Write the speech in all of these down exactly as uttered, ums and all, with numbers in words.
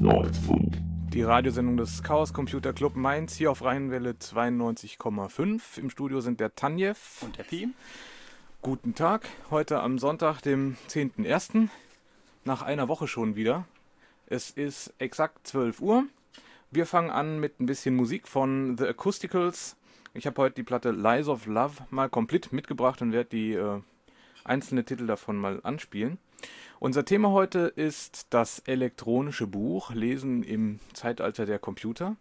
Nordfunk. Die Radiosendung des Chaos Computer Club Mainz hier auf Rheinwelle zweiundneunzig Komma fünf. Im Studio sind der Tanjew und der Pi. Guten Tag, heute am Sonntag, dem zehnten ersten Nach einer Woche schon wieder. Es ist exakt zwölf Uhr. Wir fangen an mit ein bisschen Musik von The Acousticals. Ich habe heute die Platte Lies of Love mal komplett mitgebracht und werde die äh, einzelnen Titel davon mal anspielen. Unser Thema heute ist das elektronische Buch, Lesen im Zeitalter der Computer.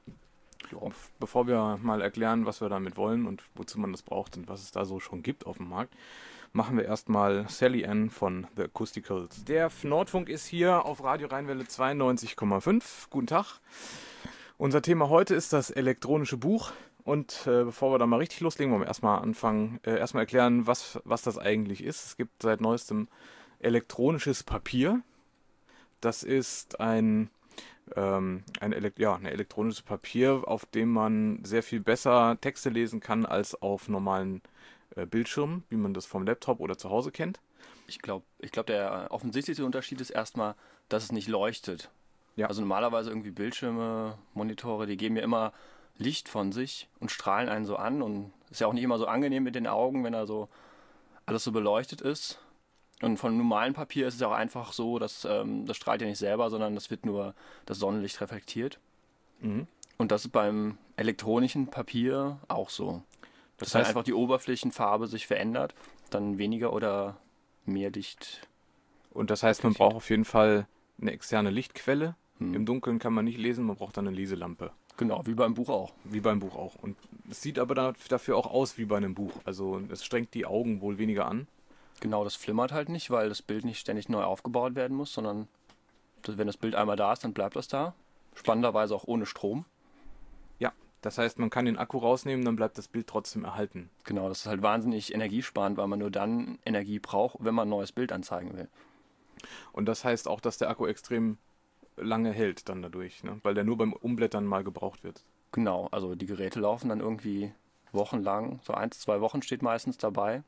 Jo. Bevor wir mal erklären, was wir damit wollen und wozu man das braucht und was es da so schon gibt auf dem Markt, machen wir erstmal Sally Ann von The Acousticals. Der Nordfunk ist hier auf Radio Rheinwelle zweiundneunzig Komma fünf. Guten Tag. Unser Thema heute ist das elektronische Buch. Und äh, bevor wir da mal richtig loslegen, wollen wir erstmal anfangen, äh, erstmal erklären, was, was das eigentlich ist. Es gibt seit neuestem elektronisches Papier. Das ist ein, ähm, ein, Elekt- ja, ein elektronisches Papier, auf dem man sehr viel besser Texte lesen kann als auf normalen äh, Bildschirmen, wie man das vom Laptop oder zu Hause kennt. Ich glaube, ich glaub, der offensichtlichste Unterschied ist erstmal, dass es nicht leuchtet. Ja. Also normalerweise irgendwie Bildschirme, Monitore, die geben ja immer Licht von sich und strahlen einen so an. Und ist ja auch nicht immer so angenehm mit den Augen, wenn da so alles so beleuchtet ist. Und von normalem Papier ist es auch einfach so, dass ähm, das strahlt ja nicht selber, sondern das wird nur das Sonnenlicht reflektiert. Mhm. Und das ist beim elektronischen Papier auch so. Dass das heißt, dann einfach die Oberflächenfarbe sich verändert, dann weniger oder mehr Licht. Und das heißt, man braucht auf jeden Fall eine externe Lichtquelle. Hm. Im Dunkeln kann man nicht lesen, man braucht dann eine Leselampe. Genau, wie beim Buch auch. Wie beim Buch auch. Und es sieht aber dafür auch aus wie bei einem Buch. Also es strengt die Augen wohl weniger an. Genau, das flimmert halt nicht, weil das Bild nicht ständig neu aufgebaut werden muss, sondern wenn das Bild einmal da ist, dann bleibt das da. Spannenderweise auch ohne Strom. Ja, das heißt, man kann den Akku rausnehmen, dann bleibt das Bild trotzdem erhalten. Genau, das ist halt wahnsinnig energiesparend, weil man nur dann Energie braucht, wenn man ein neues Bild anzeigen will. Und das heißt auch, dass der Akku extrem lange hält dann dadurch, ne? Weil der nur beim Umblättern mal gebraucht wird. Genau, also die Geräte laufen dann irgendwie wochenlang, so eins, zwei Wochen steht meistens dabei.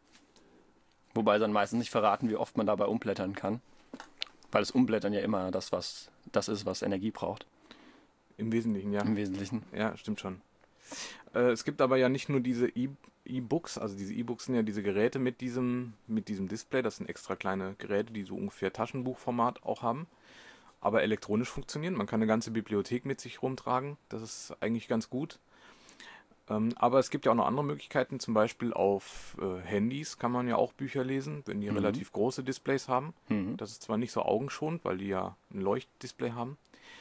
Wobei dann meistens nicht verraten, wie oft man dabei umblättern kann. Weil das Umblättern ja immer das, was, das ist, was Energie braucht. Im Wesentlichen, ja. Im Wesentlichen. Ja, stimmt schon. Äh, es gibt aber ja nicht nur diese E- E-Books, also diese E-Books sind ja diese Geräte mit diesem, mit diesem Display. Das sind extra kleine Geräte, die so ungefähr Taschenbuchformat auch haben. Aber elektronisch funktionieren. Man kann eine ganze Bibliothek mit sich rumtragen. Das ist eigentlich ganz gut. Ähm, aber es gibt ja auch noch andere Möglichkeiten. Zum Beispiel auf äh, Handys kann man ja auch Bücher lesen, wenn die mhm. relativ große Displays haben. Mhm. Das ist zwar nicht so augenschonend, weil die ja ein Leuchtdisplay haben.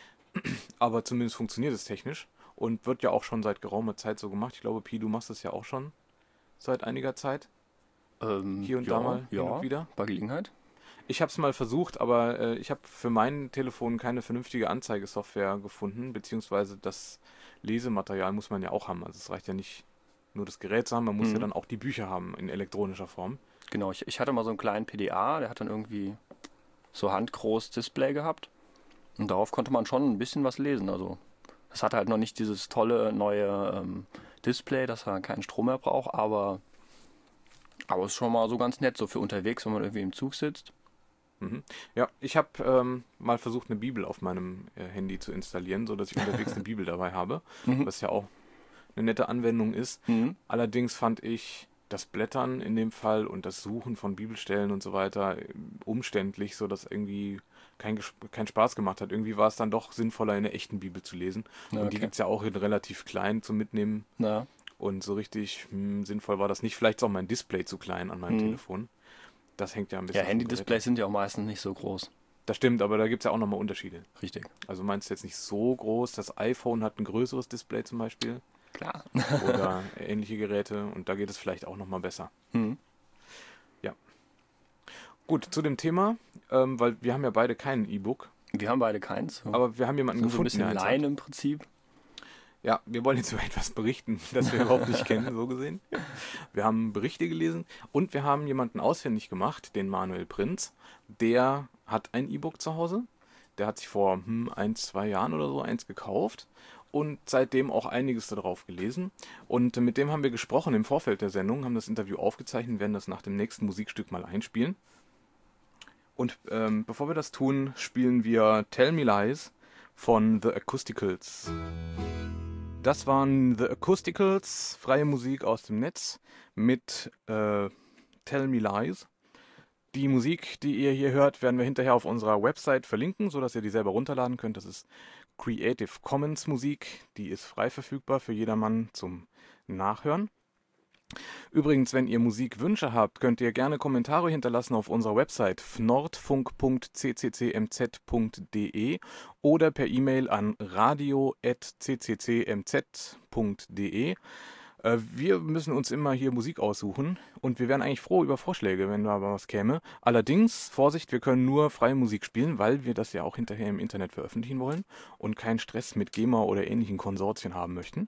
Aber zumindest funktioniert es technisch. Und wird ja auch schon seit geraumer Zeit so gemacht. Ich glaube, Pi, du machst das ja auch schon seit einiger Zeit. Ähm, Hier und ja, da mal ja, hin und wieder. Bei Gelegenheit. Ich habe es mal versucht, aber äh, ich habe für mein Telefon keine vernünftige Anzeigesoftware gefunden, beziehungsweise das Lesematerial muss man ja auch haben. Also es reicht ja nicht nur das Gerät zu haben, man muss mhm. ja dann auch die Bücher haben in elektronischer Form. Genau, ich, ich hatte mal so einen kleinen P D A, der hat dann irgendwie so handgroß Display gehabt und darauf konnte man schon ein bisschen was lesen. Also das hatte halt noch nicht dieses tolle neue ähm, Display, dass er keinen Strom mehr braucht, aber aber es ist schon mal so ganz nett, so für unterwegs, wenn man irgendwie im Zug sitzt. Ja, ich habe ähm, mal versucht, eine Bibel auf meinem äh, Handy zu installieren, sodass ich unterwegs eine Bibel dabei habe, mhm. was ja auch eine nette Anwendung ist. Mhm. Allerdings fand ich das Blättern in dem Fall und das Suchen von Bibelstellen und so weiter äh, umständlich, sodass irgendwie kein, kein Spaß gemacht hat. Irgendwie war es dann doch sinnvoller, in einer echten Bibel zu lesen. Ja, und okay. Die gibt es ja auch in relativ klein zum Mitnehmen. Ja. Und so richtig hm, sinnvoll war das nicht. Vielleicht ist auch mein Display zu klein an meinem mhm. Telefon. Das hängt ja ein bisschen. Ja, Handy-Displays sind ja auch meistens nicht so groß. Das stimmt, aber da gibt es ja auch nochmal Unterschiede. Richtig. Also meinst du jetzt nicht so groß, das iPhone hat ein größeres Display zum Beispiel. Klar. Oder ähnliche Geräte und da geht es vielleicht auch nochmal besser. Mhm. Ja. Gut, zu dem Thema, ähm, weil wir haben ja beide kein E-Book. Wir haben beide keins. So. Aber wir haben jemanden gefunden, so ein bisschen Laien im Prinzip. Ja, wir wollen jetzt über etwas berichten, das wir überhaupt nicht kennen, so gesehen. Wir haben Berichte gelesen und wir haben jemanden ausfindig gemacht, den Manuel Prinz. Der hat ein E-Book zu Hause. Der hat sich vor hm, ein, zwei Jahren oder so eins gekauft und seitdem auch einiges darauf gelesen. Und mit dem haben wir gesprochen im Vorfeld der Sendung, haben das Interview aufgezeichnet, werden das nach dem nächsten Musikstück mal einspielen. Und ähm, bevor wir das tun, spielen wir Tell Me Lies von The Acousticals. Das waren The Acousticals, freie Musik aus dem Netz mit äh, Tell Me Lies. Die Musik, die ihr hier hört, werden wir hinterher auf unserer Website verlinken, sodass ihr die selber runterladen könnt. Das ist Creative Commons Musik, die ist frei verfügbar für jedermann zum Nachhören. Übrigens, wenn ihr Musikwünsche habt, könnt ihr gerne Kommentare hinterlassen auf unserer Website f nordfunk punkt c c c m z punkt d e oder per E-Mail an radio at c c c m z punkt d e. Wir müssen uns immer hier Musik aussuchen und wir wären eigentlich froh über Vorschläge, wenn da was käme. Allerdings, Vorsicht, wir können nur freie Musik spielen, weil wir das ja auch hinterher im Internet veröffentlichen wollen und keinen Stress mit GEMA oder ähnlichen Konsortien haben möchten.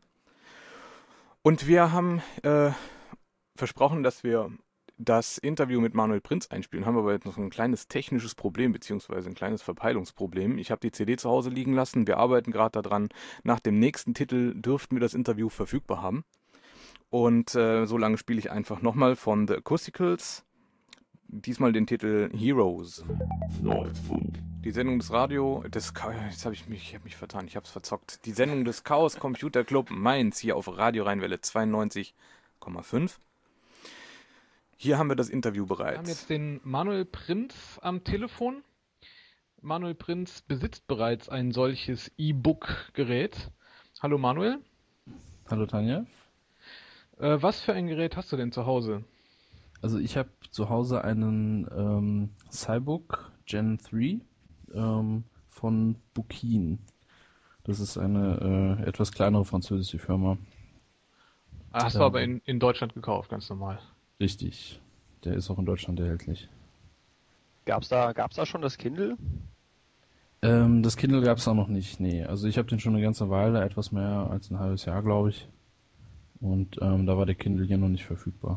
Und wir haben äh, versprochen, dass wir das Interview mit Manuel Prinz einspielen, haben aber jetzt noch ein kleines technisches Problem, beziehungsweise ein kleines Verpeilungsproblem. Ich habe die C D zu Hause liegen lassen, wir arbeiten gerade daran. Nach dem nächsten Titel dürften wir das Interview verfügbar haben. Und äh, so lange spiele ich einfach nochmal von The Acousticals, diesmal den Titel Heroes. Die Sendung des Radio, des Chaos, jetzt habe ich mich, ich habe mich vertan, ich habe es verzockt. Die Sendung des Chaos Computer Club Mainz hier auf Radio Rheinwelle zweiundneunzig Komma fünf. Hier haben wir das Interview bereits. Wir haben jetzt den Manuel Prinz am Telefon. Manuel Prinz besitzt bereits ein solches E-Book-Gerät. Hallo Manuel. Hallo Tanja. Äh, was für ein Gerät hast du denn zu Hause? Also ich habe zu Hause einen ähm, Cybook Gen drei ähm, von Bookin. Das ist eine äh, etwas kleinere französische Firma. Ah, hast ähm, du aber in, in Deutschland gekauft, ganz normal. Richtig. Der ist auch in Deutschland erhältlich. Gab's da, gab's da schon das Kindle? Ähm, das Kindle gab's da noch nicht, nee. Also ich habe den schon eine ganze Weile, etwas mehr als ein halbes Jahr, glaube ich. Und ähm, da war der Kindle hier noch nicht verfügbar.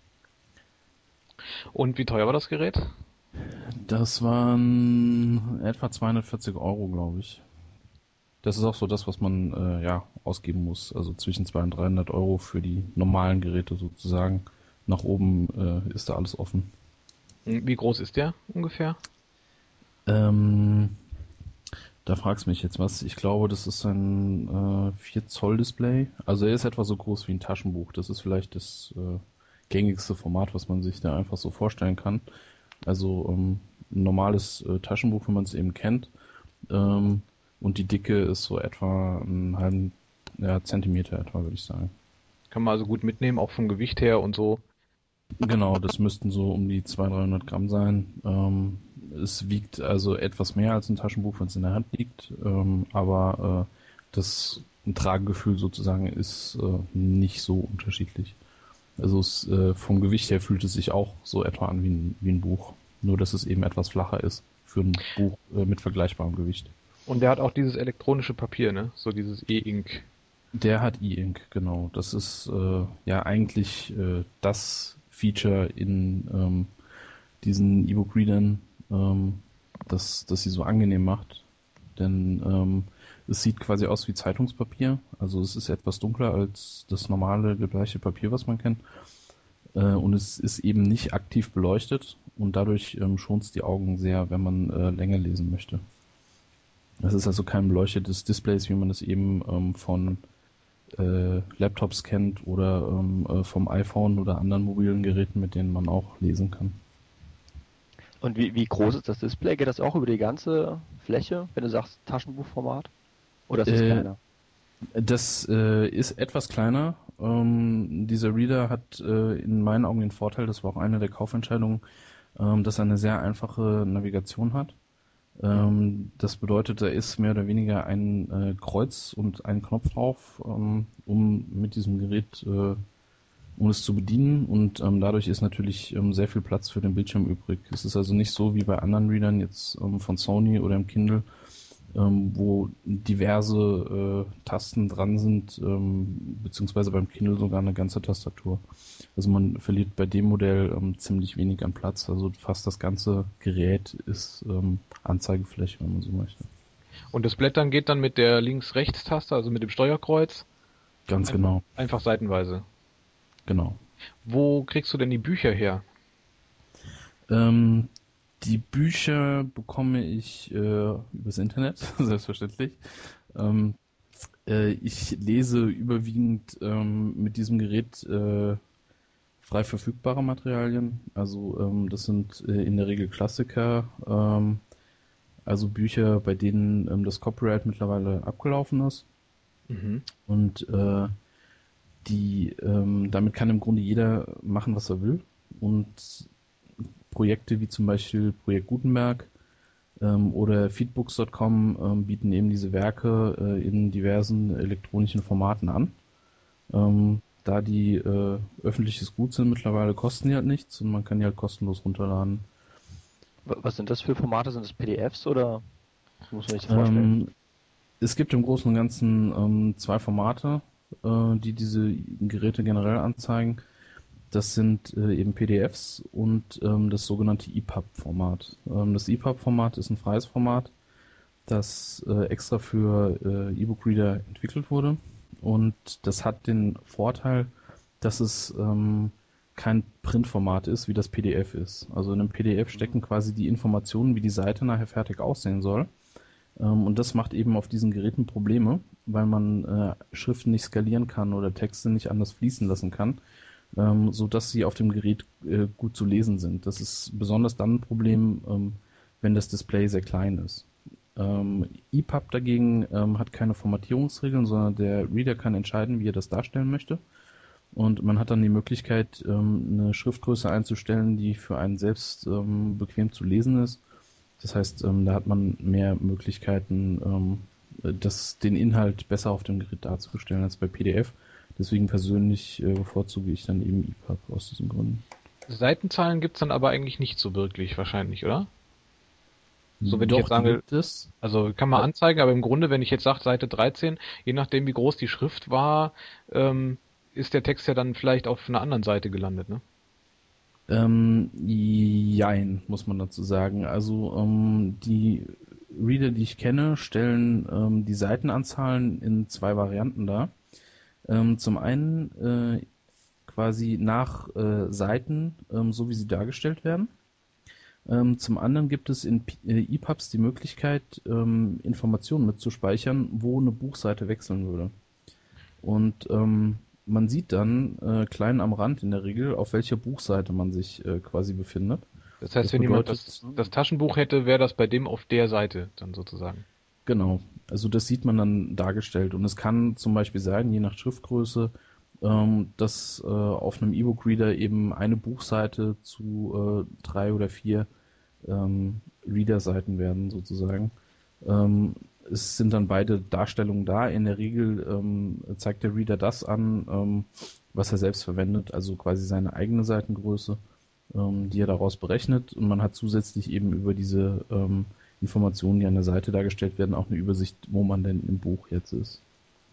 Und wie teuer war das Gerät? Das waren etwa zweihundertvierzig Euro, glaube ich. Das ist auch so das, was man äh, ja ausgeben muss. Also zwischen zweihundert und dreihundert Euro für die normalen Geräte sozusagen. Nach oben äh, ist da alles offen. Wie groß ist der ungefähr? Ähm, da fragst du mich jetzt was. Ich glaube, das ist ein äh, vier Zoll Display. Also er ist etwa so groß wie ein Taschenbuch. Das ist vielleicht das äh, gängigste Format, was man sich da einfach so vorstellen kann. Also ähm, ein normales äh, Taschenbuch, wie man es eben kennt. Ähm, und die Dicke ist so etwa einen halben ja, Zentimeter etwa, würde ich sagen. Kann man also gut mitnehmen, auch vom Gewicht her und so. Genau, das müssten so um die zweihundert, dreihundert Gramm sein. Ähm, es wiegt also etwas mehr als ein Taschenbuch, wenn es in der Hand liegt. Ähm, aber äh, das Tragegefühl sozusagen ist äh, nicht so unterschiedlich. Also es, äh, vom Gewicht her fühlt es sich auch so etwa an wie ein, wie ein Buch. Nur, dass es eben etwas flacher ist für ein Buch äh, mit vergleichbarem Gewicht. Und der hat auch dieses elektronische Papier, ne? So dieses E-Ink. Der hat E-Ink, genau. Das ist äh, ja eigentlich äh, das Feature in ähm, diesen E-Book-Readern, ähm, das, das sie so angenehm macht. Denn ähm, es sieht quasi aus wie Zeitungspapier. Also es ist etwas dunkler als das normale, gleiche Papier, was man kennt. Äh, und es ist eben nicht aktiv beleuchtet und dadurch ähm, schont es die Augen sehr, wenn man äh, länger lesen möchte. Es ist also kein beleuchtetes Display, wie man es eben ähm, von äh, Laptops kennt oder ähm, äh, vom iPhone oder anderen mobilen Geräten, mit denen man auch lesen kann. Und wie, wie groß ist das Display? Geht das auch über die ganze Fläche, wenn du sagst Taschenbuchformat? Oder ist das äh, kleiner? Das äh, ist etwas kleiner. Ähm, dieser Reader hat äh, in meinen Augen den Vorteil, das war auch eine der Kaufentscheidungen, ähm, dass er eine sehr einfache Navigation hat. Ähm, das bedeutet, da ist mehr oder weniger ein äh, Kreuz und ein Knopf drauf, ähm, um mit diesem Gerät, äh, um es zu bedienen, und ähm, dadurch ist natürlich ähm, sehr viel Platz für den Bildschirm übrig. Es ist also nicht so wie bei anderen Readern jetzt ähm, von Sony oder im Kindle, ähm, wo diverse äh, Tasten dran sind, ähm, beziehungsweise beim Kindle sogar eine ganze Tastatur. Also man verliert bei dem Modell ähm, ziemlich wenig an Platz, also fast das ganze Gerät ist ähm, Anzeigefläche, wenn man so möchte. Und das Blättern geht dann mit der Links-Rechts-Taste, also mit dem Steuerkreuz? Ganz Ein- genau, Einfach seitenweise. genau. Wo kriegst du denn die Bücher her? Ähm, Die Bücher bekomme ich äh, übers Internet, selbstverständlich. Ähm, äh, ich lese überwiegend ähm, mit diesem Gerät äh, frei verfügbare Materialien. Also ähm, das sind äh, in der Regel Klassiker, ähm, also Bücher, bei denen ähm, das Copyright mittlerweile abgelaufen ist. Mhm. Und äh, die ähm, damit kann im Grunde jeder machen, was er will. Und Projekte wie zum Beispiel Projekt Gutenberg ähm, oder feedbooks Punkt com ähm, bieten eben diese Werke äh, in diversen elektronischen Formaten an. Ähm, da die äh, öffentliches Gut sind mittlerweile, kosten die halt nichts und man kann die halt kostenlos runterladen. Was sind das für Formate? Sind das P D Fs oder muss man sich das vorstellen? Ähm, es gibt im Großen und Ganzen ähm, zwei Formate, äh, die diese Geräte generell anzeigen. Das sind äh, eben P D Fs und ähm, das sogenannte E P U B-Format. Ähm, das E P U B-Format ist ein freies Format, das äh, extra für äh, E-Book-Reader entwickelt wurde. Und das hat den Vorteil, dass es ähm, kein Printformat ist, wie das P D F ist. Also in einem P D F stecken quasi die Informationen, wie die Seite nachher fertig aussehen soll. Ähm, und das macht eben auf diesen Geräten Probleme, weil man äh, Schriften nicht skalieren kann oder Texte nicht anders fließen lassen kann, ähm, so dass sie auf dem Gerät äh, gut zu lesen sind. Das ist besonders dann ein Problem, ähm, wenn das Display sehr klein ist. Ähm, E P U B dagegen ähm, hat keine Formatierungsregeln, sondern der Reader kann entscheiden, wie er das darstellen möchte. Und man hat dann die Möglichkeit, ähm, eine Schriftgröße einzustellen, die für einen selbst ähm, bequem zu lesen ist. Das heißt, ähm, da hat man mehr Möglichkeiten, ähm, das, den Inhalt besser auf dem Gerät darzustellen als bei P D F. Deswegen persönlich äh, bevorzuge ich dann eben E P U B aus diesen Gründen. Seitenzahlen gibt's dann aber eigentlich nicht so wirklich wahrscheinlich, oder? So, wenn Doch, ich jetzt sage, es. also kann man anzeigen, aber im Grunde, wenn ich jetzt sage Seite dreizehn, je nachdem wie groß die Schrift war, ähm, ist der Text ja dann vielleicht auf einer anderen Seite gelandet, ne? Ähm, jein, muss man dazu sagen. Also ähm, die Reader, die ich kenne, stellen ähm, die Seitenanzahlen in zwei Varianten dar. Ähm, zum einen äh, quasi nach äh, Seiten, ähm, so wie sie dargestellt werden. Ähm, zum anderen gibt es in äh, E P U Bs die Möglichkeit, ähm, Informationen mitzuspeichern, wo eine Buchseite wechseln würde. Und ähm, man sieht dann äh, klein am Rand in der Regel, auf welcher Buchseite man sich äh, quasi befindet. Das heißt, Das wenn jemand bedeutet- das, das Taschenbuch hätte, wäre das bei dem auf der Seite dann sozusagen. Genau, also das sieht man dann dargestellt. Und es kann zum Beispiel sein, je nach Schriftgröße, ähm, dass äh, auf einem E-Book-Reader eben eine Buchseite zu äh, drei oder vier ähm, Reader-Seiten werden sozusagen. Ähm, es sind dann beide Darstellungen da. In der Regel ähm, zeigt der Reader das an, ähm, was er selbst verwendet, also quasi seine eigene Seitengröße, ähm, die er daraus berechnet. Und man hat zusätzlich eben über diese ähm, Informationen, die an der Seite dargestellt werden, auch eine Übersicht, wo man denn im Buch jetzt ist.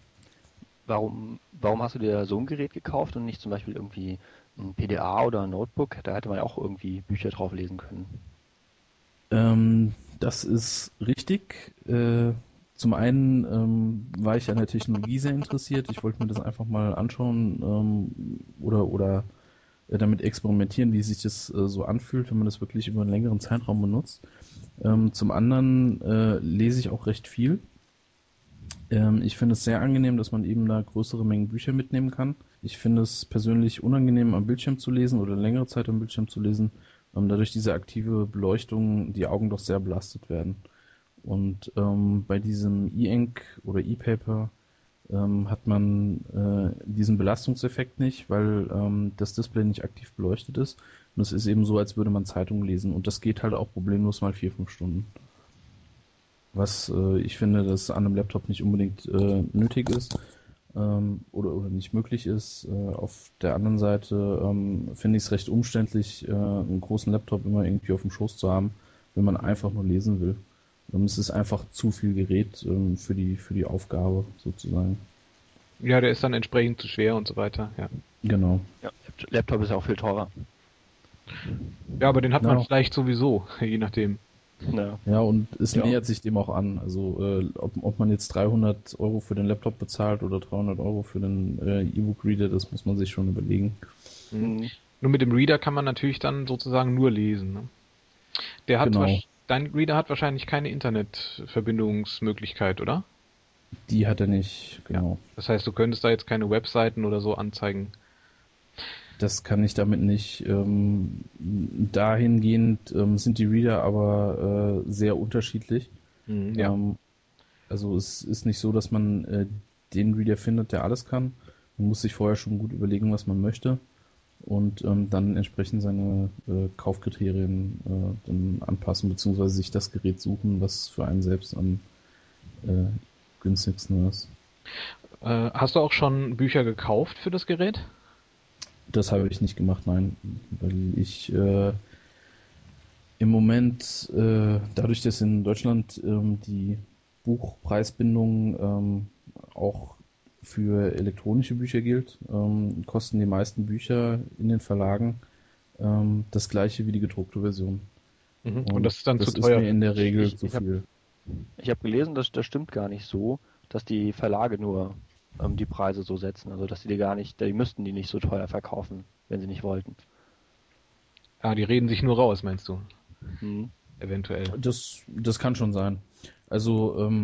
Warum, warum hast du dir so ein Gerät gekauft und nicht zum Beispiel irgendwie ein P D A oder ein Notebook? Da hätte man ja auch irgendwie Bücher drauf lesen können. Ähm, das ist richtig. Äh, zum einen ähm, war ich an der Technologie sehr interessiert. Ich wollte mir das einfach mal anschauen ähm, oder, oder äh, damit experimentieren, wie sich das äh, so anfühlt, wenn man das wirklich über einen längeren Zeitraum benutzt. Ähm, zum anderen äh, lese ich auch recht viel. Ähm, ich finde es sehr angenehm, dass man eben da größere Mengen Bücher mitnehmen kann. Ich finde es persönlich unangenehm, am Bildschirm zu lesen oder längere Zeit am Bildschirm zu lesen, ähm, dadurch diese aktive Beleuchtung die Augen doch sehr belastet werden. Und ähm, bei diesem E-Ink oder E-Paper ähm, hat man äh, diesen Belastungseffekt nicht, weil ähm, das Display nicht aktiv beleuchtet ist. Und es ist eben so, als würde man Zeitung lesen. Und das geht halt auch problemlos mal vier, fünf Stunden. Was äh, ich finde, dass an einem Laptop nicht unbedingt äh, nötig ist ähm, oder, oder nicht möglich ist. Äh, auf der anderen Seite ähm, finde ich es recht umständlich, äh, einen großen Laptop immer irgendwie auf dem Schoß zu haben, wenn man einfach nur lesen will. Ähm, es ist einfach zu viel Gerät ähm, für die für die Aufgabe sozusagen. Ja, der ist dann entsprechend zu schwer und so weiter, ja. Genau. Ja, Laptop ist ja auch viel teurer. Ja, aber den hat Ja. man vielleicht sowieso, je nachdem. Ja. Ja, und es Ja. nähert sich dem auch an. Also äh, ob, ob man jetzt dreihundert Euro für den Laptop bezahlt oder dreihundert Euro für den äh, E-Book-Reader, das muss man sich schon überlegen. Mhm. Nur mit dem Reader kann man natürlich dann sozusagen nur lesen. Ne? Der hat Genau. wahrsch- dein Reader hat wahrscheinlich keine Internetverbindungsmöglichkeit, oder? Die hat er nicht, genau. Das heißt, du könntest da jetzt keine Webseiten oder so anzeigen. Das kann ich damit nicht. Ähm, dahingehend ähm, sind die Reader aber äh, sehr unterschiedlich. Mhm, ja. Ähm, also es ist nicht so, dass man äh, den Reader findet, der alles kann. Man muss sich vorher schon gut überlegen, was man möchte und ähm, dann entsprechend seine äh, Kaufkriterien äh, dann anpassen, beziehungsweise sich das Gerät suchen, was für einen selbst am äh, günstigsten ist. Äh, hast du auch schon Bücher gekauft für das Gerät? Das habe ich nicht gemacht, nein, weil ich äh, im Moment, äh, dadurch, dass in Deutschland ähm, die Buchpreisbindung ähm, auch für elektronische Bücher gilt, ähm, kosten die meisten Bücher in den Verlagen ähm, das gleiche wie die gedruckte Version. Mhm. Und, Und das ist dann das zu ist teuer. mir in der Regel Ich- zu ich hab- viel. Ich habe gelesen, dass das stimmt gar nicht so, dass die Verlage nur ähm, die Preise so setzen. Also dass die die gar nicht, die müssten die nicht so teuer verkaufen, wenn sie nicht wollten. Ah, die reden sich nur raus, meinst du? Mhm. Eventuell. Das, das kann schon sein. Also ähm,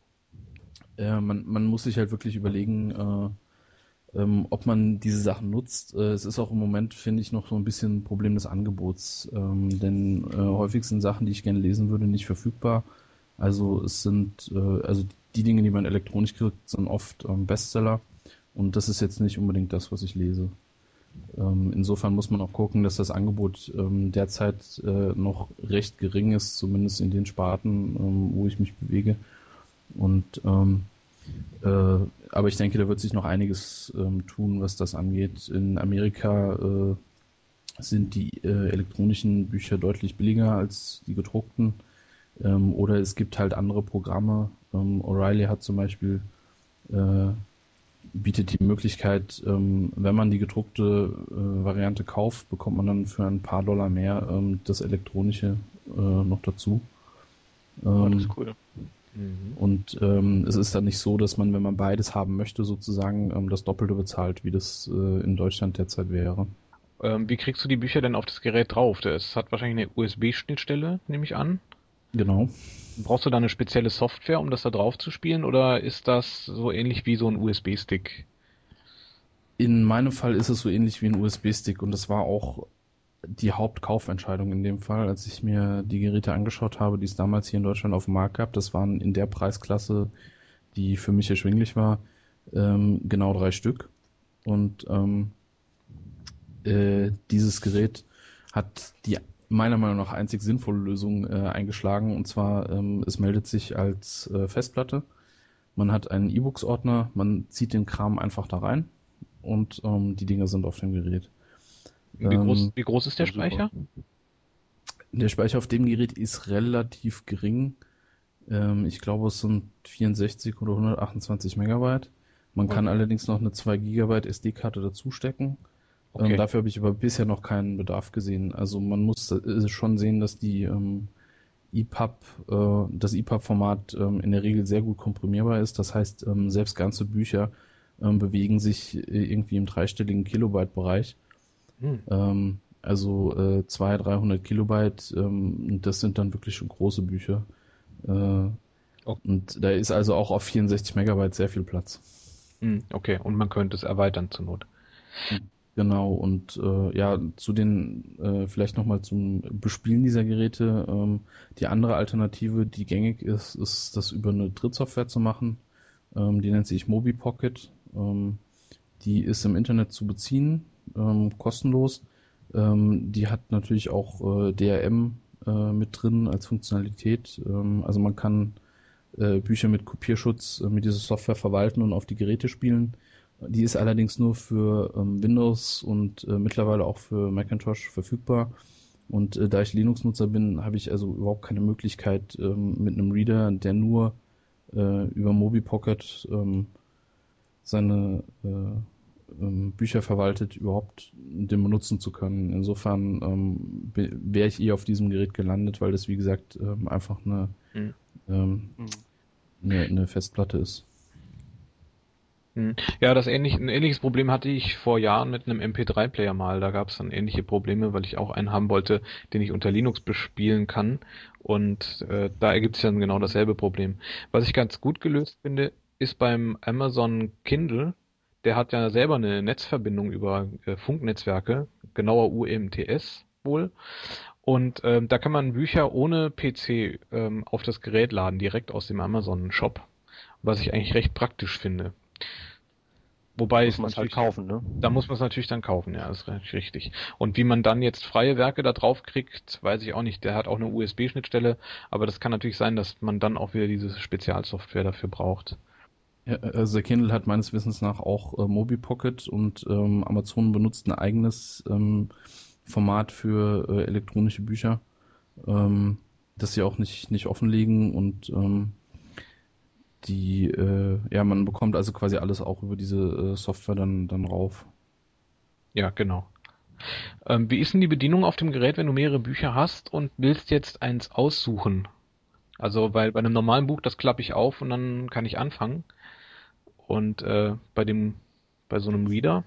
äh, man, man muss sich halt wirklich überlegen, äh, ähm, ob man diese Sachen nutzt. Äh, es ist auch im Moment, finde ich, noch so ein bisschen ein Problem des Angebots, ähm, denn äh, häufig sind Sachen, die ich gerne lesen würde, nicht verfügbar. Also es sind, äh, also die Dinge, die man elektronisch kriegt, sind oft ähm, Bestseller und das ist jetzt nicht unbedingt das, was ich lese. Ähm, insofern muss man auch gucken, dass das Angebot ähm, derzeit äh, noch recht gering ist, zumindest in den Sparten, ähm, wo ich mich bewege. Und ähm, äh, aber ich denke, da wird sich noch einiges ähm, tun, was das angeht. In Amerika äh, sind die äh, elektronischen Bücher deutlich billiger als die gedruckten. Ähm, oder es gibt halt andere Programme. Ähm, O'Reilly hat zum Beispiel äh, bietet die Möglichkeit, ähm, wenn man die gedruckte äh, Variante kauft, bekommt man dann für ein paar Dollar mehr ähm, das elektronische äh, noch dazu. Oh, das Ähm, ist cool. Mhm. und ähm, es ist dann nicht so, dass man, wenn man beides haben möchte, sozusagen ähm, das Doppelte bezahlt, wie das äh, in Deutschland derzeit wäre. Ähm, wie kriegst du die Bücher denn auf das Gerät drauf? Das hat wahrscheinlich eine U S B-Schnittstelle, nehme ich an. Genau. Brauchst du da eine spezielle Software, um das da drauf zu spielen, oder ist das so ähnlich wie so ein U S B-Stick? In meinem Fall ist es so ähnlich wie ein U S B-Stick und das war auch die Hauptkaufentscheidung in dem Fall, als ich mir die Geräte angeschaut habe, die es damals hier in Deutschland auf dem Markt gab. Das waren in der Preisklasse, die für mich erschwinglich war, ähm, genau drei Stück. Und ähm, äh, dieses Gerät hat die meiner Meinung nach einzig sinnvolle Lösung äh, eingeschlagen. Und zwar, ähm, es meldet sich als äh, Festplatte. Man hat einen E-Books-Ordner, man zieht den Kram einfach da rein und ähm, die Dinger sind auf dem Gerät. Wie groß, Ähm, wie groß ist der ja, super. Speicher? Der Speicher auf dem Gerät ist relativ gering. Ähm, ich glaube, es sind vierundsechzig oder hundertachtundzwanzig Megabyte. Man kann Okay. allerdings noch eine zwei Gigabyte S D-Karte dazu stecken. Okay. Ähm, dafür habe ich aber bisher noch keinen Bedarf gesehen. Also man muss äh, schon sehen, dass die ähm, E P U B, äh, das E P U B-Format ähm, in der Regel sehr gut komprimierbar ist. Das heißt, ähm, selbst ganze Bücher ähm, bewegen sich äh, irgendwie im dreistelligen Kilobyte-Bereich. Hm. Ähm, also äh, zweihundert, dreihundert Kilobyte, ähm, das sind dann wirklich schon große Bücher. Äh, Okay. Und da ist also auch auf vierundsechzig Megabyte sehr viel Platz. Hm, okay, und man könnte es erweitern zur Not. Genau, und äh, ja, zu den, äh, vielleicht nochmal zum Bespielen dieser Geräte. Ähm, die andere Alternative, die gängig ist, ist das über eine Drittsoftware zu machen. Ähm, die nennt sich MobiPocket. Ähm, die ist im Internet zu beziehen, ähm, kostenlos. Ähm, die hat natürlich auch äh, D R M äh, mit drin als Funktionalität. Ähm, also man kann äh, Bücher mit Kopierschutz äh, mit dieser Software verwalten und auf die Geräte spielen. Die ist allerdings nur für ähm, Windows und äh, mittlerweile auch für Macintosh verfügbar. Und äh, da ich Linux-Nutzer bin, habe ich also überhaupt keine Möglichkeit, ähm, mit einem Reader, der nur äh, über MobiPocket ähm, seine äh, ähm, Bücher verwaltet, überhaupt den benutzen zu können. Insofern ähm, wäre ich eher auf diesem Gerät gelandet, weil das, wie gesagt, ähm, einfach eine, Hm. ähm, Mhm. eine, eine Festplatte ist. Ja, das ähnlich, ein ähnliches Problem hatte ich vor Jahren mit einem M P drei Player mal. Da gab es dann ähnliche Probleme, weil ich auch einen haben wollte, den ich unter Linux bespielen kann. Und äh, da ergibt sich dann genau dasselbe Problem. Was ich ganz gut gelöst finde, ist beim Amazon Kindle. Der hat ja selber eine Netzverbindung über äh, Funknetzwerke, genauer U M T S wohl. Und ähm, da kann man Bücher ohne P C ähm, auf das Gerät laden, direkt aus dem Amazon Shop. Was ich eigentlich recht praktisch finde. Wobei muss es man es halt kaufen, ne? Da muss man es natürlich dann kaufen, ja, ist richtig. Und wie man dann jetzt freie Werke da drauf kriegt, weiß ich auch nicht. Der hat auch eine U S B-Schnittstelle, aber das kann natürlich sein, dass man dann auch wieder diese Spezialsoftware dafür braucht. Ja, also der Kindle hat meines Wissens nach auch äh, MobiPocket und ähm, Amazon benutzt ein eigenes ähm, Format für äh, elektronische Bücher, ähm, das sie auch nicht, nicht offenlegen und ähm, die, äh, ja, man bekommt also quasi alles auch über diese äh, Software dann, dann rauf. Ja, genau. Ähm, wie ist denn die Bedienung auf dem Gerät, wenn du mehrere Bücher hast und willst jetzt eins aussuchen? Also, weil bei einem normalen Buch, das klappe ich auf und dann kann ich anfangen. Und äh, bei dem, bei so einem Reader?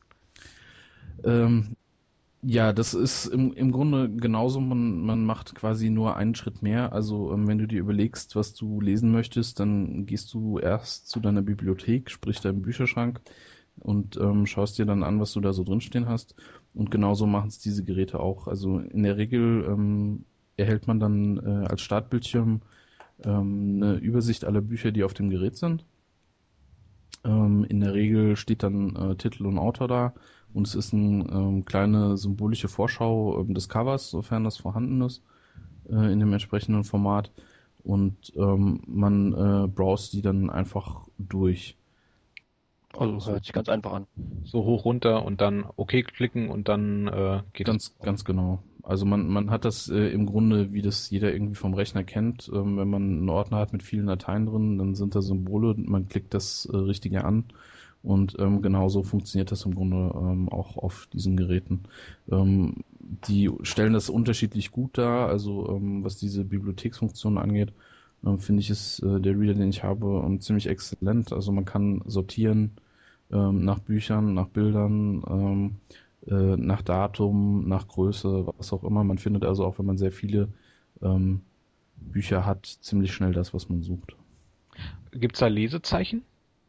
Ähm, ja, das ist im, im Grunde genauso, man, man macht quasi nur einen Schritt mehr. Also ähm, wenn du dir überlegst, was du lesen möchtest, dann gehst du erst zu deiner Bibliothek, sprich deinem Bücherschrank und ähm, schaust dir dann an, was du da so drinstehen hast. Und genauso machen es diese Geräte auch. Also in der Regel ähm, erhält man dann äh, als Startbildschirm ähm, eine Übersicht aller Bücher, die auf dem Gerät sind. Ähm, in der Regel steht dann äh, Titel und Autor da. Und es ist eine ähm, kleine symbolische Vorschau ähm, des Covers, sofern das vorhanden ist, äh, in dem entsprechenden Format. Und ähm, man äh, browst die dann einfach durch. Also hört sich ganz einfach an. So hoch runter und dann OK klicken und dann äh, geht Ganz, es. ganz genau. Also man, man hat das äh, im Grunde, wie das jeder irgendwie vom Rechner kennt. Ähm, wenn man einen Ordner hat mit vielen Dateien drin, dann sind da Symbole, man klickt das äh, Richtige an. Und ähm, genauso funktioniert das im Grunde ähm, auch auf diesen Geräten. Ähm, die stellen das unterschiedlich gut dar, also ähm, was diese Bibliotheksfunktion angeht, ähm, finde ich ist äh, der Reader, den ich habe, ähm, ziemlich exzellent. Also man kann sortieren ähm, nach Büchern, nach Bildern, ähm, äh, nach Datum, nach Größe, was auch immer. Man findet also auch, wenn man sehr viele ähm, Bücher hat, ziemlich schnell das, was man sucht. Gibt es da Lesezeichen?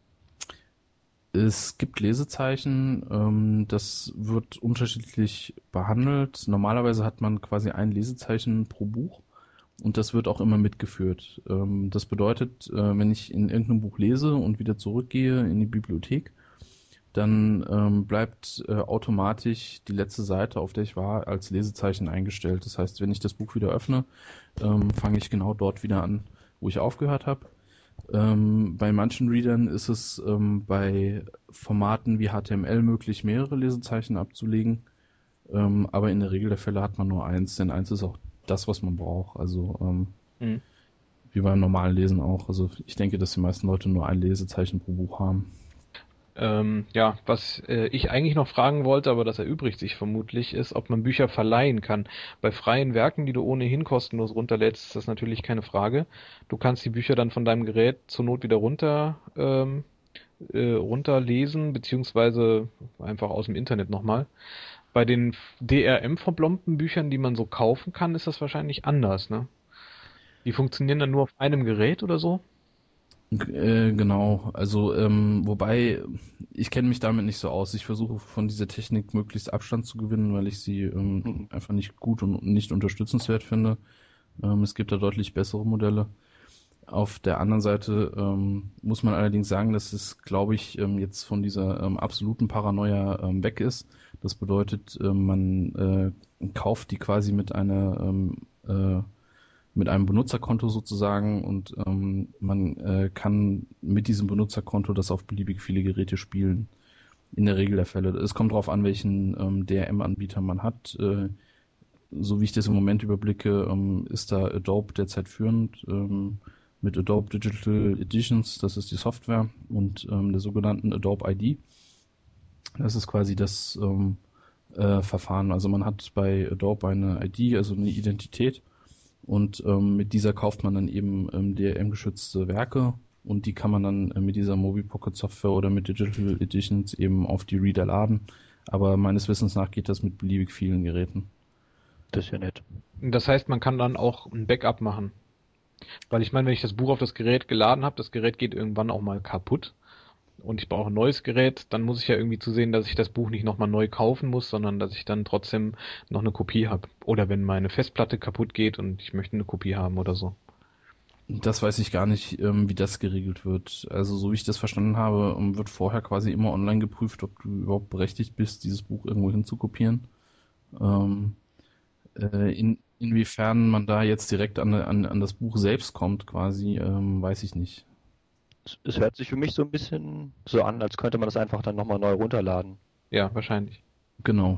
Es gibt Lesezeichen, ähm, das wird unterschiedlich behandelt. Normalerweise hat man quasi ein Lesezeichen pro Buch und das wird auch immer mitgeführt. Ähm, das bedeutet, äh, wenn ich in irgendeinem Buch lese und wieder zurückgehe in die Bibliothek, dann ähm, bleibt äh, automatisch die letzte Seite, auf der ich war, als Lesezeichen eingestellt. Das heißt, wenn ich das Buch wieder öffne, ähm, fange ich genau dort wieder an, wo ich aufgehört habe. Ähm, bei manchen Readern ist es ähm, bei Formaten wie H T M L möglich, mehrere Lesezeichen abzulegen. Ähm, aber in der Regel der Fälle hat man nur eins, denn eins ist auch das, was man braucht. Also ähm, Mhm. wie beim normalen Lesen auch. Also ich denke, dass die meisten Leute nur ein Lesezeichen pro Buch haben. Ähm, ja, was äh, ich eigentlich noch fragen wollte, aber das erübrigt sich vermutlich, ist, ob man Bücher verleihen kann. Bei freien Werken, die du ohnehin kostenlos runterlädst, ist das natürlich keine Frage. Du kannst die Bücher dann von deinem Gerät zur Not wieder runter ähm, äh, runterlesen, beziehungsweise einfach aus dem Internet nochmal. Bei den D R M-verblombten Büchern, die man so kaufen kann, ist das wahrscheinlich anders, ne? Die funktionieren dann nur auf einem Gerät oder so? Äh, genau, also ähm, wobei ich kenne mich damit nicht so aus. Ich versuche von dieser Technik möglichst Abstand zu gewinnen, weil ich sie ähm, einfach nicht gut und nicht unterstützenswert finde. Ähm, es gibt da deutlich bessere Modelle. Auf der anderen Seite ähm, muss man allerdings sagen, dass es, glaube ich, ähm, jetzt von dieser ähm, absoluten Paranoia ähm, weg ist. Das bedeutet, ähm, man äh, kauft die quasi mit einer ähm, äh, mit einem Benutzerkonto sozusagen und ähm, man äh, kann mit diesem Benutzerkonto das auf beliebig viele Geräte spielen. In der Regel der Fälle. Es kommt darauf an, welchen ähm, D R M-Anbieter man hat. Äh, so wie ich das im Moment überblicke, ähm, ist da Adobe derzeit führend ähm, mit Adobe Digital Editions, das ist die Software, und ähm, der sogenannten Adobe I D. Das ist quasi das ähm, äh, Verfahren. Also man hat bei Adobe eine I D, also eine Identität, und ähm, mit dieser kauft man dann eben ähm, D R M-geschützte Werke und die kann man dann mit dieser Mobi Pocket Software oder mit Digital Editions eben auf die Reader laden. Aber meines Wissens nach geht das mit beliebig vielen Geräten. Das ist ja nett. Das heißt, man kann dann auch ein Backup machen. Weil ich meine, wenn ich das Buch auf das Gerät geladen habe, das Gerät geht irgendwann auch mal kaputt und ich brauche ein neues Gerät, dann muss ich ja irgendwie zusehen, dass ich das Buch nicht nochmal neu kaufen muss, sondern dass ich dann trotzdem noch eine Kopie habe. Oder wenn meine Festplatte kaputt geht und ich möchte eine Kopie haben oder so. Das weiß ich gar nicht, wie das geregelt wird. Also so wie ich das verstanden habe, wird vorher quasi immer online geprüft, ob du überhaupt berechtigt bist, dieses Buch irgendwo hinzukopieren. Ähm, äh, in, inwiefern man da jetzt direkt an, an, an das Buch selbst kommt quasi, ähm, weiß ich nicht. Es hört sich für mich so ein bisschen so an, als könnte man das einfach dann nochmal neu runterladen. Ja, wahrscheinlich. Genau.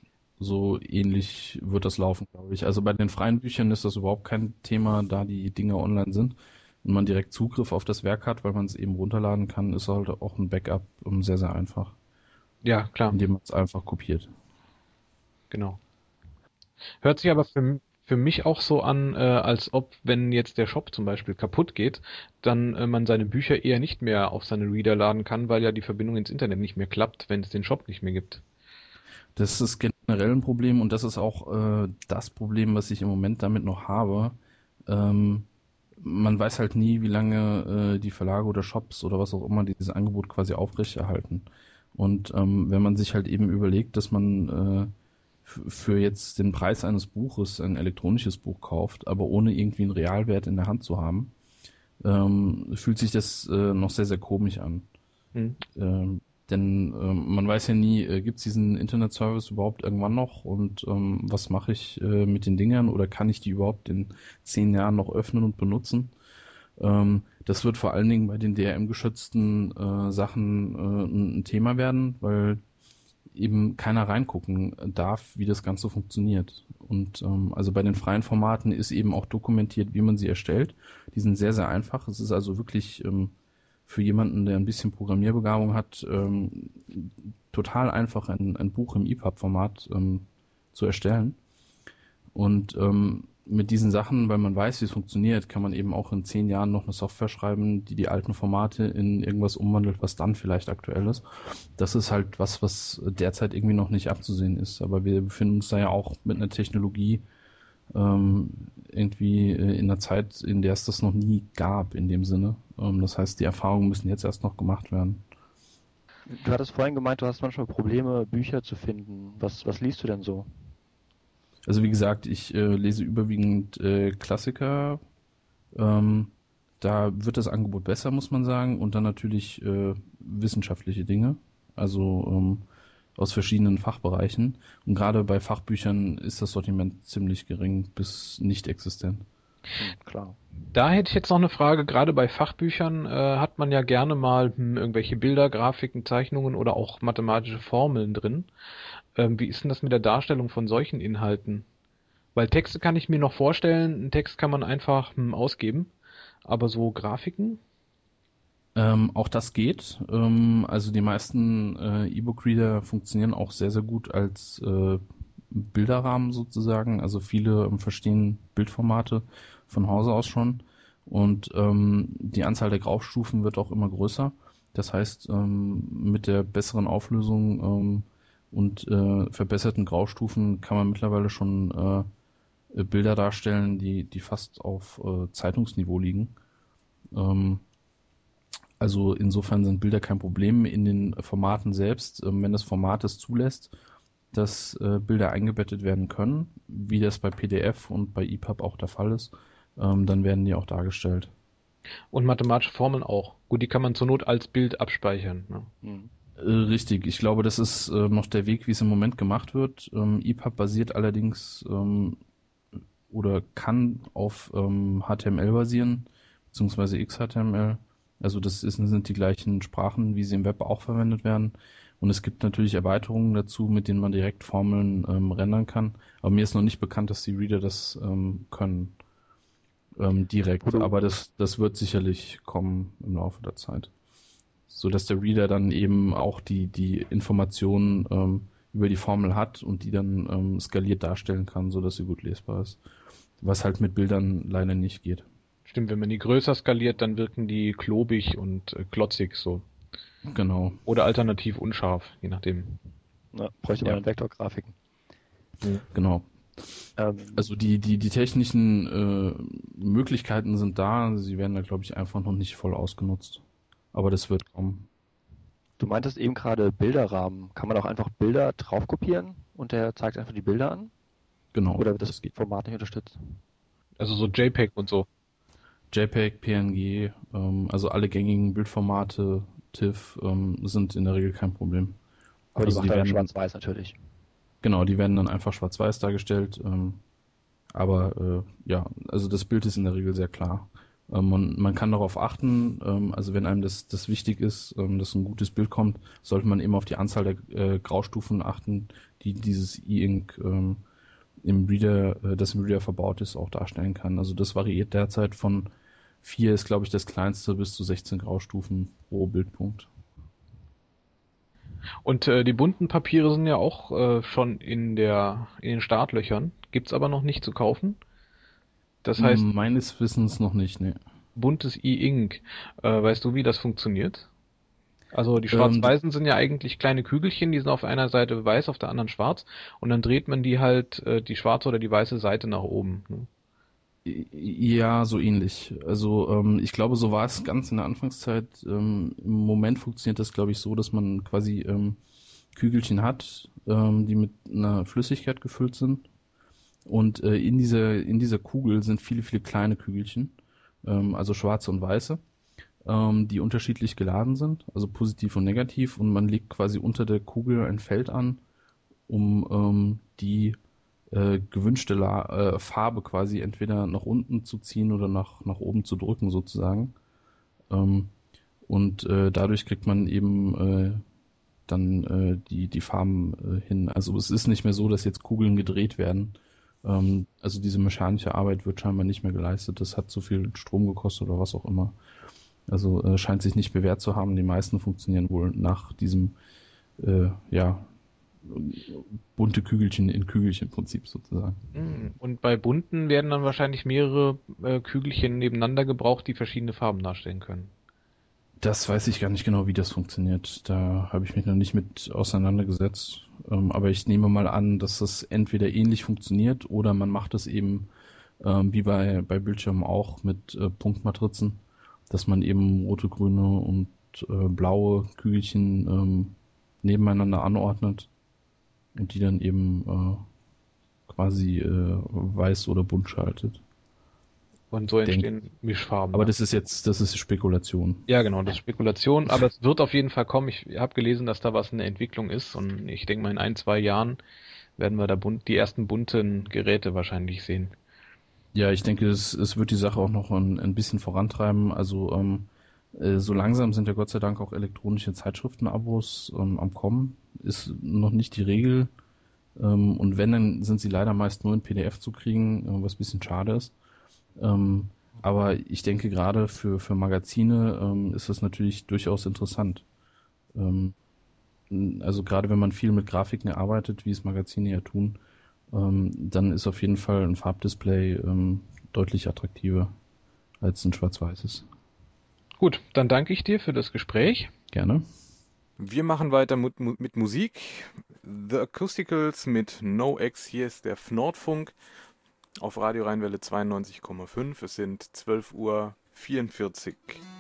So ähnlich wird das laufen, glaube ich. Also bei den freien Büchern ist das überhaupt kein Thema, da die Dinge online sind und man direkt Zugriff auf das Werk hat, weil man es eben runterladen kann, ist halt auch ein Backup sehr, sehr einfach. Ja, klar. Indem man es einfach kopiert. Genau. Hört sich aber für, für mich auch so an, äh, als ob, wenn jetzt der Shop zum Beispiel kaputt geht, dann äh, man seine Bücher eher nicht mehr auf seine Reader laden kann, weil ja die Verbindung ins Internet nicht mehr klappt, wenn es den Shop nicht mehr gibt. Das ist generell ein Problem und das ist auch äh, das Problem, was ich im Moment damit noch habe. Ähm, man weiß halt nie, wie lange äh, die Verlage oder Shops oder was auch immer dieses Angebot quasi aufrechterhalten. Und ähm, wenn man sich halt eben überlegt, dass man äh, f- für jetzt den Preis eines Buches ein elektronisches Buch kauft, aber ohne irgendwie einen Realwert in der Hand zu haben, ähm, fühlt sich das äh, noch sehr, sehr komisch an. Hm. Ähm, Denn ähm, man weiß ja nie, äh, gibt es diesen Internet-Service überhaupt irgendwann noch und ähm, was mache ich äh, mit den Dingern oder kann ich die überhaupt in zehn Jahren noch öffnen und benutzen? Ähm, das wird vor allen Dingen bei den D R M-geschützten äh, Sachen äh, ein, ein Thema werden, weil eben keiner reingucken darf, wie das Ganze funktioniert. Und ähm, also bei den freien Formaten ist eben auch dokumentiert, wie man sie erstellt. Die sind sehr, sehr einfach. Es ist also wirklich ähm, für jemanden, der ein bisschen Programmierbegabung hat, ähm, total einfach ein, ein Buch im E P U B-Format ähm, zu erstellen. Und ähm, mit diesen Sachen, weil man weiß, wie es funktioniert, kann man eben auch in zehn Jahren noch eine Software schreiben, die die alten Formate in irgendwas umwandelt, was dann vielleicht aktuell ist. Das ist halt was, was derzeit irgendwie noch nicht abzusehen ist. Aber wir befinden uns da ja auch mit einer Technologie ähm, irgendwie in einer Zeit, in der es das noch nie gab in dem Sinne. Ähm, das heißt, die Erfahrungen müssen jetzt erst noch gemacht werden. Du hattest vorhin gemeint, du hast manchmal Probleme, Bücher zu finden. Was, was liest du denn so? Also wie gesagt, ich äh, lese überwiegend äh, Klassiker. Ähm, da wird das Angebot besser, muss man sagen. Und dann natürlich äh, wissenschaftliche Dinge. Also ähm, aus verschiedenen Fachbereichen. Und gerade bei Fachbüchern ist das Sortiment ziemlich gering bis nicht existent. Hm, klar. Da hätte ich jetzt noch eine Frage. Gerade bei Fachbüchern äh, hat man ja gerne mal hm, irgendwelche Bilder, Grafiken, Zeichnungen oder auch mathematische Formeln drin. Ähm, wie ist denn das mit der Darstellung von solchen Inhalten? Weil Texte kann ich mir noch vorstellen, einen Text kann man einfach hm, ausgeben, aber so Grafiken? Ähm, auch das geht. Ähm, also die meisten äh, E-Book-Reader funktionieren auch sehr, sehr gut als äh, Bilderrahmen sozusagen. Also viele ähm, verstehen Bildformate von Hause aus schon. Und ähm, die Anzahl der Graustufen wird auch immer größer. Das heißt, ähm, mit der besseren Auflösung ähm, und äh, verbesserten Graustufen kann man mittlerweile schon äh, Bilder darstellen, die, die fast auf äh, Zeitungsniveau liegen. Ähm, Also insofern sind Bilder kein Problem in den Formaten selbst, wenn das Format es zulässt, dass Bilder eingebettet werden können, wie das bei P D F und bei E P U B auch der Fall ist, dann werden die auch dargestellt. Und mathematische Formeln auch. Gut, die kann man zur Not als Bild abspeichern. Ne? Hm. Richtig, ich glaube, das ist noch der Weg, wie es im Moment gemacht wird. E P U B basiert allerdings oder kann auf H T M L basieren, beziehungsweise X H T M L. Also das ist, sind die gleichen Sprachen, wie sie im Web auch verwendet werden. Und es gibt natürlich Erweiterungen dazu, mit denen man direkt Formeln ähm, rendern kann. Aber mir ist noch nicht bekannt, dass die Reader das ähm, können ähm, direkt. Oder Aber das, das wird sicherlich kommen im Laufe der Zeit. So dass der Reader dann eben auch die, die Informationen ähm, über die Formel hat und die dann ähm, skaliert darstellen kann, sodass sie gut lesbar ist. Was halt mit Bildern leider nicht geht. Stimmt, wenn man die größer skaliert, dann wirken die klobig und äh, klotzig so. Genau. Oder alternativ unscharf, je nachdem. Na, bräuchte man ja. Vektorgrafiken. Ja. Genau. Ähm, also die, die, die technischen äh, Möglichkeiten sind da, sie werden da, glaube ich, einfach noch nicht voll ausgenutzt. Aber das wird kommen. Du meintest eben gerade Bilderrahmen. Kann man auch einfach Bilder drauf kopieren und der zeigt einfach die Bilder an? Genau. Oder wird das, das Format nicht unterstützt? Also so JPEG und so. JPEG, P N G, ähm, also alle gängigen Bildformate, TIFF, ähm, sind in der Regel kein Problem. Aber also die macht die dann werden schwarz-weiß natürlich. Genau, die werden dann einfach schwarz-weiß dargestellt. Ähm, aber äh, ja, also das Bild ist in der Regel sehr klar. Ähm, man, man kann darauf achten, ähm, also wenn einem das, das wichtig ist, ähm, dass ein gutes Bild kommt, sollte man eben auf die Anzahl der äh, Graustufen achten, die dieses E-Ink ähm, im Reader, äh, das im Reader verbaut ist, auch darstellen kann. Also das variiert derzeit von vier ist, glaube ich, das kleinste, bis zu sechzehn Graustufen pro Bildpunkt. Und äh, die bunten Papiere sind ja auch äh, schon in der in den Startlöchern, gibt's aber noch nicht zu kaufen. Das heißt, meines Wissens noch nicht, ne. Buntes E-Ink. Äh, weißt du, wie das funktioniert? Also die schwarz-weißen ähm, sind ja eigentlich kleine Kügelchen, die sind auf einer Seite weiß, auf der anderen schwarz und dann dreht man die halt äh, die schwarze oder die weiße Seite nach oben. Ne? Ja, so ähnlich. Also ähm, ich glaube, so war es ganz in der Anfangszeit. Ähm, im Moment funktioniert das, glaube ich, so, dass man quasi ähm, Kügelchen hat, ähm, die mit einer Flüssigkeit gefüllt sind. Und äh, in dieser in dieser Kugel sind viele, viele kleine Kügelchen, ähm, also schwarze und weiße, ähm, die unterschiedlich geladen sind, also positiv und negativ. Und man legt quasi unter der Kugel ein Feld an, um ähm, die Äh, gewünschte La äh, Farbe quasi entweder nach unten zu ziehen oder nach, nach oben zu drücken sozusagen. Ähm, und äh, dadurch kriegt man eben äh, dann äh, die, die Farben äh, hin. Also es ist nicht mehr so, dass jetzt Kugeln gedreht werden. Ähm, also diese mechanische Arbeit wird scheinbar nicht mehr geleistet. Das hat zu viel Strom gekostet oder was auch immer. Also äh, scheint sich nicht bewährt zu haben. Die meisten funktionieren wohl nach diesem äh, ja bunte Kügelchen in Kügelchen-Prinzip sozusagen. Und bei bunten werden dann wahrscheinlich mehrere äh, Kügelchen nebeneinander gebraucht, die verschiedene Farben darstellen können. Das weiß ich gar nicht genau, wie das funktioniert. Da habe ich mich noch nicht mit auseinandergesetzt. Ähm, aber ich nehme mal an, dass das entweder ähnlich funktioniert oder man macht es eben ähm, wie bei, bei Bildschirmen auch mit äh, Punktmatrizen, dass man eben rote, grüne und äh, blaue Kügelchen ähm, nebeneinander anordnet. Und die dann eben äh, quasi äh, weiß oder bunt schaltet. Und so entstehen Denk. Mischfarben. Aber das ist jetzt, das ist Spekulation. Ja, genau, das ist Spekulation, aber es wird auf jeden Fall kommen. Ich habe gelesen, dass da was in der Entwicklung ist und ich denke mal in ein, zwei Jahren werden wir da bunt, die ersten bunten Geräte wahrscheinlich sehen. Ja, ich denke, es, es wird die Sache auch noch ein, ein bisschen vorantreiben. Also ähm, äh, so langsam sind ja Gott sei Dank auch elektronische Zeitschriften-Abos ähm, am Kommen. Ist noch nicht die Regel. Ähm, und wenn, dann sind sie leider meist nur in P D F zu kriegen, äh, was ein bisschen schade ist. Ähm, aber ich denke, gerade für, für Magazine ähm, ist das natürlich durchaus interessant. Ähm, also gerade wenn man viel mit Grafiken arbeitet, wie es Magazine ja tun, ähm, dann ist auf jeden Fall ein Farbdisplay ähm, deutlich attraktiver als ein schwarz-weißes. Gut, dann danke ich dir für das Gespräch. Gerne. Wir machen weiter mit, mit Musik. The Acousticals mit No X. Hier ist der Nordfunk auf Radio Rheinwelle zweiundneunzig Komma fünf. Es sind zwölf Uhr vierundvierzig.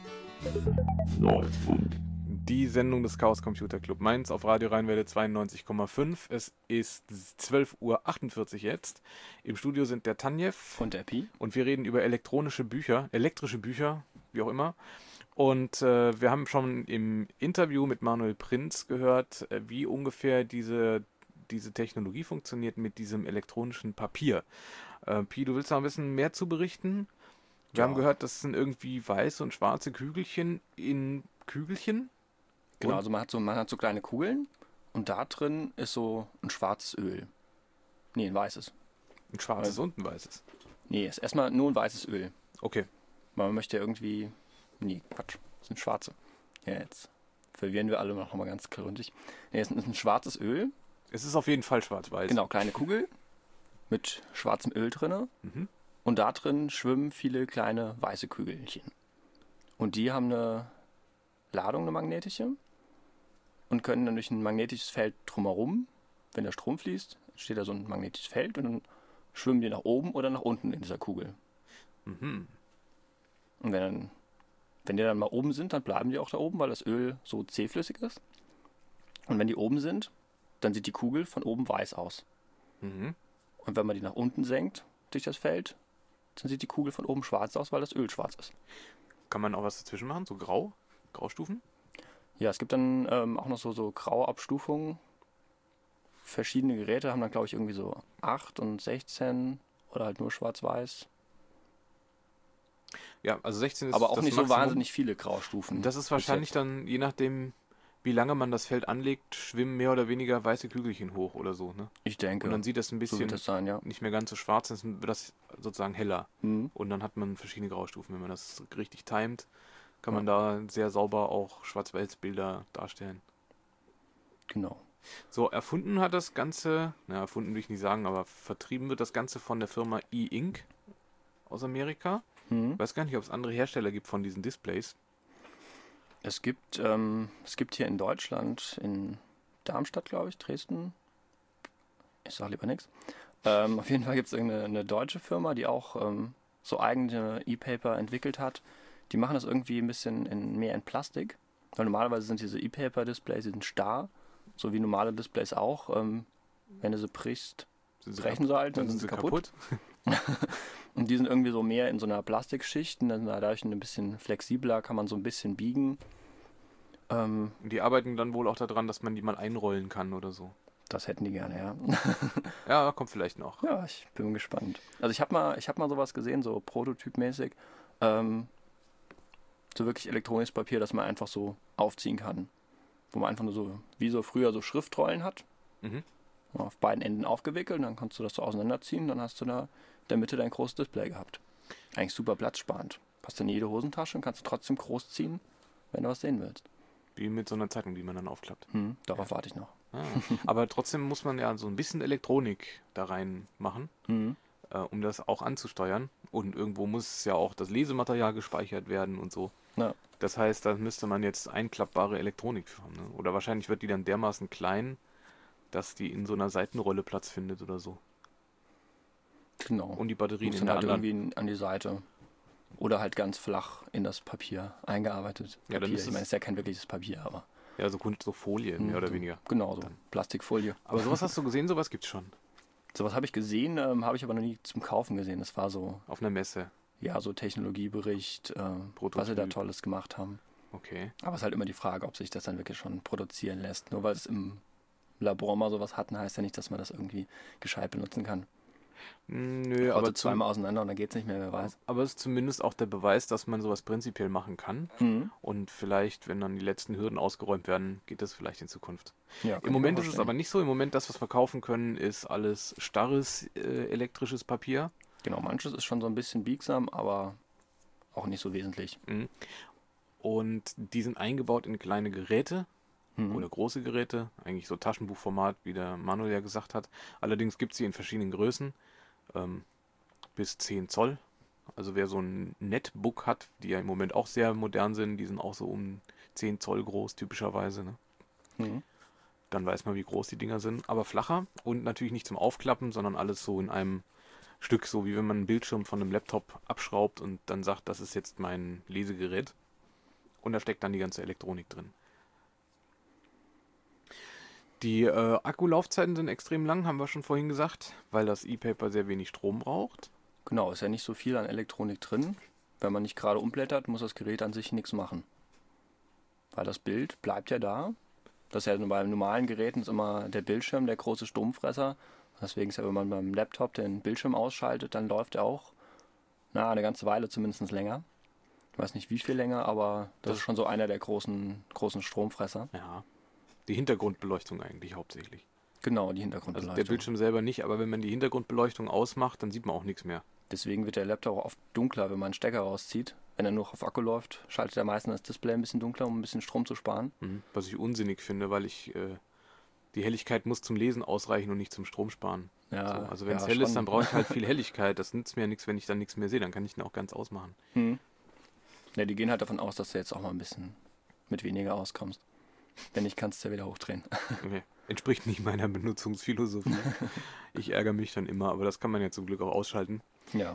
Nordfunk. Die Sendung des Chaos Computer Club Mainz auf Radio Rheinwelle zweiundneunzig Komma fünf. Es ist zwölf Uhr achtundvierzig jetzt. Im Studio sind der Tanjev und der Pi. Und wir reden über elektronische Bücher, elektrische Bücher, wie auch immer. Und äh, wir haben schon im Interview mit Manuel Prinz gehört, äh, wie ungefähr diese, diese Technologie funktioniert mit diesem elektronischen Papier. Äh, Pi, du willst da ein bisschen mehr zu berichten? Wir ja. haben gehört, das sind irgendwie weiße und schwarze Kügelchen in Kügelchen. Genau, also man hat, so, man hat so kleine Kugeln und da drin ist so ein schwarzes Öl. Nee, ein weißes. Ein schwarzes Weil, und ein weißes? Nee, ist erstmal nur ein weißes Öl. Okay. Weil man möchte ja irgendwie... Nee, Quatsch. Das sind schwarze. Ja, jetzt verwirren wir alle noch mal ganz gründlich. Nee, es ist ein schwarzes Öl. Es ist auf jeden Fall schwarz-weiß. Genau, kleine Kugel mit schwarzem Öl drin. Mhm. Und da drin schwimmen viele kleine weiße Kügelchen. Und die haben eine Ladung, eine magnetische, und können dann durch ein magnetisches Feld drumherum, wenn der Strom fließt, entsteht da so ein magnetisches Feld und dann schwimmen die nach oben oder nach unten in dieser Kugel. Mhm. Und wenn, dann, wenn die dann mal oben sind, dann bleiben die auch da oben, weil das Öl so zähflüssig ist. Und wenn die oben sind, dann sieht die Kugel von oben weiß aus. Mhm. Und wenn man die nach unten senkt durch das Feld, dann sieht die Kugel von oben schwarz aus, weil das Öl schwarz ist. Kann man auch was dazwischen machen? So grau? Graustufen? Ja, es gibt dann ähm, auch noch so, so graue Abstufungen. Verschiedene Geräte haben dann, glaube ich, irgendwie so acht und sechzehn oder halt nur schwarz-weiß. Ja, also sechzehn ist aber auch das nicht Maximum. So wahnsinnig viele Graustufen. Das ist wahrscheinlich dann, je nachdem, wie lange man das Feld anlegt, schwimmen mehr oder weniger weiße Kügelchen hoch oder so, ne? Ich denke. Und dann sieht das ein bisschen so wird das sein, ja. nicht mehr ganz so schwarz, dann wird das sozusagen heller. Mhm. Und dann hat man verschiedene Graustufen. Wenn man das richtig timet, kann man da sehr sauber auch Schwarz-Weiß-Bilder darstellen. Genau. So, erfunden hat das Ganze, na, erfunden will ich nicht sagen, aber vertrieben wird das Ganze von der Firma E-Ink aus Amerika. Mhm. Ich weiß gar nicht, ob es andere Hersteller gibt von diesen Displays. Es gibt, ähm, es gibt hier in Deutschland, in Darmstadt, glaube ich, Dresden, ich sage lieber nichts. Ähm, auf jeden Fall gibt es irgendeine eine deutsche Firma, die auch ähm, so eigene E-Paper entwickelt hat. Die machen das irgendwie ein bisschen in, mehr in Plastik. Weil normalerweise sind diese E-Paper-Displays, die sind starr, so wie normale Displays auch. Ähm, wenn du sie brichst, Sind sie brechen ab- sie halt, dann dann sind sind sie sie kaputt. Und die sind irgendwie so mehr in so einer Plastikschicht und dann dadurch ein bisschen flexibler, kann man so ein bisschen biegen. Ähm, Und die arbeiten dann wohl auch daran, dass man die mal einrollen kann oder so. das hätten die gerne, ja. Ja, kommt vielleicht noch. Ja, ich bin gespannt. Also ich habe mal, ich hab mal sowas gesehen, so prototypmäßig. Ähm, so wirklich elektronisches Papier, das man einfach so aufziehen kann. Wo man einfach nur so, wie so früher so Schriftrollen hat. Mhm. Auf beiden Enden aufgewickelt und dann kannst du das so auseinanderziehen. Dann hast du da in der Mitte dein großes Display gehabt. Eigentlich super platzsparend. Passt in jede Hosentasche und kannst du trotzdem groß ziehen, wenn du was sehen willst. Wie mit so einer Zeitung, die man dann aufklappt. Hm, darauf warte ich noch. Ah, aber trotzdem muss man ja so ein bisschen Elektronik da rein machen, Mhm. äh, um das auch anzusteuern. Und irgendwo muss ja auch das Lesematerial gespeichert werden und so. Ja. Das heißt, da müsste man jetzt einklappbare Elektronik für haben. Ne? Oder wahrscheinlich wird die dann dermaßen klein, dass die in so einer Seitenrolle Platz findet oder so. Genau. Und die Batterien Muss in dann der halt anderen. irgendwie an die Seite. Oder halt ganz flach in das Papier eingearbeitet. Ja, dann Papier. ist Ich meine, es- es ist ja kein wirkliches Papier, aber. Ja, so, Kun- so Folie, mehr oder so, weniger. Genau, so Dann. Plastikfolie. Aber sowas hast du gesehen, sowas gibt's schon. Sowas habe ich gesehen, ähm, habe ich aber noch nie zum Kaufen gesehen. Das war so, Auf einer Messe. ja, so Technologiebericht, äh, Prototyp. was sie da Tolles gemacht haben. Okay. Aber es ist halt immer die Frage, ob sich das dann wirklich schon produzieren lässt. Nur weil es im Labor mal sowas hatten, heißt ja nicht, dass man das irgendwie gescheit benutzen kann. Nö, Aber aber, also zum, zweimal auseinander und dann geht's nicht mehr, wer weiß. aber es ist zumindest auch der Beweis, dass man sowas prinzipiell machen kann. Mhm. Und vielleicht, wenn dann die letzten Hürden ausgeräumt werden, geht das vielleicht in Zukunft. Ja, könnte Im Moment ich ist mir es aber nicht so. Im Moment, das, was wir kaufen können, ist alles starres äh, elektrisches Papier. Genau, manches ist schon so ein bisschen biegsam, aber auch nicht so wesentlich. Mhm. Und die sind eingebaut in kleine Geräte Mhm. oder große Geräte. Eigentlich so Taschenbuchformat, wie der Manuel ja gesagt hat. Allerdings gibt es sie in verschiedenen Größen. Ähm, bis zehn Zoll. Also wer so ein Netbook hat, die ja im Moment auch sehr modern sind, die sind auch so um zehn Zoll groß typischerweise, ne? Mhm. Dann weiß man, wie groß die Dinger sind. Aber flacher und natürlich nicht zum Aufklappen, sondern alles so in einem Stück, so wie wenn man einen Bildschirm von einem Laptop abschraubt und dann sagt, das ist jetzt mein Lesegerät. Und da steckt dann die ganze Elektronik drin. Die äh, Akkulaufzeiten sind extrem lang, haben wir schon vorhin gesagt, weil das E-Paper sehr wenig Strom braucht. Genau, ist ja nicht so viel an Elektronik drin. Wenn man nicht gerade umblättert, muss das Gerät an sich nichts machen. Weil das Bild bleibt ja da. Das ist ja bei normalen Geräten ist immer der Bildschirm der große Stromfresser. Deswegen ist ja, wenn man beim Laptop den Bildschirm ausschaltet, dann läuft er auch na, eine ganze Weile zumindest länger. Ich weiß nicht wie viel länger, aber das, Das- ist schon so einer der großen, großen Stromfresser. Ja. Die Hintergrundbeleuchtung eigentlich hauptsächlich. Genau, die Also Hintergrundbeleuchtung. der Bildschirm selber nicht, aber wenn man die Hintergrundbeleuchtung ausmacht, dann sieht man auch nichts mehr. Deswegen wird der Laptop auch oft dunkler, wenn man einen Stecker rauszieht. Wenn er nur auf Akku läuft, schaltet er meistens das Display ein bisschen dunkler, um ein bisschen Strom zu sparen. Mhm. Was ich unsinnig finde, weil ich äh, die Helligkeit muss zum Lesen ausreichen und nicht zum Strom sparen. Ja, so, also wenn es ja, hell schon. ist, dann brauche ich halt viel Helligkeit. Das nützt mir ja nichts, wenn ich dann nichts mehr sehe. Dann kann ich ihn auch ganz ausmachen. Hm. Ja, die gehen halt davon aus, dass du jetzt auch mal ein bisschen mit weniger auskommst. Wenn nicht, kannst du ja wieder hochdrehen. Okay. Entspricht nicht meiner Benutzungsphilosophie. Ich ärgere mich dann immer, aber das kann man ja zum Glück auch ausschalten. Ja.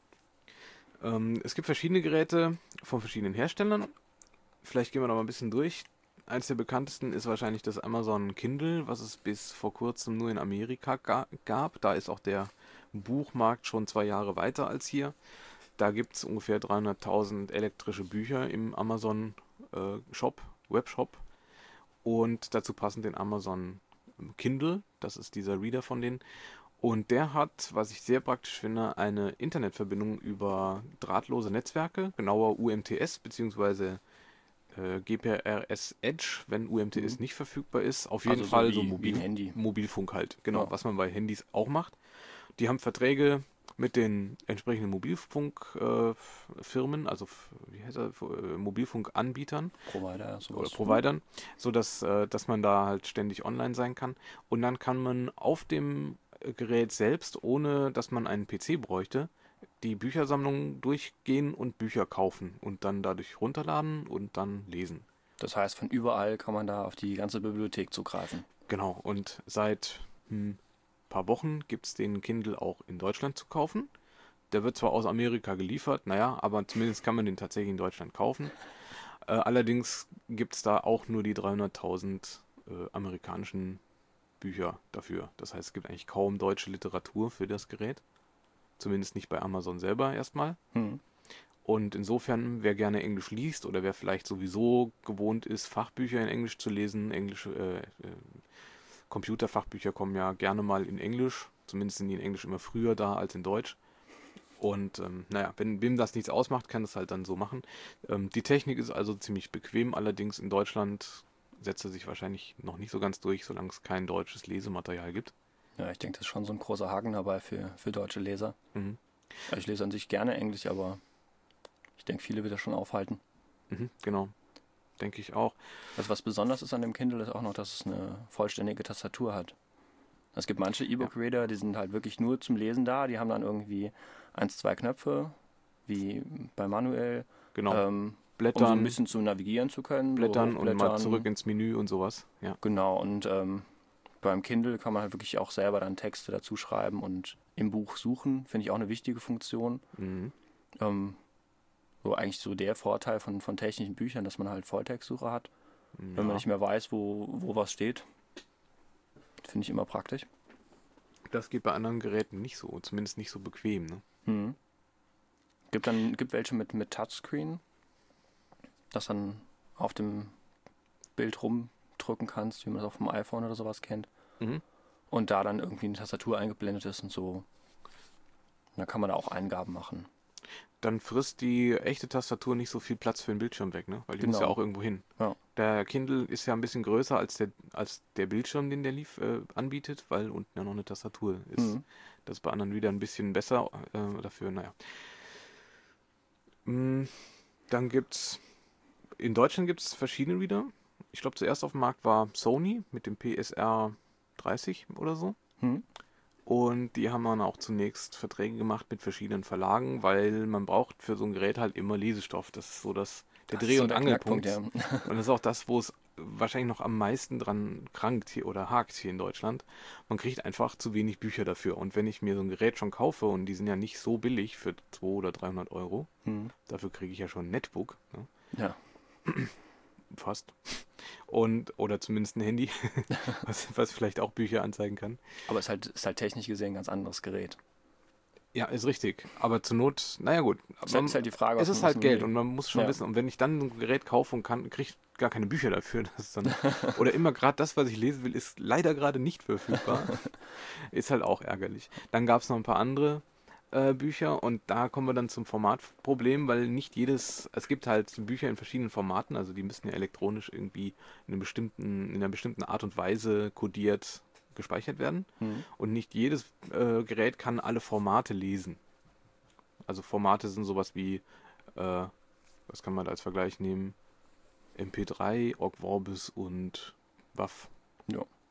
Ähm, es gibt verschiedene Geräte von verschiedenen Herstellern. Vielleicht gehen wir noch mal ein bisschen durch. Eins der bekanntesten ist wahrscheinlich das Amazon Kindle, was es bis vor kurzem nur in Amerika ga- gab. Da ist auch der Buchmarkt schon zwei Jahre weiter als hier. Da gibt es ungefähr dreihunderttausend elektrische Bücher im Amazon äh, Shop, Webshop. Und dazu passend den Amazon Kindle, das ist dieser Reader von denen. Und der hat, was ich sehr praktisch finde, eine Internetverbindung über drahtlose Netzwerke, genauer U M T S bzw. Äh, G P R S Edge, wenn U M T S mhm. nicht verfügbar ist. Auf jeden also so Fall wie, so Mobil, wie ein Handy. Mobilfunk halt, genau, Ja. was man bei Handys auch macht. Die haben Verträge mit den entsprechenden Mobilfunkfirmen, äh, also wie heißt er, äh, Mobilfunkanbietern Provider, sowas. oder Providern, sodass äh, dass man da halt ständig online sein kann. Und dann kann man auf dem Gerät selbst, ohne dass man einen P C bräuchte, die Büchersammlung durchgehen und Bücher kaufen und dann dadurch runterladen und dann lesen. Das heißt, von überall kann man da auf die ganze Bibliothek zugreifen. Genau, und seit ein hm, paar Wochen gibt es den Kindle auch in Deutschland zu kaufen. Der wird zwar aus Amerika geliefert, naja, aber zumindest kann man den tatsächlich in Deutschland kaufen. Äh, allerdings gibt es da auch nur die dreihunderttausend äh, amerikanischen Bücher dafür. Das heißt, es gibt eigentlich kaum deutsche Literatur für das Gerät. Zumindest nicht bei Amazon selber erstmal. Hm. Und insofern, wer gerne Englisch liest oder wer vielleicht sowieso gewohnt ist, Fachbücher in Englisch zu lesen, Englisch, äh, äh, Computerfachbücher kommen ja gerne mal in Englisch. Zumindest sind die in Englisch immer früher da als in Deutsch. Und ähm, naja, wenn wem das nichts ausmacht, kann das halt dann so machen. Ähm, die Technik ist also ziemlich bequem, allerdings in Deutschland setzt er sich wahrscheinlich noch nicht so ganz durch, solange es kein deutsches Lesematerial gibt. Ja, ich denke, das ist schon so ein großer Haken dabei für, für deutsche Leser. Mhm. Also ich lese an sich gerne Englisch, aber ich denke, viele wird das schon aufhalten. Mhm, genau, denke ich auch. Also was besonders ist an dem Kindle ist auch noch, dass es eine vollständige Tastatur hat. Es gibt manche E-Book-Reader, die sind halt wirklich nur zum Lesen da. Die haben dann irgendwie eins, zwei Knöpfe, wie bei Manuel. Genau. Ähm, Blättern, um so ein bisschen zu navigieren zu können. Blättern so und mal zurück ins Menü und sowas. Ja. Genau, und ähm, beim Kindle kann man halt wirklich auch selber dann Texte dazu schreiben und im Buch suchen. Finde ich auch eine wichtige Funktion. Mhm. Ähm, so eigentlich so der Vorteil von, von technischen Büchern, dass man halt Volltextsuche hat. Ja. Wenn man nicht mehr weiß, wo, wo was steht. Finde ich immer praktisch. Das geht bei anderen Geräten nicht so, zumindest nicht so bequem. Ne? Hm. Gibt dann gibt welche mit, mit Touchscreen, dass dann auf dem Bild rumdrücken kannst, wie man das auf dem iPhone oder sowas kennt. Mhm. Und da dann irgendwie eine Tastatur eingeblendet ist und so. Da kann man da auch Eingaben machen. Dann frisst die echte Tastatur nicht so viel Platz für den Bildschirm weg, ne? Weil die Genau. muss ja auch irgendwo hin. Ja. Der Kindle ist ja ein bisschen größer als der, als der Bildschirm, den der lief, äh, anbietet, weil unten ja noch eine Tastatur ist. Mhm. Das ist bei anderen wieder ein bisschen besser äh, dafür, naja. Mm, dann gibt's, in Deutschland gibt es verschiedene Reader. Ich glaube, zuerst auf dem Markt war Sony mit dem P S R dreißig oder so. Hm. Und die haben dann auch zunächst Verträge gemacht mit verschiedenen Verlagen, weil man braucht für so ein Gerät halt immer Lesestoff. Das ist so das, der Das Dreh- ist so und der Angelpunkt. Knackpunkt, ja. Und das ist auch das, wo es wahrscheinlich noch am meisten dran krankt hier oder hakt hier in Deutschland. Man kriegt einfach zu wenig Bücher dafür. Und wenn ich mir so ein Gerät schon kaufe, und die sind ja nicht so billig für zweihundert oder dreihundert Euro, Hm. dafür kriege ich ja schon ein Netbook. Ne? Ja. Fast. Und, oder zumindest ein Handy, was, was vielleicht auch Bücher anzeigen kann. Aber es ist halt, ist halt technisch gesehen ein ganz anderes Gerät. Ja, ist richtig. Aber zur Not, naja gut. Es ist halt die Frage, Es was ist man halt wissen Geld will. und man muss schon Ja. wissen, und wenn ich dann ein Gerät kaufe und kann, kriege gar keine Bücher dafür, das ist dann, oder immer gerade das, was ich lesen will, ist leider gerade nicht verfügbar. Ist halt auch ärgerlich. Dann gab es noch ein paar andere äh, Bücher und da kommen wir dann zum Formatproblem, weil nicht jedes, es gibt halt Bücher in verschiedenen Formaten, also die müssen ja elektronisch irgendwie in, einem bestimmten, in einer bestimmten Art und Weise kodiert gespeichert werden. Hm. Und nicht jedes äh, Gerät kann alle Formate lesen. Also Formate sind sowas wie, äh, was kann man da als Vergleich nehmen? M P drei, Ogg Vorbis und W A V. Ja.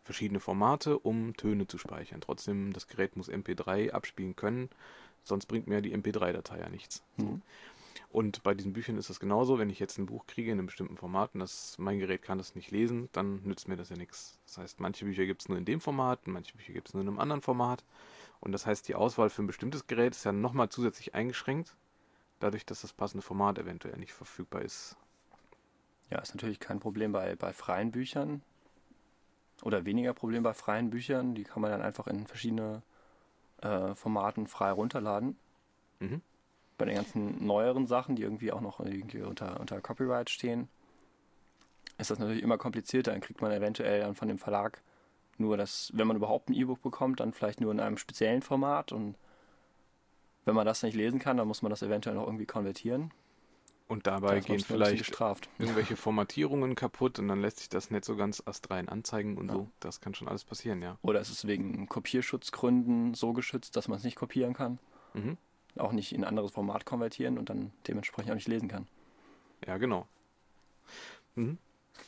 verschiedene Formate, um Töne zu speichern. Trotzdem, das Gerät muss M P drei abspielen können, sonst bringt mir die M P drei Datei ja nichts. Mhm. So. Und bei diesen Büchern ist das genauso. Wenn ich jetzt ein Buch kriege in einem bestimmten Format und das, mein Gerät kann das nicht lesen, dann nützt mir das ja nichts. Das heißt, manche Bücher gibt es nur in dem Format, manche Bücher gibt es nur in einem anderen Format. Und das heißt, die Auswahl für ein bestimmtes Gerät ist ja nochmal zusätzlich eingeschränkt, dadurch, dass das passende Format eventuell nicht verfügbar ist. Ja, ist natürlich kein Problem bei, bei freien Büchern. Oder weniger Problem bei freien Büchern. Die kann man dann einfach in verschiedene äh, Formaten frei runterladen. Mhm. Bei den ganzen neueren Sachen, die irgendwie auch noch irgendwie unter, unter Copyright stehen, ist das natürlich immer komplizierter. Dann kriegt man eventuell dann von dem Verlag nur das, wenn man überhaupt ein E-Book bekommt, dann vielleicht nur in einem speziellen Format. Und wenn man das nicht lesen kann, dann muss man das eventuell noch irgendwie konvertieren. Und dabei gehen vielleicht gestraft. irgendwelche Formatierungen kaputt und dann lässt sich das nicht so ganz astrein anzeigen und ja. so. Das kann schon alles passieren, ja. Oder ist es wegen Kopierschutzgründen so geschützt, dass man es nicht kopieren kann? Mhm. Auch nicht in ein anderes Format konvertieren und dann dementsprechend auch nicht lesen kann. Ja, genau. Mhm.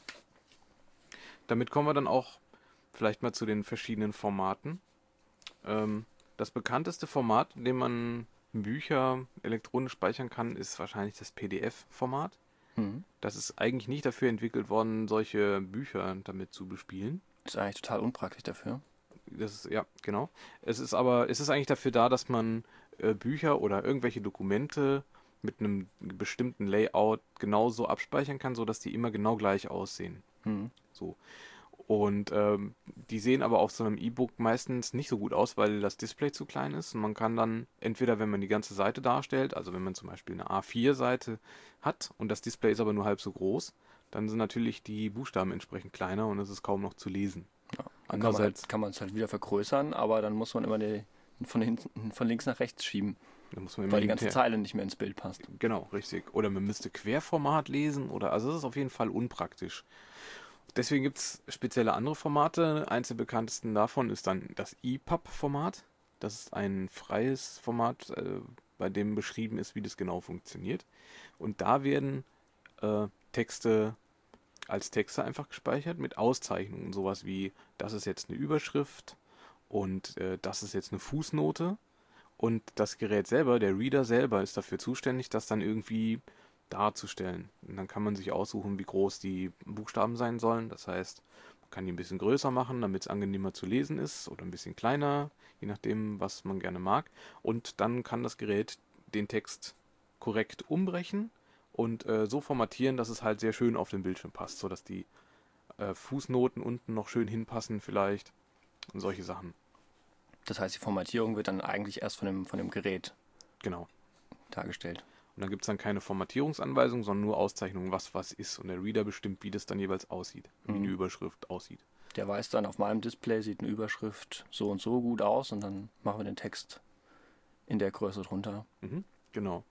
Damit kommen wir dann auch vielleicht mal zu den verschiedenen Formaten. Ähm, das bekannteste Format, in dem man Bücher elektronisch speichern kann, ist wahrscheinlich das P D F-Format. Mhm. Das ist eigentlich nicht dafür entwickelt worden, solche Bücher damit zu bespielen. Das ist eigentlich total unpraktisch dafür. Das ist, ja, genau. Es ist aber, es ist eigentlich dafür da, dass man äh, Bücher oder irgendwelche Dokumente mit einem bestimmten Layout genauso abspeichern kann, sodass die immer genau gleich aussehen. Mhm. So. Und ähm, die sehen aber auf so einem E-Book meistens nicht so gut aus, weil das Display zu klein ist. Und man kann dann entweder, wenn man die ganze Seite darstellt, also wenn man zum Beispiel eine A vier Seite hat und das Display ist aber nur halb so groß, dann sind natürlich die Buchstaben entsprechend kleiner und es ist kaum noch zu lesen. Ja, andererseits kann man es halt wieder vergrößern, aber dann muss man immer die, von, hinten, von links nach rechts schieben, da muss man immer weil die ganze hinterher. Zeile nicht mehr ins Bild passt. Genau, richtig. Oder man müsste Querformat lesen oder also das ist auf jeden Fall unpraktisch. Deswegen gibt es spezielle andere Formate. Eins der bekanntesten davon ist dann das E P U B-Format. Das ist ein freies Format, äh, bei dem beschrieben ist, wie das genau funktioniert. Und da werden äh, Texte als Texte einfach gespeichert mit Auszeichnungen. Sowas wie, das ist jetzt eine Überschrift und äh, das ist jetzt eine Fußnote. Und das Gerät selber, der Reader selber, ist dafür zuständig, das dann irgendwie darzustellen. Und dann kann man sich aussuchen, wie groß die Buchstaben sein sollen. Das heißt, man kann die ein bisschen größer machen, damit es angenehmer zu lesen ist oder ein bisschen kleiner, je nachdem, was man gerne mag. Und dann kann das Gerät den Text korrekt umbrechen und äh, so formatieren, dass es halt sehr schön auf den Bildschirm passt, sodass die äh, Fußnoten unten noch schön hinpassen vielleicht und solche Sachen. Das heißt, die Formatierung wird dann eigentlich erst von dem, von dem Gerät genau dargestellt. Und dann gibt es dann keine Formatierungsanweisung, sondern nur Auszeichnungen, was was ist. Und der Reader bestimmt, wie das dann jeweils aussieht, wie mhm. die Überschrift aussieht. Der weiß dann, auf meinem Display sieht eine Überschrift so und so gut aus und dann machen wir den Text in der Größe drunter. Mhm, genau.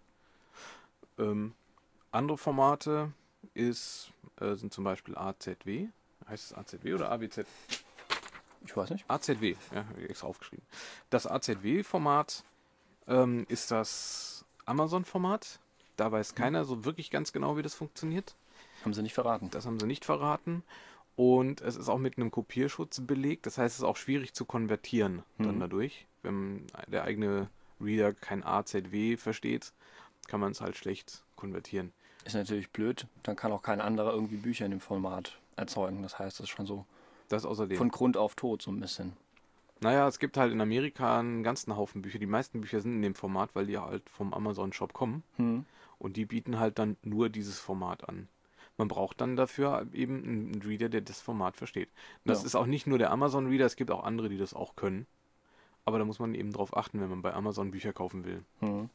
Ähm, andere Formate ist, äh, sind zum Beispiel A Z W. Heißt es A Z W oder A W Z? Ich weiß nicht. A Z W, ja, habe ich extra aufgeschrieben. Das A Z W-Format ähm, ist das Amazon-Format. Da weiß keiner so wirklich ganz genau, wie das funktioniert. Haben sie nicht verraten. Das haben sie nicht verraten. Und es ist auch mit einem Kopierschutz belegt. Das heißt, es ist auch schwierig zu konvertieren mhm. dann dadurch. Wenn der eigene Reader kein A Z W versteht, kann man es halt schlecht konvertieren. Ist natürlich blöd. Dann kann auch kein anderer irgendwie Bücher in dem Format erzeugen. Das heißt, das ist schon so das außerdem von Grund auf tot so ein bisschen. Naja, es gibt halt in Amerika einen ganzen Haufen Bücher. Die meisten Bücher sind in dem Format, weil die halt vom Amazon-Shop kommen. Hm. Und die bieten halt dann nur dieses Format an. Man braucht dann dafür eben einen Reader, der das Format versteht. Das ja. ist auch nicht nur der Amazon-Reader, es gibt auch andere, die das auch können. Aber da muss man eben drauf achten, wenn man bei Amazon Bücher kaufen will. Hm.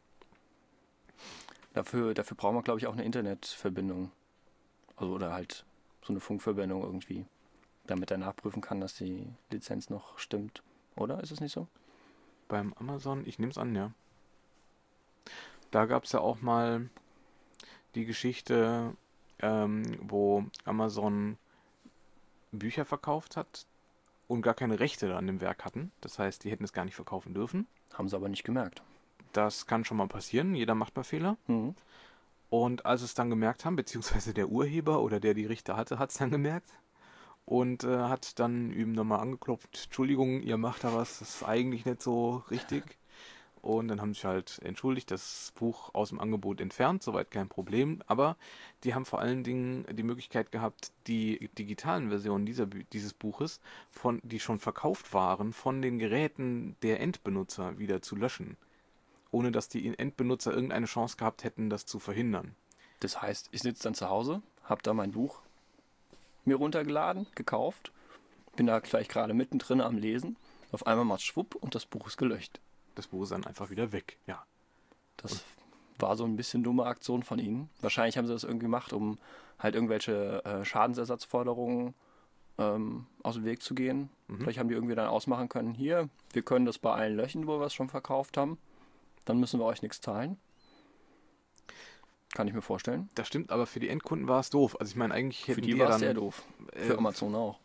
Dafür, dafür braucht man, glaube ich, auch eine Internetverbindung. Also oder halt so eine Funkverbindung irgendwie. Damit er nachprüfen kann, dass die Lizenz noch stimmt. Oder? Ist es nicht so? Beim Amazon, ich nehme es an, ja. Da gab es ja auch mal die Geschichte, ähm, wo Amazon Bücher verkauft hat und gar keine Rechte an dem Werk hatten. Das heißt, die hätten es gar nicht verkaufen dürfen. Haben sie aber nicht gemerkt. Das kann schon mal passieren. Jeder macht mal Fehler. Mhm. Und als sie es dann gemerkt haben, beziehungsweise der Urheber oder der die Rechte hatte, hat es dann gemerkt. und äh, hat dann ihm nochmal angeklopft, Entschuldigung, ihr macht da was, das ist eigentlich nicht so richtig. Und dann haben sie sich halt entschuldigt, das Buch aus dem Angebot entfernt, soweit kein Problem. Aber die haben vor allen Dingen die Möglichkeit gehabt, die digitalen Versionen dieser, dieses Buches, von, die schon verkauft waren, von den Geräten der Endbenutzer wieder zu löschen. Ohne dass die Endbenutzer irgendeine Chance gehabt hätten, das zu verhindern. Das heißt, ich sitze dann zu Hause, habe da mein Buch mir runtergeladen, gekauft, bin da gleich gerade mittendrin am Lesen. Auf einmal macht schwupp und das Buch ist gelöscht. Das Buch ist dann einfach wieder weg, ja. Das und war so ein bisschen dumme Aktion von ihnen. Wahrscheinlich haben sie das irgendwie gemacht, um halt irgendwelche äh, Schadensersatzforderungen ähm, aus dem Weg zu gehen. Mhm. Vielleicht haben die irgendwie dann ausmachen können, hier, wir können das bei allen löschen, wo wir es schon verkauft haben. Dann müssen wir euch nichts zahlen. Kann ich mir vorstellen. Das stimmt, aber für die Endkunden war es doof. Also ich meine, eigentlich hätten für die, die war ja es dann, sehr doof. Für äh, Amazon auch.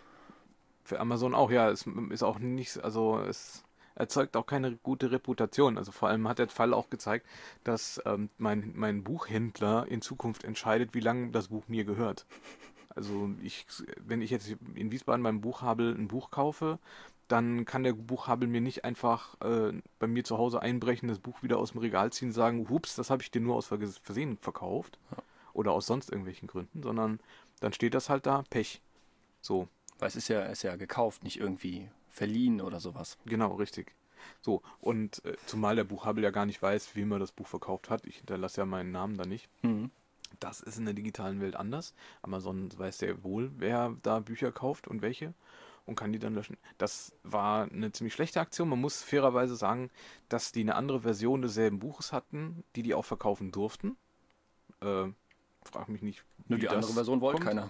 Für Amazon auch, ja. Es ist auch nicht, also es erzeugt auch keine gute Reputation. Also vor allem hat der Fall auch gezeigt, dass ähm, mein, mein Buchhändler in Zukunft entscheidet, wie lange das Buch mir gehört. Also ich, wenn ich jetzt in Wiesbaden beim Buchhabel ein Buch kaufe, dann kann der Buchhabel mir nicht einfach äh, bei mir zu Hause einbrechen, das Buch wieder aus dem Regal ziehen und sagen, hups, das habe ich dir nur aus Versehen verkauft. Ja. Oder aus sonst irgendwelchen Gründen, sondern dann steht das halt da, Pech. So. Weil es ist ja, ist ja gekauft, nicht irgendwie verliehen oder sowas. Genau, richtig. So, und äh, zumal der Buchhabel ja gar nicht weiß, wem er das Buch verkauft hat. Ich hinterlasse ja meinen Namen da nicht. Mhm. Das ist in der digitalen Welt anders. Amazon weiß sehr wohl, wer da Bücher kauft und welche und kann die dann löschen. Das war eine ziemlich schlechte Aktion. Man muss fairerweise sagen, dass die eine andere Version desselben Buches hatten, die die auch verkaufen durften. Äh, frag mich nicht, Nur die andere Version wollte keiner.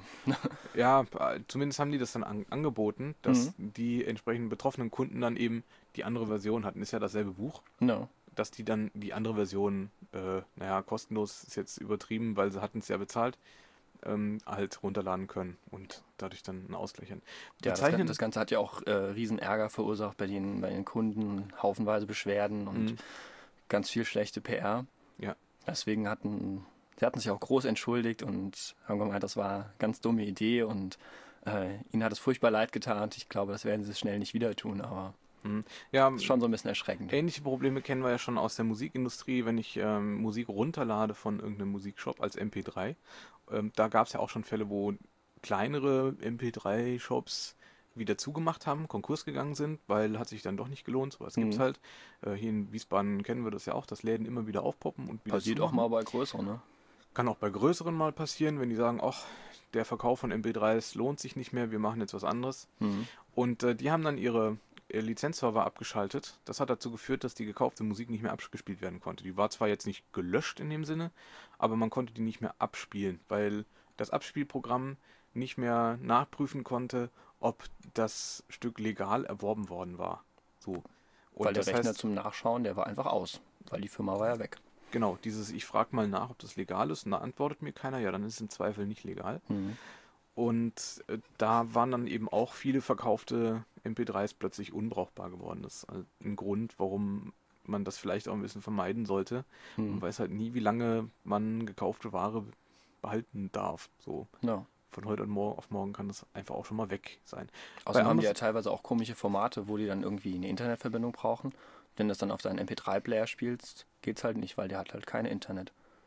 Ja, zumindest haben die das dann an, angeboten, dass mhm. die entsprechenden betroffenen Kunden dann eben die andere Version hatten. Ist ja dasselbe Buch. No. Dass die dann die andere Version, äh, naja, kostenlos ist jetzt übertrieben, weil sie hatten es ja bezahlt, ähm, halt runterladen können und dadurch dann einen Ausgleich haben. Ja, das, das Ganze hat ja auch äh, riesen Ärger verursacht bei den, bei den Kunden, haufenweise Beschwerden und mhm. ganz viel schlechte P R. Ja. Deswegen hatten, sie hatten sich auch groß entschuldigt und haben gemeint, das war eine ganz dumme Idee und äh, ihnen hat es furchtbar leid getan. Ich glaube, das werden sie schnell nicht wieder tun, aber ja, das ist schon so ein bisschen erschreckend. Ähnliche Probleme kennen wir ja schon aus der Musikindustrie, wenn ich ähm, Musik runterlade von irgendeinem Musikshop als M P drei. Ähm, da gab es ja auch schon Fälle, wo kleinere M P drei Shops wieder zugemacht haben, Konkurs gegangen sind, weil hat sich dann doch nicht gelohnt. So was mhm. gibt's halt. Äh, hier in Wiesbaden kennen wir das ja auch, dass Läden immer wieder aufpoppen und wieder Passiert zumachen. Auch mal bei größeren, ne? Kann auch bei größeren mal passieren, wenn die sagen, ach, der Verkauf von M P dreis lohnt sich nicht mehr, wir machen jetzt was anderes. Mhm. Und äh, die haben dann ihre Lizenzserver abgeschaltet. Das hat dazu geführt, dass die gekaufte Musik nicht mehr abgespielt werden konnte. Die war zwar jetzt nicht gelöscht in dem Sinne, aber man konnte die nicht mehr abspielen, weil das Abspielprogramm nicht mehr nachprüfen konnte, ob das Stück legal erworben worden war. So. Und weil der das Rechner heißt, zum Nachschauen, der war einfach aus, weil die Firma war ja weg. Genau, dieses ich frage mal nach, ob das legal ist und da antwortet mir keiner, ja, dann ist es im Zweifel nicht legal. Mhm. Und äh, da waren dann eben auch viele verkaufte M P dreis plötzlich unbrauchbar geworden. Das ist halt ein Grund, warum man das vielleicht auch ein bisschen vermeiden sollte. Hm. Man weiß halt nie, wie lange man gekaufte Ware behalten darf. So. Ja. Von heute auf morgen kann das einfach auch schon mal weg sein. Außerdem haben die ja teilweise auch komische Formate, wo die dann irgendwie eine Internetverbindung brauchen. Wenn du das dann auf deinen M P drei Player spielst, geht's halt nicht, weil der hat halt kein Internet.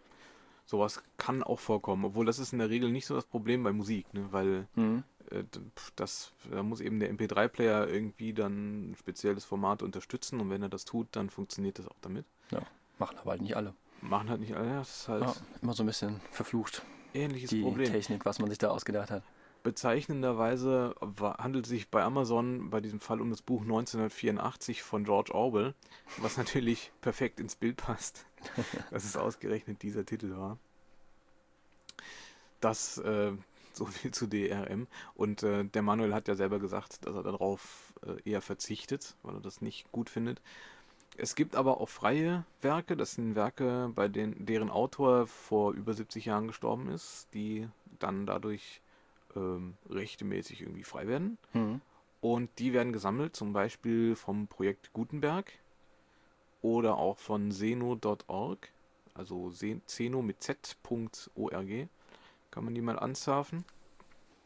Sowas kann auch vorkommen, obwohl das ist in der Regel nicht so das Problem bei Musik, ne? Weil mhm. äh, das, da muss eben der M P drei Player irgendwie dann ein spezielles Format unterstützen und wenn er das tut, dann funktioniert das auch damit. Ja, machen aber halt nicht alle. Machen halt nicht alle, das ist halt ja, immer so ein bisschen verflucht. Ähnliches die Problem. Technik, was man sich da ausgedacht hat. Bezeichnenderweise war, handelt es sich bei Amazon bei diesem Fall um das Buch neunzehnhundertvierundachtzig von George Orwell, was natürlich perfekt ins Bild passt, dass es ausgerechnet dieser Titel war. Das, äh, so viel zu D R M. Und äh, der Manuel hat ja selber gesagt, dass er darauf äh, eher verzichtet, weil er das nicht gut findet. Es gibt aber auch freie Werke, das sind Werke, bei denen deren Autor vor über siebzig Jahren gestorben ist, die dann dadurch ähm, rechtemäßig irgendwie frei werden. Mhm. Und die werden gesammelt, zum Beispiel vom Projekt Gutenberg oder auch von Zeno Punkt org, also Zeno mit z Punkt org, kann man die mal ansurfen.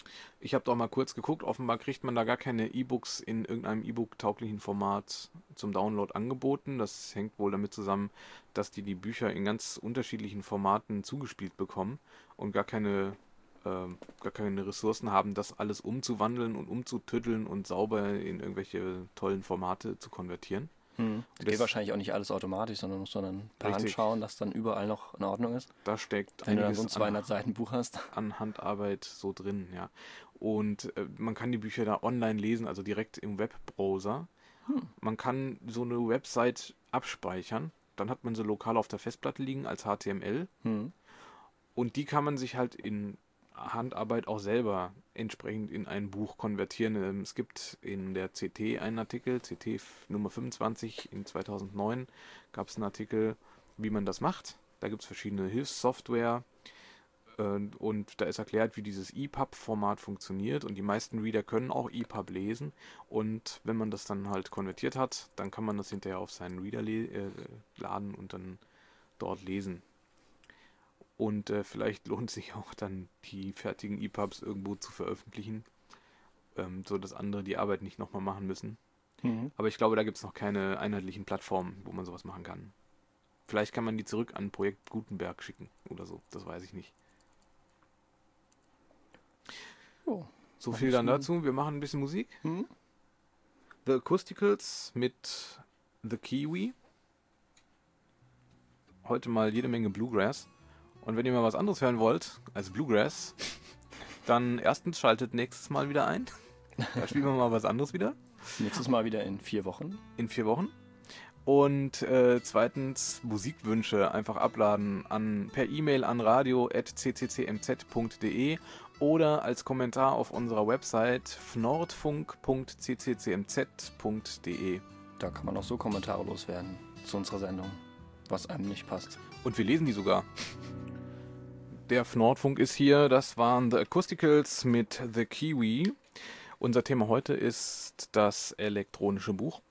Ich habe doch mal kurz geguckt, offenbar kriegt man da gar keine E-Books in irgendeinem E-Book-tauglichen Format zum Download angeboten. Das hängt wohl damit zusammen, dass die die Bücher in ganz unterschiedlichen Formaten zugespielt bekommen und gar keine, äh, gar keine Ressourcen haben, das alles umzuwandeln und umzutüddeln und sauber in irgendwelche tollen Formate zu konvertieren. Hm. Das geht wahrscheinlich auch nicht alles automatisch, sondern muss man dann per Hand schauen, dass dann überall noch in Ordnung ist. Da steckt wenn du dann so ein zweihundert Seiten Buch hast. An Handarbeit so drin, ja. Und äh, man kann die Bücher da online lesen, also direkt im Webbrowser. Hm. Man kann so eine Website abspeichern, dann hat man sie lokal auf der Festplatte liegen als H T M L. Hm. Und die kann man sich halt in Handarbeit auch selber entsprechend in ein Buch konvertieren. Es gibt in der C T einen Artikel, C T Nummer fünfundzwanzig in zweitausendneun gab es einen Artikel, wie man das macht. Da gibt es verschiedene Hilfssoftware äh, und da ist erklärt, wie dieses E P U B-Format funktioniert und die meisten Reader können auch E P U B lesen und wenn man das dann halt konvertiert hat, dann kann man das hinterher auf seinen Reader äh, laden und dann dort lesen. Und äh, vielleicht lohnt sich auch dann, die fertigen E P U Bs irgendwo zu veröffentlichen, ähm, so dass andere die Arbeit nicht nochmal machen müssen. Mhm. Aber ich glaube, da gibt es noch keine einheitlichen Plattformen, wo man sowas machen kann. Vielleicht kann man die zurück an Projekt Gutenberg schicken oder so, das weiß ich nicht. Oh, so viel dann dazu. Wir machen ein bisschen Musik. Mhm. The Acousticals mit The Kiwi. Heute mal jede Menge Bluegrass. Und wenn ihr mal was anderes hören wollt als Bluegrass, dann erstens schaltet nächstes Mal wieder ein. Da spielen wir mal was anderes wieder. Nächstes Mal wieder in vier Wochen. In vier Wochen. Und äh, zweitens Musikwünsche einfach abladen an per E-Mail an radio at c c c m z punkt d e oder als Kommentar auf unserer Website fnordfunk punkt c c c m z punkt d e. Da kann man auch so Kommentare loswerden zu unserer Sendung, was einem nicht passt. Und wir lesen die sogar. Der Nordfunk ist hier, das waren The Acousticals mit The Kiwi. Unser Thema heute ist das elektronische Buch.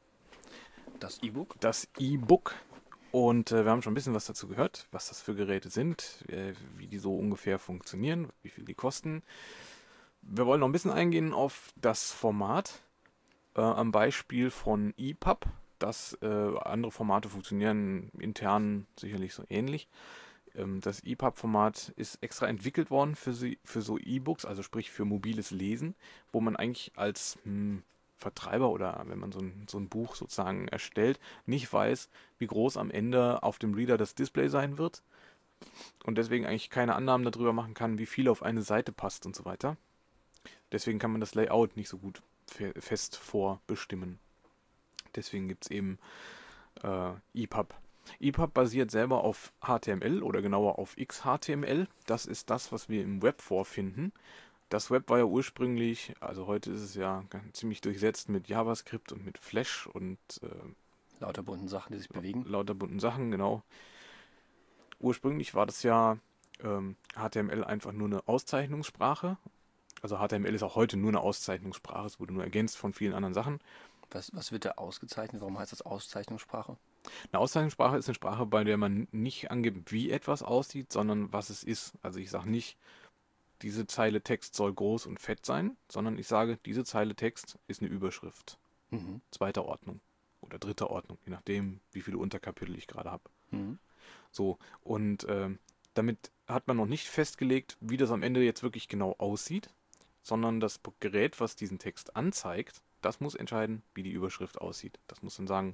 Das E-Book? Das E-Book. Und äh, wir haben schon ein bisschen was dazu gehört, was das für Geräte sind, äh, wie die so ungefähr funktionieren, wie viel die kosten. Wir wollen noch ein bisschen eingehen auf das Format, äh, am Beispiel von E P U B. Das, äh, andere Formate funktionieren intern sicherlich so ähnlich. Das E P U B-Format ist extra entwickelt worden für, sie, für so E-Books, also sprich für mobiles Lesen, wo man eigentlich als hm, Vertreiber oder wenn man so ein, so ein Buch sozusagen erstellt, nicht weiß, wie groß am Ende auf dem Reader das Display sein wird und deswegen eigentlich keine Annahmen darüber machen kann, wie viel auf eine Seite passt und so weiter. Deswegen kann man das Layout nicht so gut fe- fest vorbestimmen. Deswegen gibt es eben äh, E P U B. E P U B basiert selber auf H T M L oder genauer auf X H T M L. Das ist das, was wir im Web vorfinden. Das Web war ja ursprünglich, also heute ist es ja ziemlich durchsetzt mit JavaScript und mit Flash und äh, lauter bunten Sachen, die sich bewegen. Lauter bunten Sachen, genau. Ursprünglich war das ja ähm, H T M L einfach nur eine Auszeichnungssprache. Also H T M L ist auch heute nur eine Auszeichnungssprache. Es wurde nur ergänzt von vielen anderen Sachen. Was, was wird da ausgezeichnet? Warum heißt das Auszeichnungssprache? Eine Auszeichnungssprache ist eine Sprache, bei der man nicht angibt, wie etwas aussieht, sondern was es ist. Also ich sage nicht, diese Zeile Text soll groß und fett sein, sondern ich sage, diese Zeile Text ist eine Überschrift. Mhm. Zweiter Ordnung oder dritter Ordnung, je nachdem, wie viele Unterkapitel ich gerade habe. Mhm. So, und äh, damit hat man noch nicht festgelegt, wie das am Ende jetzt wirklich genau aussieht, sondern das Gerät, was diesen Text anzeigt, das muss entscheiden, wie die Überschrift aussieht. Das muss dann sagen,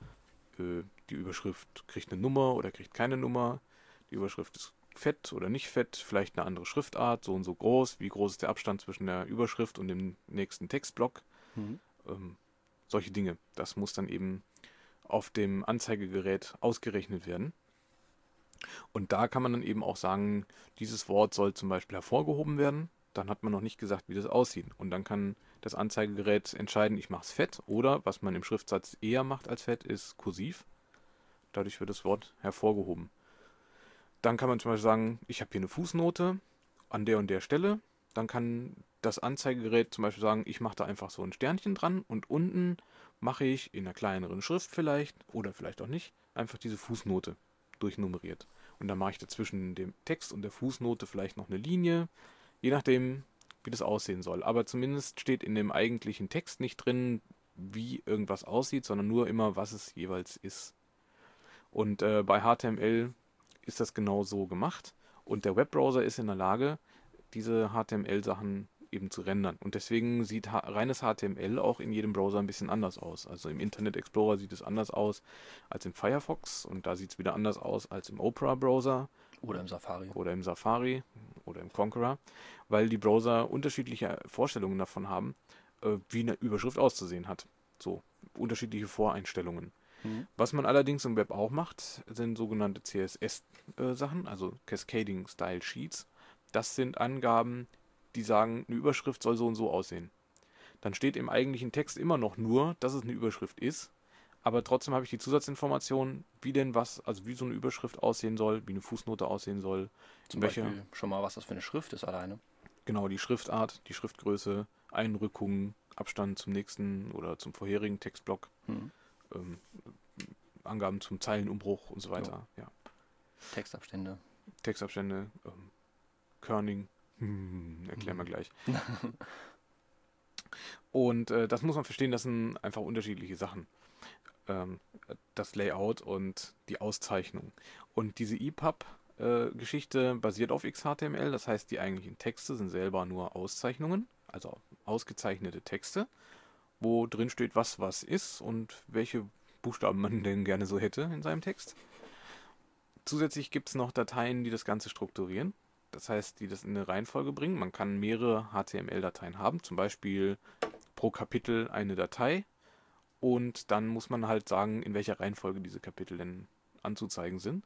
äh, die Überschrift kriegt eine Nummer oder kriegt keine Nummer. Die Überschrift ist fett oder nicht fett, vielleicht eine andere Schriftart, so und so groß. Wie groß ist der Abstand zwischen der Überschrift und dem nächsten Textblock? Mhm. Ähm, solche Dinge. Das muss dann eben auf dem Anzeigegerät ausgerechnet werden. Und da kann man dann eben auch sagen, dieses Wort soll zum Beispiel hervorgehoben werden. Dann hat man noch nicht gesagt, wie das aussieht. Und dann kann das Anzeigegerät entscheiden, ich mache es fett. Oder, was man im Schriftsatz eher macht als fett, ist kursiv. Dadurch wird das Wort hervorgehoben. Dann kann man zum Beispiel sagen, ich habe hier eine Fußnote an der und der Stelle. Dann kann das Anzeigegerät zum Beispiel sagen, ich mache da einfach so ein Sternchen dran. Und unten mache ich in einer kleineren Schrift vielleicht, oder vielleicht auch nicht, einfach diese Fußnote durchnummeriert. Und dann mache ich dazwischen dem Text und der Fußnote vielleicht noch eine Linie. Je nachdem wie das aussehen soll. Aber zumindest steht in dem eigentlichen Text nicht drin, wie irgendwas aussieht, sondern nur immer, was es jeweils ist. Und äh, bei H T M L ist das genau so gemacht. Und der Webbrowser ist in der Lage, diese H T M L-Sachen eben zu rendern. Und deswegen sieht ha- reines H T M L auch in jedem Browser ein bisschen anders aus. Also im Internet Explorer sieht es anders aus als im Firefox und da sieht es wieder anders aus als im Opera-Browser. Oder im Safari. Oder im Safari oder im Conqueror, weil die Browser unterschiedliche Vorstellungen davon haben, äh, wie eine Überschrift auszusehen hat. So, unterschiedliche Voreinstellungen. Mhm. Was man allerdings im Web auch macht, sind sogenannte C S S-Sachen, äh, also Cascading Style Sheets. Das sind Angaben, die sagen, eine Überschrift soll so und so aussehen. Dann steht im eigentlichen Text immer noch nur, dass es eine Überschrift ist, aber trotzdem habe ich die Zusatzinformation, wie denn was, also wie so eine Überschrift aussehen soll, wie eine Fußnote aussehen soll. Zum welche, Beispiel schon mal, was das für eine Schrift ist alleine. Genau, die Schriftart, die Schriftgröße, Einrückung, Abstand zum nächsten oder zum vorherigen Textblock, hm. ähm, Angaben zum Zeilenumbruch und so weiter. Ja. Textabstände. Textabstände, ähm, Kerning, hm, erklären wir gleich. Und äh, das muss man verstehen, das sind einfach unterschiedliche Sachen. Ähm, das Layout und die Auszeichnung. Und diese E P U B-Geschichte äh, basiert auf X H T M L, das heißt, die eigentlichen Texte sind selber nur Auszeichnungen, also ausgezeichnete Texte, wo drin steht, was was ist und welche Buchstaben man denn gerne so hätte in seinem Text. Zusätzlich gibt es noch Dateien, die das Ganze strukturieren. Das heißt, die das in eine Reihenfolge bringen. Man kann mehrere H T M L-Dateien haben, zum Beispiel pro Kapitel eine Datei. Und dann muss man halt sagen, in welcher Reihenfolge diese Kapitel denn anzuzeigen sind.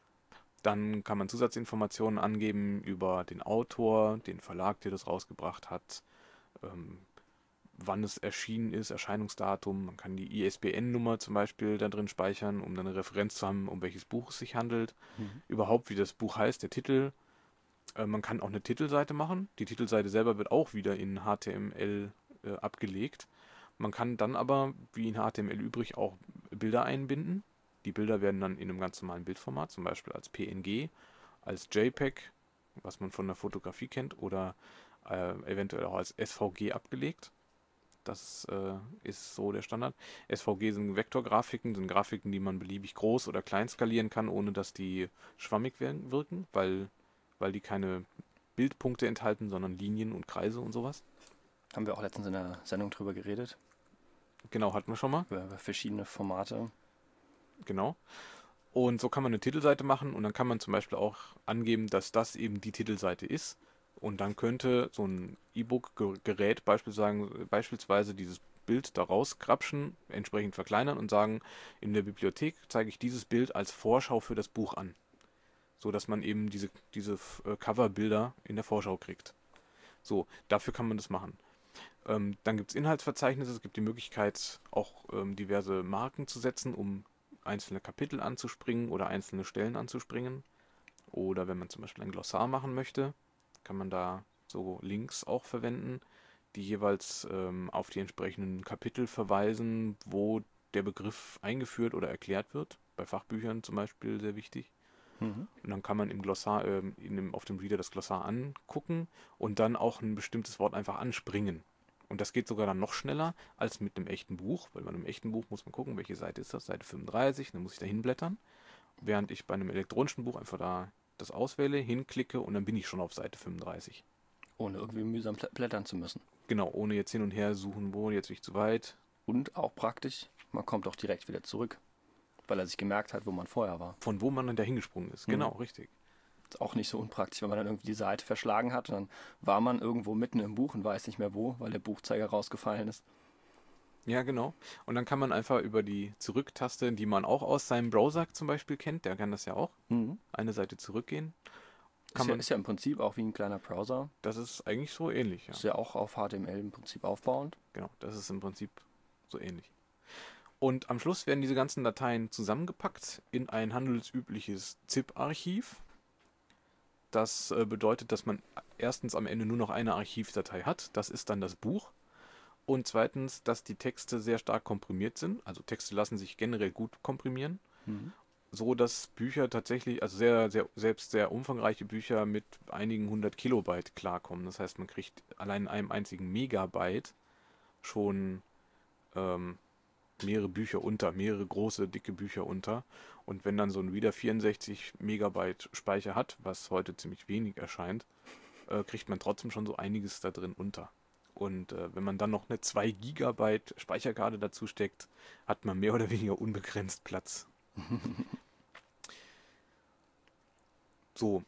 Dann kann man Zusatzinformationen angeben über den Autor, den Verlag, der das rausgebracht hat, ähm, wann es erschienen ist, Erscheinungsdatum. Man kann die I S B N-Nummer zum Beispiel da drin speichern, um dann eine Referenz zu haben, um welches Buch es sich handelt. Mhm. Überhaupt, wie das Buch heißt, der Titel. Äh, man kann auch eine Titelseite machen. Die Titelseite selber wird auch wieder in H T M L äh, abgelegt. Man kann dann aber, wie in H T M L übrig, auch Bilder einbinden. Die Bilder werden dann in einem ganz normalen Bildformat, zum Beispiel als P N G, als JPEG, was man von der Fotografie kennt, oder äh, eventuell auch als S V G abgelegt. Das äh, ist so der Standard. S V G sind Vektorgrafiken, sind Grafiken, die man beliebig groß oder klein skalieren kann, ohne dass die schwammig wirken, weil, weil die keine Bildpunkte enthalten, sondern Linien und Kreise und sowas. Haben wir auch letztens in der Sendung drüber geredet. Genau, hatten wir schon mal. Über, über verschiedene Formate. Genau. Und so kann man eine Titelseite machen und dann kann man zum Beispiel auch angeben, dass das eben die Titelseite ist. Und dann könnte so ein E-Book-Gerät beispielsweise, beispielsweise dieses Bild da rauskrapschen, entsprechend verkleinern und sagen, in der Bibliothek zeige ich dieses Bild als Vorschau für das Buch an. So dass man eben diese, diese Coverbilder in der Vorschau kriegt. So, dafür kann man das machen. Ähm, dann gibt es Inhaltsverzeichnisse, es gibt die Möglichkeit, auch ähm, diverse Marken zu setzen, um einzelne Kapitel anzuspringen oder einzelne Stellen anzuspringen. Oder wenn man zum Beispiel ein Glossar machen möchte, kann man da so Links auch verwenden, die jeweils ähm, auf die entsprechenden Kapitel verweisen, wo der Begriff eingeführt oder erklärt wird. Bei Fachbüchern zum Beispiel sehr wichtig. Mhm. Und dann kann man im Glossar, äh, in dem, auf dem Reader das Glossar angucken und dann auch ein bestimmtes Wort einfach anspringen. Und das geht sogar dann noch schneller als mit einem echten Buch, weil bei einem echten Buch muss man gucken, welche Seite ist das, Seite fünfunddreißig, dann muss ich da hinblättern. Während ich bei einem elektronischen Buch einfach da das auswähle, hinklicke und dann bin ich schon auf Seite fünfunddreißig. Ohne irgendwie mühsam blättern zu müssen. Genau, ohne jetzt hin und her suchen, wo, jetzt nicht zu weit. Und auch praktisch, man kommt auch direkt wieder zurück, weil er sich gemerkt hat, wo man vorher war. Von wo man dann da hingesprungen ist, mhm. Genau, richtig. Ist auch nicht so unpraktisch, wenn man dann irgendwie die Seite verschlagen hat, dann war man irgendwo mitten im Buch und weiß nicht mehr wo, weil der Buchzeiger rausgefallen ist. Ja, genau. Und dann kann man einfach über die Zurücktaste, die man auch aus seinem Browser zum Beispiel kennt, der kann das ja auch, mhm. eine Seite zurückgehen. Kann ist, man, ja, ist ja im Prinzip auch wie ein kleiner Browser. Das ist eigentlich so ähnlich, ja. Ist ja auch auf H T M L im Prinzip aufbauend. Genau, das ist im Prinzip so ähnlich. Und am Schluss werden diese ganzen Dateien zusammengepackt in ein handelsübliches ZIP-Archiv. Das äh, bedeutet, dass man erstens am Ende nur noch eine Archivdatei hat. Das ist dann das Buch. Und zweitens, dass die Texte sehr stark komprimiert sind. Also Texte lassen sich generell gut komprimieren. Mhm. so, dass Bücher tatsächlich, also sehr, sehr, selbst sehr umfangreiche Bücher mit einigen hundert Kilobyte klarkommen. Das heißt, man kriegt allein in einem einzigen Megabyte schon ähm, mehrere Bücher unter, mehrere große, dicke Bücher unter. Und wenn dann so ein Reader vierundsechzig Megabyte Speicher hat, was heute ziemlich wenig erscheint, äh, kriegt man trotzdem schon so einiges da drin unter. Und äh, wenn man dann noch eine zwei Gigabyte Speicherkarte dazu steckt, hat man mehr oder weniger unbegrenzt Platz. So.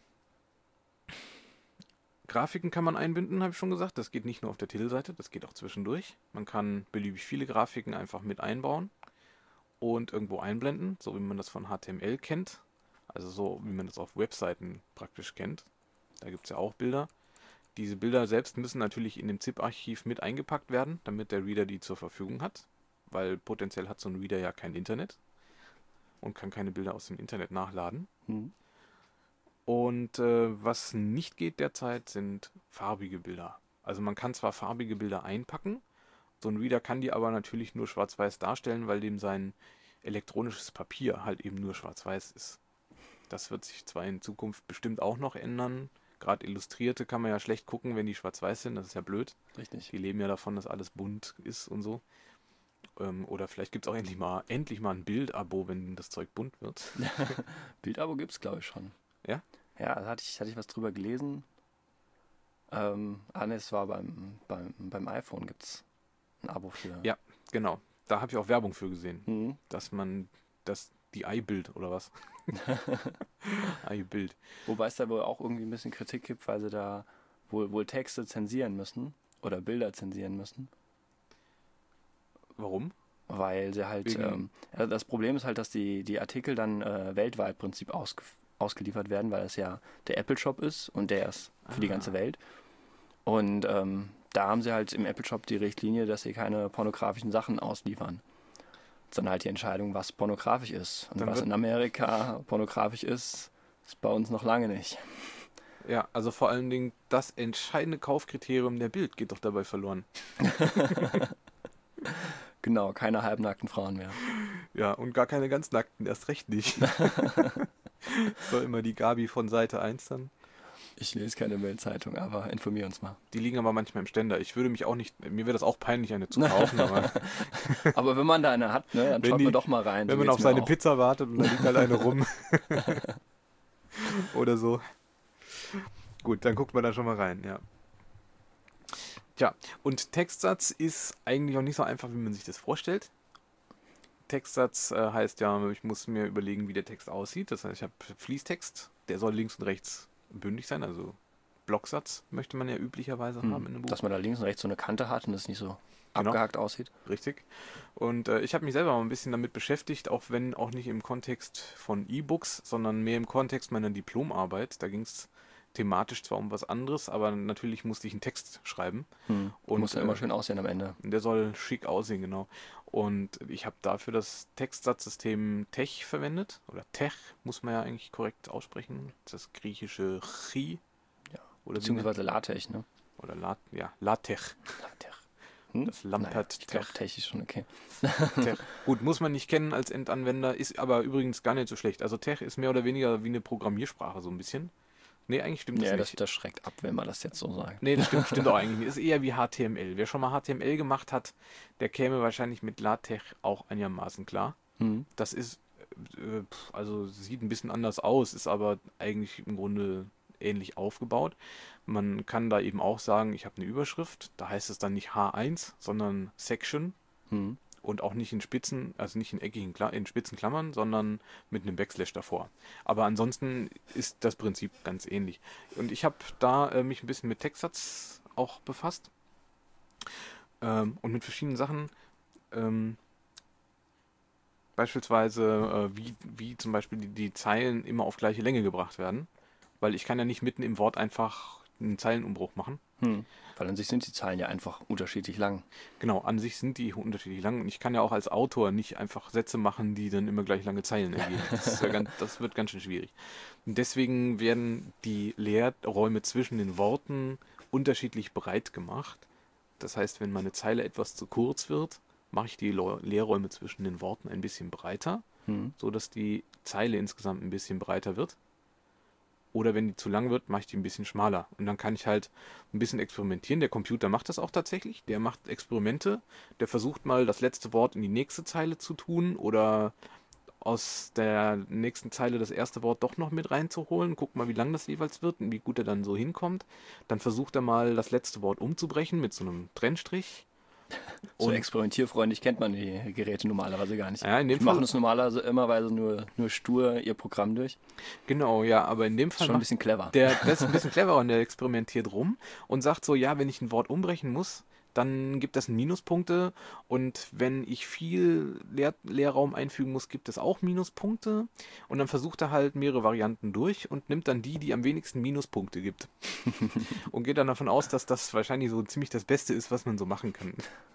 Grafiken kann man einbinden, habe ich schon gesagt. Das geht nicht nur auf der Titelseite, das geht auch zwischendurch. Man kann beliebig viele Grafiken einfach mit einbauen und irgendwo einblenden, so wie man das von H T M L kennt. Also so wie man das auf Webseiten praktisch kennt. Da gibt es ja auch Bilder. Diese Bilder selbst müssen natürlich in dem ZIP-Archiv mit eingepackt werden, damit der Reader die zur Verfügung hat. Weil potenziell hat so ein Reader ja kein Internet und kann keine Bilder aus dem Internet nachladen. Mhm. Und äh, was nicht geht derzeit, sind farbige Bilder. Also man kann zwar farbige Bilder einpacken, so ein Reader kann die aber natürlich nur schwarz-weiß darstellen, weil dem sein elektronisches Papier halt eben nur schwarz-weiß ist. Das wird sich zwar in Zukunft bestimmt auch noch ändern. Gerade Illustrierte kann man ja schlecht gucken, wenn die schwarz-weiß sind, das ist ja blöd. Richtig. Die leben ja davon, dass alles bunt ist und so. Ähm, oder vielleicht gibt es auch endlich mal, endlich mal ein Bildabo, wenn das Zeug bunt wird. Bildabo gibt es, glaube ich, schon. Ja? Ja, da hatte ich, hatte ich was drüber gelesen. Ähm, ah, ne, es war beim, beim, beim iPhone gibt es ein Abo für. Ja, genau. Da habe ich auch Werbung für gesehen. Mhm. Dass man, dass die iBild oder was? iBild. Wobei es da wohl auch irgendwie ein bisschen Kritik gibt, weil sie da wohl, wohl Texte zensieren müssen oder Bilder zensieren müssen. Warum? Weil sie halt, ähm, ja, das Problem ist halt, dass die, die Artikel dann äh, weltweit im Prinzip ausge, ausgeliefert werden, weil es ja der Apple Shop ist und der ist für ah. die ganze Welt. Und ähm, da haben sie halt im Apple Shop die Richtlinie, dass sie keine pornografischen Sachen ausliefern. Sondern halt die Entscheidung, was pornografisch ist. Und dann was in Amerika pornografisch ist, ist bei uns noch lange nicht. Ja, also vor allen Dingen das entscheidende Kaufkriterium der Bild geht doch dabei verloren. Genau, keine halbnackten Frauen mehr. Ja, und gar keine ganz nackten, erst recht nicht. Soll immer die Gabi von Seite eins dann. Ich lese keine Weltzeitung, aber informier uns mal. Die liegen aber manchmal im Ständer. Ich würde mich auch nicht, mir wäre das auch peinlich, eine zu kaufen. aber, aber wenn man da eine hat, ne, dann schaut man doch mal rein. Wenn so man auf seine auch. Pizza wartet und da liegt halt eine rum. Oder so. Gut, dann guckt man da schon mal rein, ja. Tja, und Textsatz ist eigentlich auch nicht so einfach, wie man sich das vorstellt. Textsatz äh, heißt ja, ich muss mir überlegen, wie der Text aussieht. Das heißt, ich habe Fließtext, der soll links und rechts bündig sein, also Blocksatz möchte man ja üblicherweise hm, haben in einem Buch. Dass man da links und rechts so eine Kante hat und es nicht so genau. abgehackt aussieht. Richtig. Und äh, ich habe mich selber mal ein bisschen damit beschäftigt, auch wenn auch nicht im Kontext von E-Books, sondern mehr im Kontext meiner Diplomarbeit. Da ging es thematisch zwar um was anderes, aber natürlich musste ich einen Text schreiben. Hm. Und muss ja äh, immer schön aussehen am Ende. Der soll schick aussehen, genau. Und ich habe dafür das Textsatzsystem Tech verwendet. Oder Tech muss man ja eigentlich korrekt aussprechen. Das griechische Chi. Ja. Oder beziehungsweise LaTeX, ne? Oder La, ja, LaTeX. LaTeX. Hm? Das Lampert ich glaube, Tech ist schon okay. Tech. Gut, muss man nicht kennen als Endanwender, ist aber übrigens gar nicht so schlecht. Also Tech ist mehr oder weniger wie eine Programmiersprache so ein bisschen. Nee, eigentlich stimmt das ja, nicht. Ja, das schreckt ab, wenn man das jetzt so sagt. Nee, das stimmt, stimmt auch eigentlich nicht. Ist eher wie H T M L. Wer schon mal H T M L gemacht hat, der käme wahrscheinlich mit LaTeX auch einigermaßen klar. Hm. Das ist, äh, also sieht ein bisschen anders aus, ist aber eigentlich im Grunde ähnlich aufgebaut. Man kann da eben auch sagen, ich habe eine Überschrift, da heißt es dann nicht H eins, sondern Section. Hm. Und auch nicht in Spitzen, also nicht in eckigen, in spitzen Klammern, sondern mit einem Backslash davor. Aber ansonsten ist das Prinzip ganz ähnlich. Und ich habe da äh, mich ein bisschen mit Textsatz auch befasst. Ähm, und mit verschiedenen Sachen. Ähm, beispielsweise, äh, wie, wie zum Beispiel die, die Zeilen immer auf gleiche Länge gebracht werden. Weil ich kann ja nicht mitten im Wort einfach einen Zeilenumbruch machen. Hm. Weil an sich sind die Zeilen ja einfach unterschiedlich lang. Genau, an sich sind die unterschiedlich lang. Und ich kann ja auch als Autor nicht einfach Sätze machen, die dann immer gleich lange Zeilen ergeben. Das, ist ja ganz, das wird ganz schön schwierig. Und deswegen werden die Leerräume zwischen den Worten unterschiedlich breit gemacht. Das heißt, wenn meine Zeile etwas zu kurz wird, mache ich die Lo- Leerräume zwischen den Worten ein bisschen breiter, Hm. so dass die Zeile insgesamt ein bisschen breiter wird. Oder wenn die zu lang wird, mache ich die ein bisschen schmaler. Und dann kann ich halt ein bisschen experimentieren. Der Computer macht das auch tatsächlich. Der macht Experimente. Der versucht mal, das letzte Wort in die nächste Zeile zu tun oder aus der nächsten Zeile das erste Wort doch noch mit reinzuholen. Guck mal, wie lang das jeweils wird und wie gut er dann so hinkommt. Dann versucht er mal, das letzte Wort umzubrechen mit so einem Trennstrich. So Und- experimentierfreundlich kennt man die Geräte normalerweise gar nicht. Ja, in dem Die machen Fall, es normalerweise immerweise nur, nur stur ihr Programm durch. genau, ja, aber in dem Ist Fall schon ein macht bisschen clever. der, das ist ein bisschen cleverer und der experimentiert rum und sagt so, ja, wenn ich ein Wort umbrechen muss, dann gibt das Minuspunkte und wenn ich viel Leer, Leerraum einfügen muss, gibt es auch Minuspunkte und dann versucht er halt mehrere Varianten durch und nimmt dann die, die am wenigsten Minuspunkte gibt und geht dann davon aus, dass das wahrscheinlich so ziemlich das Beste ist, was man so machen kann.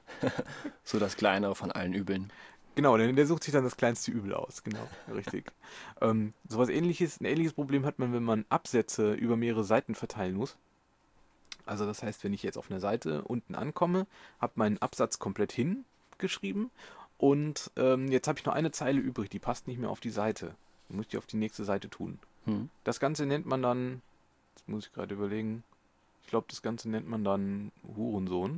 So das Kleinere von allen Übeln. Genau, der, der sucht sich dann das kleinste Übel aus, genau, richtig. Ähm, sowas ähnliches, ein ähnliches Problem hat man, wenn man Absätze über mehrere Seiten verteilen muss. Also das heißt, wenn ich jetzt auf einer Seite unten ankomme, habe meinen Absatz komplett hingeschrieben und ähm, jetzt habe ich noch eine Zeile übrig, die passt nicht mehr auf die Seite. Dann muss ich die auf die nächste Seite tun. Hm. Das Ganze nennt man dann, jetzt muss ich gerade überlegen, ich glaube, das Ganze nennt man dann Hurensohn.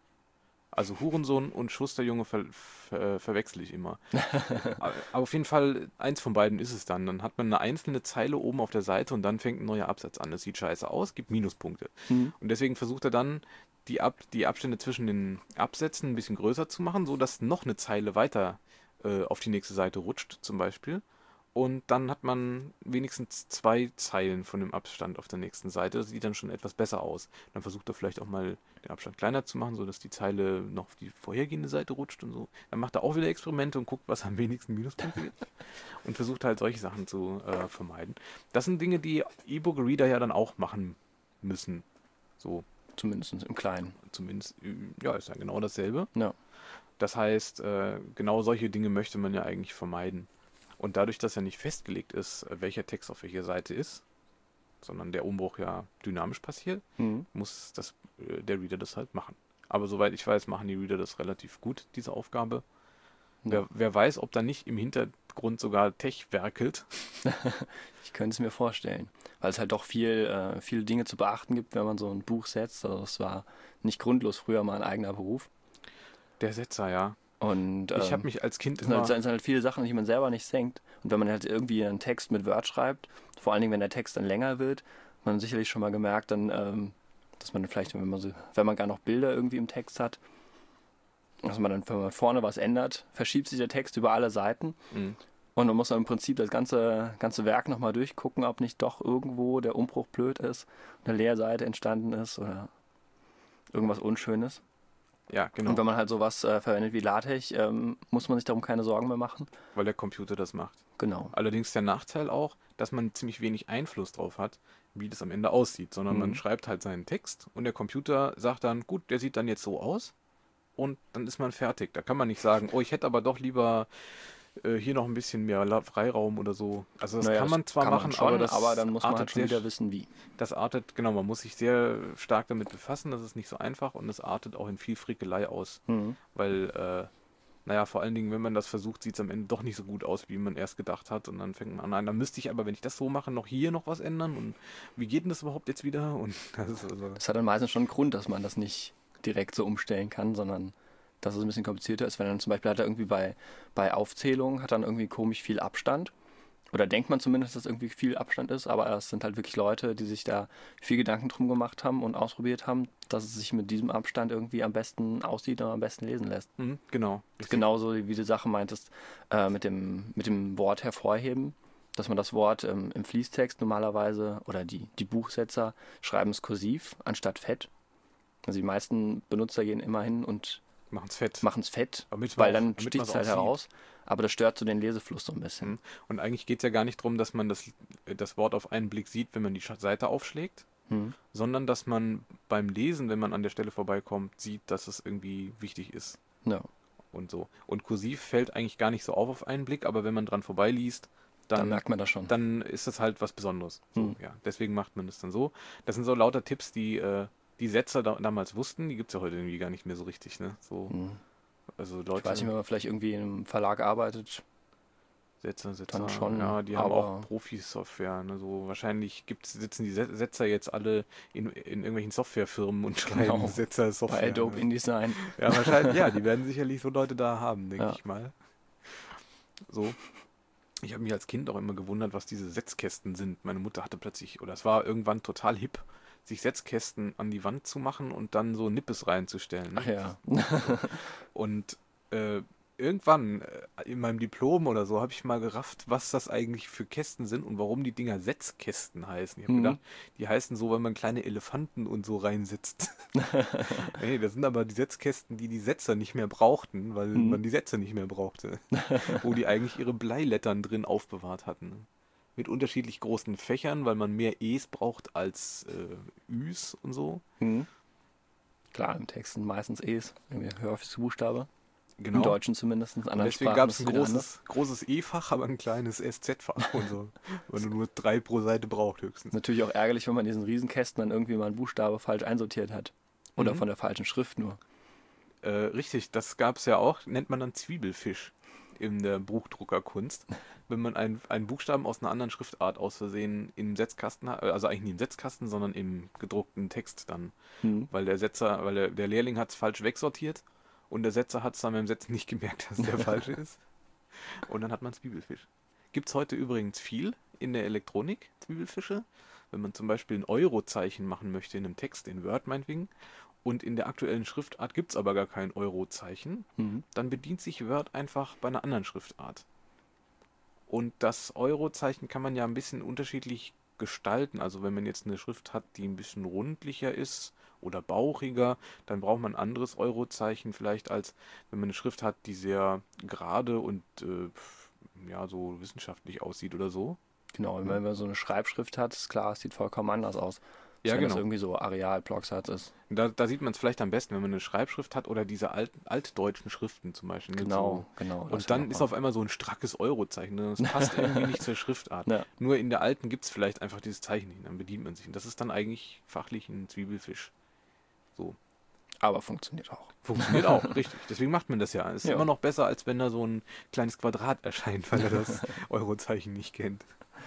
Also Hurensohn und Schusterjunge ver, ver, verwechsel ich immer. Aber auf jeden Fall, eins von beiden ist es dann. Dann hat man eine einzelne Zeile oben auf der Seite und dann fängt ein neuer Absatz an. Das sieht scheiße aus, gibt Minuspunkte. Hm. Und deswegen versucht er dann, die, Ab, die Abstände zwischen den Absätzen ein bisschen größer zu machen, sodass noch eine Zeile weiter äh, auf die nächste Seite rutscht, zum Beispiel. Und dann hat man wenigstens zwei Zeilen von dem Abstand auf der nächsten Seite. Das sieht dann schon etwas besser aus. Dann versucht er vielleicht auch mal den Abstand kleiner zu machen, sodass die Zeile noch auf die vorhergehende Seite rutscht und so. Dann macht er auch wieder Experimente und guckt, was am wenigsten Minuspunkte gibt. Und versucht halt solche Sachen zu äh, vermeiden. Das sind Dinge, die E-Book-Reader ja dann auch machen müssen. So, Zumindest im Kleinen. zumindest, äh, ja, ist ja genau dasselbe. Ja. Das heißt, äh, genau solche Dinge möchte man ja eigentlich vermeiden. Und dadurch, dass ja nicht festgelegt ist, äh, welcher Text auf welcher Seite ist, sondern der Umbruch ja dynamisch passiert, Hm. muss das, äh, der Reader das halt machen. Aber soweit ich weiß, machen die Reader das relativ gut, diese Aufgabe. Ja. Wer, wer weiß, ob da nicht im Hintergrund sogar Tech werkelt. Ich könnte es mir vorstellen. Weil es halt doch viel, äh, viele Dinge zu beachten gibt, wenn man so ein Buch setzt. Also das war nicht grundlos früher mal ein eigener Beruf. Der Setzer, ja. Und Ich ähm, habe mich als Kind Das sind, immer... halt, das sind halt viele Sachen, die man selber nicht senkt. Und wenn man halt irgendwie einen Text mit Word schreibt, vor allen Dingen, wenn der Text dann länger wird, hat man sicherlich schon mal gemerkt, dann, ähm, dass man vielleicht, wenn man, so, wenn man gar noch Bilder irgendwie im Text hat, dass man dann, wenn man vorne was ändert, verschiebt sich der Text über alle Seiten. Mhm. Und man muss dann im Prinzip das ganze, ganze Werk nochmal durchgucken, ob nicht doch irgendwo der Umbruch blöd ist, eine Leerseite entstanden ist oder irgendwas Unschönes. Ja, genau, Und wenn man halt sowas äh, verwendet wie LaTeX, ähm, muss man sich darum keine Sorgen mehr machen. weil der Computer das macht. Genau. Allerdings der Nachteil auch, dass man ziemlich wenig Einfluss drauf hat, wie das am Ende aussieht, sondern Mhm. man schreibt halt seinen Text und der Computer sagt dann, gut, der sieht dann jetzt so aus und dann ist man fertig. Da kann man nicht sagen, oh, ich hätte aber doch lieber äh, hier noch ein bisschen mehr La- Freiraum oder so. Also das Naja, kann man zwar kann man machen, schon, aber das aber dann muss man artet halt schon sehr wieder wissen, wie. Das artet, genau, man muss sich sehr stark damit befassen, das ist nicht so einfach und es artet auch in viel Frickelei aus, Mhm. weil, äh, naja, vor allen Dingen, wenn man das versucht, sieht es am Ende doch nicht so gut aus, wie man erst gedacht hat und dann fängt man an, nein, dann müsste ich aber, wenn ich das so mache, noch hier noch was ändern und wie geht denn das überhaupt jetzt wieder? Und das ist also, Das hat dann meistens schon einen Grund, dass man das nicht direkt so umstellen kann, sondern dass es ein bisschen komplizierter ist. Wenn dann zum Beispiel hat er irgendwie bei, bei Aufzählungen hat dann irgendwie komisch viel Abstand. Oder denkt man zumindest, dass irgendwie viel Abstand ist, aber es sind halt wirklich Leute, die sich da viel Gedanken drum gemacht haben und ausprobiert haben, dass es sich mit diesem Abstand irgendwie am besten aussieht und am besten lesen lässt. mhm, genau. richtig. Genauso wie du Sache meintest, äh, mit, dem, mit dem Wort hervorheben, dass man das Wort ähm, im Fließtext normalerweise, oder die, die Buchsetzer schreiben es kursiv anstatt fett. Also die meisten Benutzer gehen immer hin und Machen's fett. machen es fett, Damit man weil auch- dann damit sticht man's es halt auch sieht. heraus. Aber das stört so den Lesefluss so ein bisschen. Mhm. Und eigentlich geht es ja gar nicht darum, dass man das, das Wort auf einen Blick sieht, wenn man die Sch- Seite aufschlägt, Hm. sondern dass man beim Lesen, wenn man an der Stelle vorbeikommt, sieht, dass es irgendwie wichtig ist. Ja. Und so. Und kursiv fällt eigentlich gar nicht so auf auf einen Blick, aber wenn man dran vorbeiliest, Dann, dann, merkt man das schon. dann ist das halt was Besonderes. So, Hm. ja. Deswegen macht man das dann so. Das sind so lauter Tipps, die äh, die Setzer da, damals wussten. Die gibt es ja heute irgendwie gar nicht mehr so richtig. Ne? So, Hm. Also Leute, ich weiß nicht, wenn man vielleicht irgendwie in einem Verlag arbeitet. Setzer, Setzer, dann schon, ja, die haben aber- auch Profi-Software. Ne? So wahrscheinlich gibt's, sitzen die Se- Setzer jetzt alle in, in irgendwelchen Softwarefirmen und schreiben Genau. Setzer-Software. Bei Adobe ne? InDesign. Ja, wahrscheinlich, ja, die werden sicherlich so Leute da haben, denke Ja. ich mal. So. Ich habe mich als Kind auch immer gewundert, was diese Setzkästen sind. Meine Mutter hatte plötzlich, oder es war irgendwann total hip, sich Setzkästen an die Wand zu machen und dann so Nippes reinzustellen. Ne? Ach ja. Und äh, irgendwann äh, in meinem Diplom oder so habe ich mal gerafft, was das eigentlich für Kästen sind und warum die Dinger Setzkästen heißen. Ich habe Mhm. gedacht, die heißen so, weil man kleine Elefanten und so reinsetzt. Nee, das sind aber die Setzkästen, die die Setzer nicht mehr brauchten, weil Mhm. man die Sätze nicht mehr brauchte. Wo die eigentlich ihre Bleilettern drin aufbewahrt hatten. Mit unterschiedlich großen Fächern, weil man mehr E's braucht als äh, Ü's und so. Mhm. Klar, im Text sind meistens E's, irgendwie häufigste Buchstabe. Genau. Im Deutschen zumindest. In Und anderen deswegen Sprachen gab ist es es ein wieder anders. großes, großes E-Fach, aber ein kleines S Z-Fach und so. Weil du nur drei pro Seite braucht höchstens. Natürlich auch ärgerlich, wenn man diesen Riesenkästen dann irgendwie mal einen Buchstabe falsch einsortiert hat. Oder Mhm. von der falschen Schrift nur. Äh, richtig, das gab es ja auch, nennt man dann Zwiebelfisch in der Buchdruckerkunst. Wenn man einen, einen Buchstaben aus einer anderen Schriftart aus Versehen im Setzkasten hat, also eigentlich nicht im Setzkasten, sondern im gedruckten Text dann. Mhm. Weil der Setzer, weil der, der Lehrling hat es falsch wegsortiert und der Setzer hat es dann beim Setzen nicht gemerkt, dass der falsche ist. Und dann hat man Zwiebelfisch. Gibt es heute übrigens viel in der Elektronik, Zwiebelfische. Wenn man zum Beispiel ein Eurozeichen machen möchte in einem Text, in Word meinetwegen, und in der aktuellen Schriftart gibt es aber gar kein Eurozeichen, Mhm. dann bedient sich Word einfach bei einer anderen Schriftart. Und das Eurozeichen kann man ja ein bisschen unterschiedlich gestalten. Also wenn man jetzt eine Schrift hat, die ein bisschen rundlicher ist oder bauchiger, dann braucht man ein anderes Eurozeichen vielleicht, als wenn man eine Schrift hat, die sehr gerade und äh, ja, so wissenschaftlich aussieht oder so. Genau, wenn man so eine Schreibschrift hat, ist klar, es sieht vollkommen anders aus. Ja, wenn das genau. irgendwie so Areal-Blocksatz ist. Da, da sieht man es vielleicht am besten, wenn man eine Schreibschrift hat oder diese alten, altdeutschen Schriften zum Beispiel. mit Genau, genau. So. das Und dann ja ist noch auf einmal so ein strackes Eurozeichen. Das passt irgendwie nicht zur Schriftart. Ja. Nur in der alten gibt es vielleicht einfach dieses Zeichen nicht. Dann bedient man sich. Und das ist dann eigentlich fachlich ein Zwiebelfisch. So. mal. Aber funktioniert auch. Funktioniert auch, richtig. Deswegen macht man das ja. Ist Ja. immer noch besser, als wenn da so ein kleines Quadrat erscheint, weil er das Eurozeichen nicht kennt.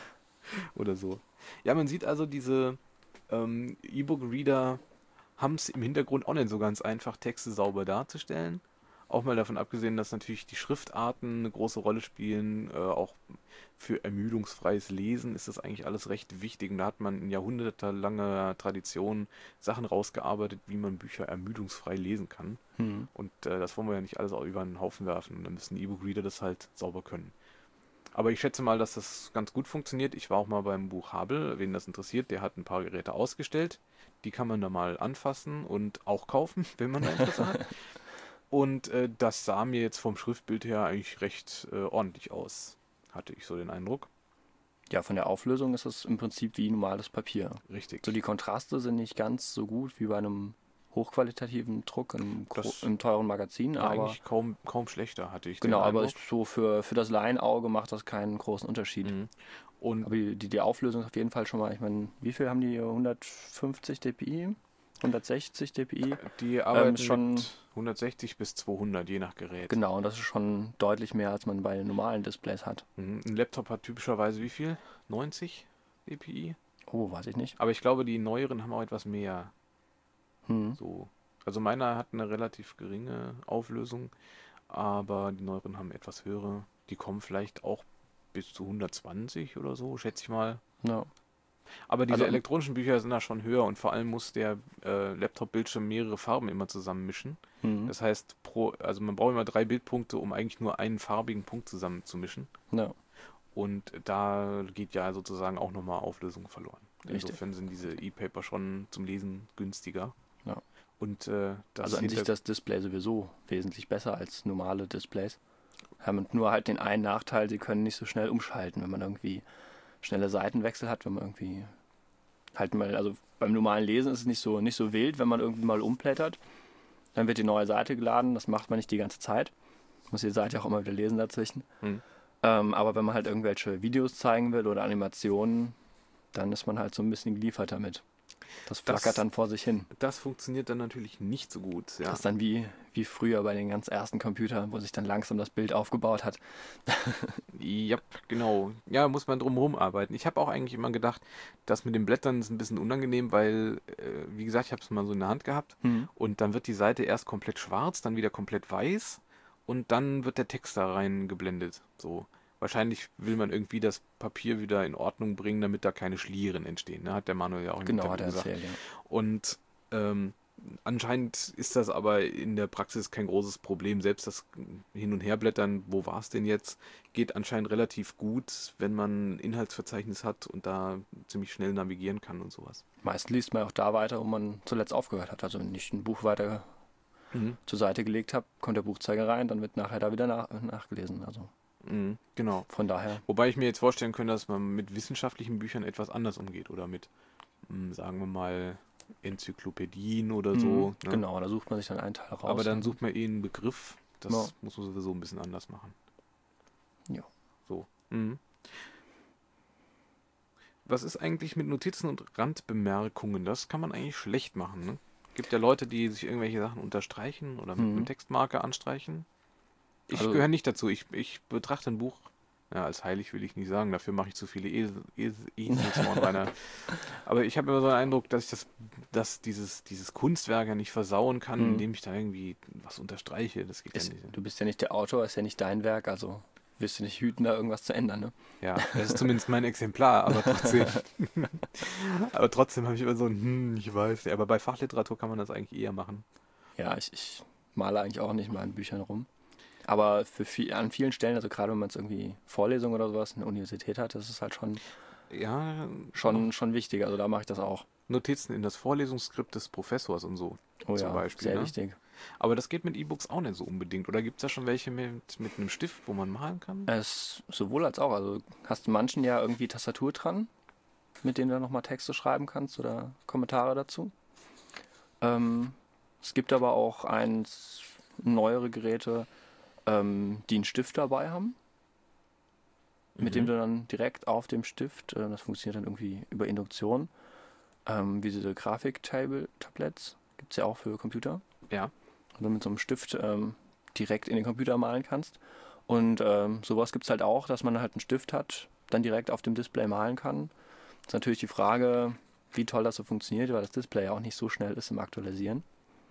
Oder so. Ja, man sieht also, diese ähm, E-Book-Reader haben es im Hintergrund auch nicht so ganz einfach, Texte sauber darzustellen. Auch mal davon abgesehen, dass natürlich die Schriftarten eine große Rolle spielen. Äh, auch für ermüdungsfreies Lesen ist das eigentlich alles recht wichtig. Und da hat man in jahrhundertelanger Tradition Sachen rausgearbeitet, wie man Bücher ermüdungsfrei lesen kann. Mhm. Und äh, das wollen wir ja nicht alles auch über den Haufen werfen. Und dann müssen E-Book-Reader das halt sauber können. Aber ich schätze mal, dass das ganz gut funktioniert. Ich war auch mal beim Buch Habel, wen das interessiert, der hat ein paar Geräte ausgestellt. Die kann man da mal anfassen und auch kaufen, wenn man da Interesse hat. Und äh, das sah mir jetzt vom Schriftbild her eigentlich recht äh, ordentlich aus, hatte ich so den Eindruck. Ja, von der Auflösung ist es im Prinzip wie normales Papier. Richtig. So die Kontraste sind nicht ganz so gut wie bei einem hochqualitativen Druck im, gro- Das- im teuren Magazin, Ja, aber eigentlich kaum, kaum schlechter, hatte ich genau, den aber Eindruck. ist so für, für das Laienauge macht das keinen großen Unterschied. Mhm. Und Aber die, die, die Auflösung ist auf jeden Fall schon mal, ich meine, wie viel haben die? hundertfünfzig dpi? hundertsechzig dpi? die arbeiten schon- mit hundertsechzig bis zweihundert, je nach Gerät. Genau, und das ist schon deutlich mehr, als man bei den normalen Displays hat. Mhm. Ein Laptop hat typischerweise wie viel? neunzig dpi? Oh, weiß ich nicht. Aber ich glaube, die neueren haben auch etwas mehr. Hm. So. Also meiner hat eine relativ geringe Auflösung, aber die neueren haben etwas höhere. Die kommen vielleicht auch bis zu hundertzwanzig oder so, schätze ich mal. Ja. Aber diese Also- elektronischen Bücher sind da schon höher und vor allem muss der äh, Laptop-Bildschirm mehrere Farben immer zusammenmischen. Hm. Das heißt, pro, also man braucht immer drei Bildpunkte, um eigentlich nur einen farbigen Punkt zusammenzumischen. Ja. Und da geht ja sozusagen auch nochmal Auflösung verloren. Richtig. Insofern sind diese E-Paper schon zum Lesen günstiger. Ja. Und äh, das Also an sich hinter- das Display sowieso wesentlich besser als normale Displays. Haben nur halt den einen Nachteil, sie können nicht so schnell umschalten, wenn man irgendwie schnelle Seitenwechsel hat, wenn man irgendwie halt mal, also beim normalen Lesen ist es nicht so, nicht so wild, wenn man irgendwie mal umblättert. Dann wird die neue Seite geladen, das macht man nicht die ganze Zeit. Muss die Seite auch immer wieder lesen dazwischen. Hm. Ähm, aber wenn man halt irgendwelche Videos zeigen will oder Animationen, dann ist man halt so ein bisschen geliefert damit. Das flackert das, dann vor sich hin. Das funktioniert dann natürlich nicht so gut. Ja. Das ist dann wie, wie früher bei den ganz ersten Computern, wo sich dann langsam das Bild aufgebaut hat. Ja, genau. Ja, muss man drum herum arbeiten. Ich habe auch eigentlich immer gedacht, das mit den Blättern ist ein bisschen unangenehm, weil, äh, wie gesagt, ich habe es mal so in der Hand gehabt mhm. und dann wird die Seite erst komplett schwarz, dann wieder komplett weiß und dann wird der Text da rein geblendet. So. Wahrscheinlich will man irgendwie das Papier wieder in Ordnung bringen, damit da keine Schlieren entstehen. Ne? Hat der Manuel ja auch genau, hat er erzählt, ja. Und ähm, anscheinend ist das aber in der Praxis kein großes Problem. Selbst das Hin- und Herblättern, wo war es denn jetzt, geht anscheinend relativ gut, wenn man ein Inhaltsverzeichnis hat und da ziemlich schnell navigieren kann und sowas. Meist liest man auch da weiter, wo man zuletzt aufgehört hat. Also wenn ich ein Buch weiter mhm. zur Seite gelegt habe, kommt der Buchzeiger rein, dann wird nachher da wieder nach, nachgelesen. Also Mhm, genau. Von daher. Wobei ich mir jetzt vorstellen könnte, dass man mit wissenschaftlichen Büchern etwas anders umgeht oder mit, mh, sagen wir mal, Enzyklopädien oder mhm, so. Ne? Genau, da sucht man sich dann einen Teil raus. Aber dann sucht man eh einen Begriff. Das ja. muss man sowieso ein bisschen anders machen. Ja. So. Mhm. Was ist eigentlich mit Notizen und Randbemerkungen? Das kann man eigentlich schlecht machen. Ne? Gibt ja Leute, die sich irgendwelche Sachen unterstreichen oder mit mhm. einem Textmarker anstreichen. Ich also, gehöre nicht dazu. Ich, ich betrachte ein Buch, ja, als heilig will ich nicht sagen, dafür mache ich zu viele Eselsmornbeiner. Aber ich habe immer so einen Eindruck, dass ich das, dass dieses, dieses Kunstwerk ja nicht versauen kann, mhm. indem ich da irgendwie was unterstreiche. Das geht ist, ja nicht. Du bist ja nicht der Autor, ist ja nicht dein Werk, also wirst du nicht hüten, da irgendwas zu ändern, ne? Ja, das ist zumindest mein Exemplar, aber trotzdem. aber trotzdem habe ich immer so ein, hm, ich weiß. Ja, aber bei Fachliteratur kann man das eigentlich eher machen. Ja, ich, ich male eigentlich auch nicht mal in Büchern rum. Aber für viel, an vielen Stellen, also gerade wenn man es irgendwie Vorlesungen oder sowas in der Universität hat, das ist halt schon, ja, schon, schon wichtig. Also da mache ich das auch. Notizen in das Vorlesungsskript des Professors und so. Oh zum ja, Beispiel, sehr ne? wichtig. Aber das geht mit E-Books auch nicht so unbedingt. Oder gibt es da schon welche mit, mit einem Stift, wo man malen kann? Es sowohl als auch. Also hast du manchen ja irgendwie Tastatur dran, mit denen du nochmal Texte schreiben kannst oder Kommentare dazu. Ähm, es gibt aber auch eins neuere Geräte, ähm, die einen Stift dabei haben, mhm. mit dem du dann direkt auf dem Stift, äh, das funktioniert dann irgendwie über Induktion, ähm, wie diese Grafik-Tablets, gibt es ja auch für Computer. Ja. Und du mit so einem Stift ähm, direkt in den Computer malen kannst. Und ähm, sowas gibt es halt auch, dass man halt einen Stift hat, dann direkt auf dem Display malen kann. Das ist natürlich die Frage, wie toll das so funktioniert, weil das Display ja auch nicht so schnell ist im Aktualisieren.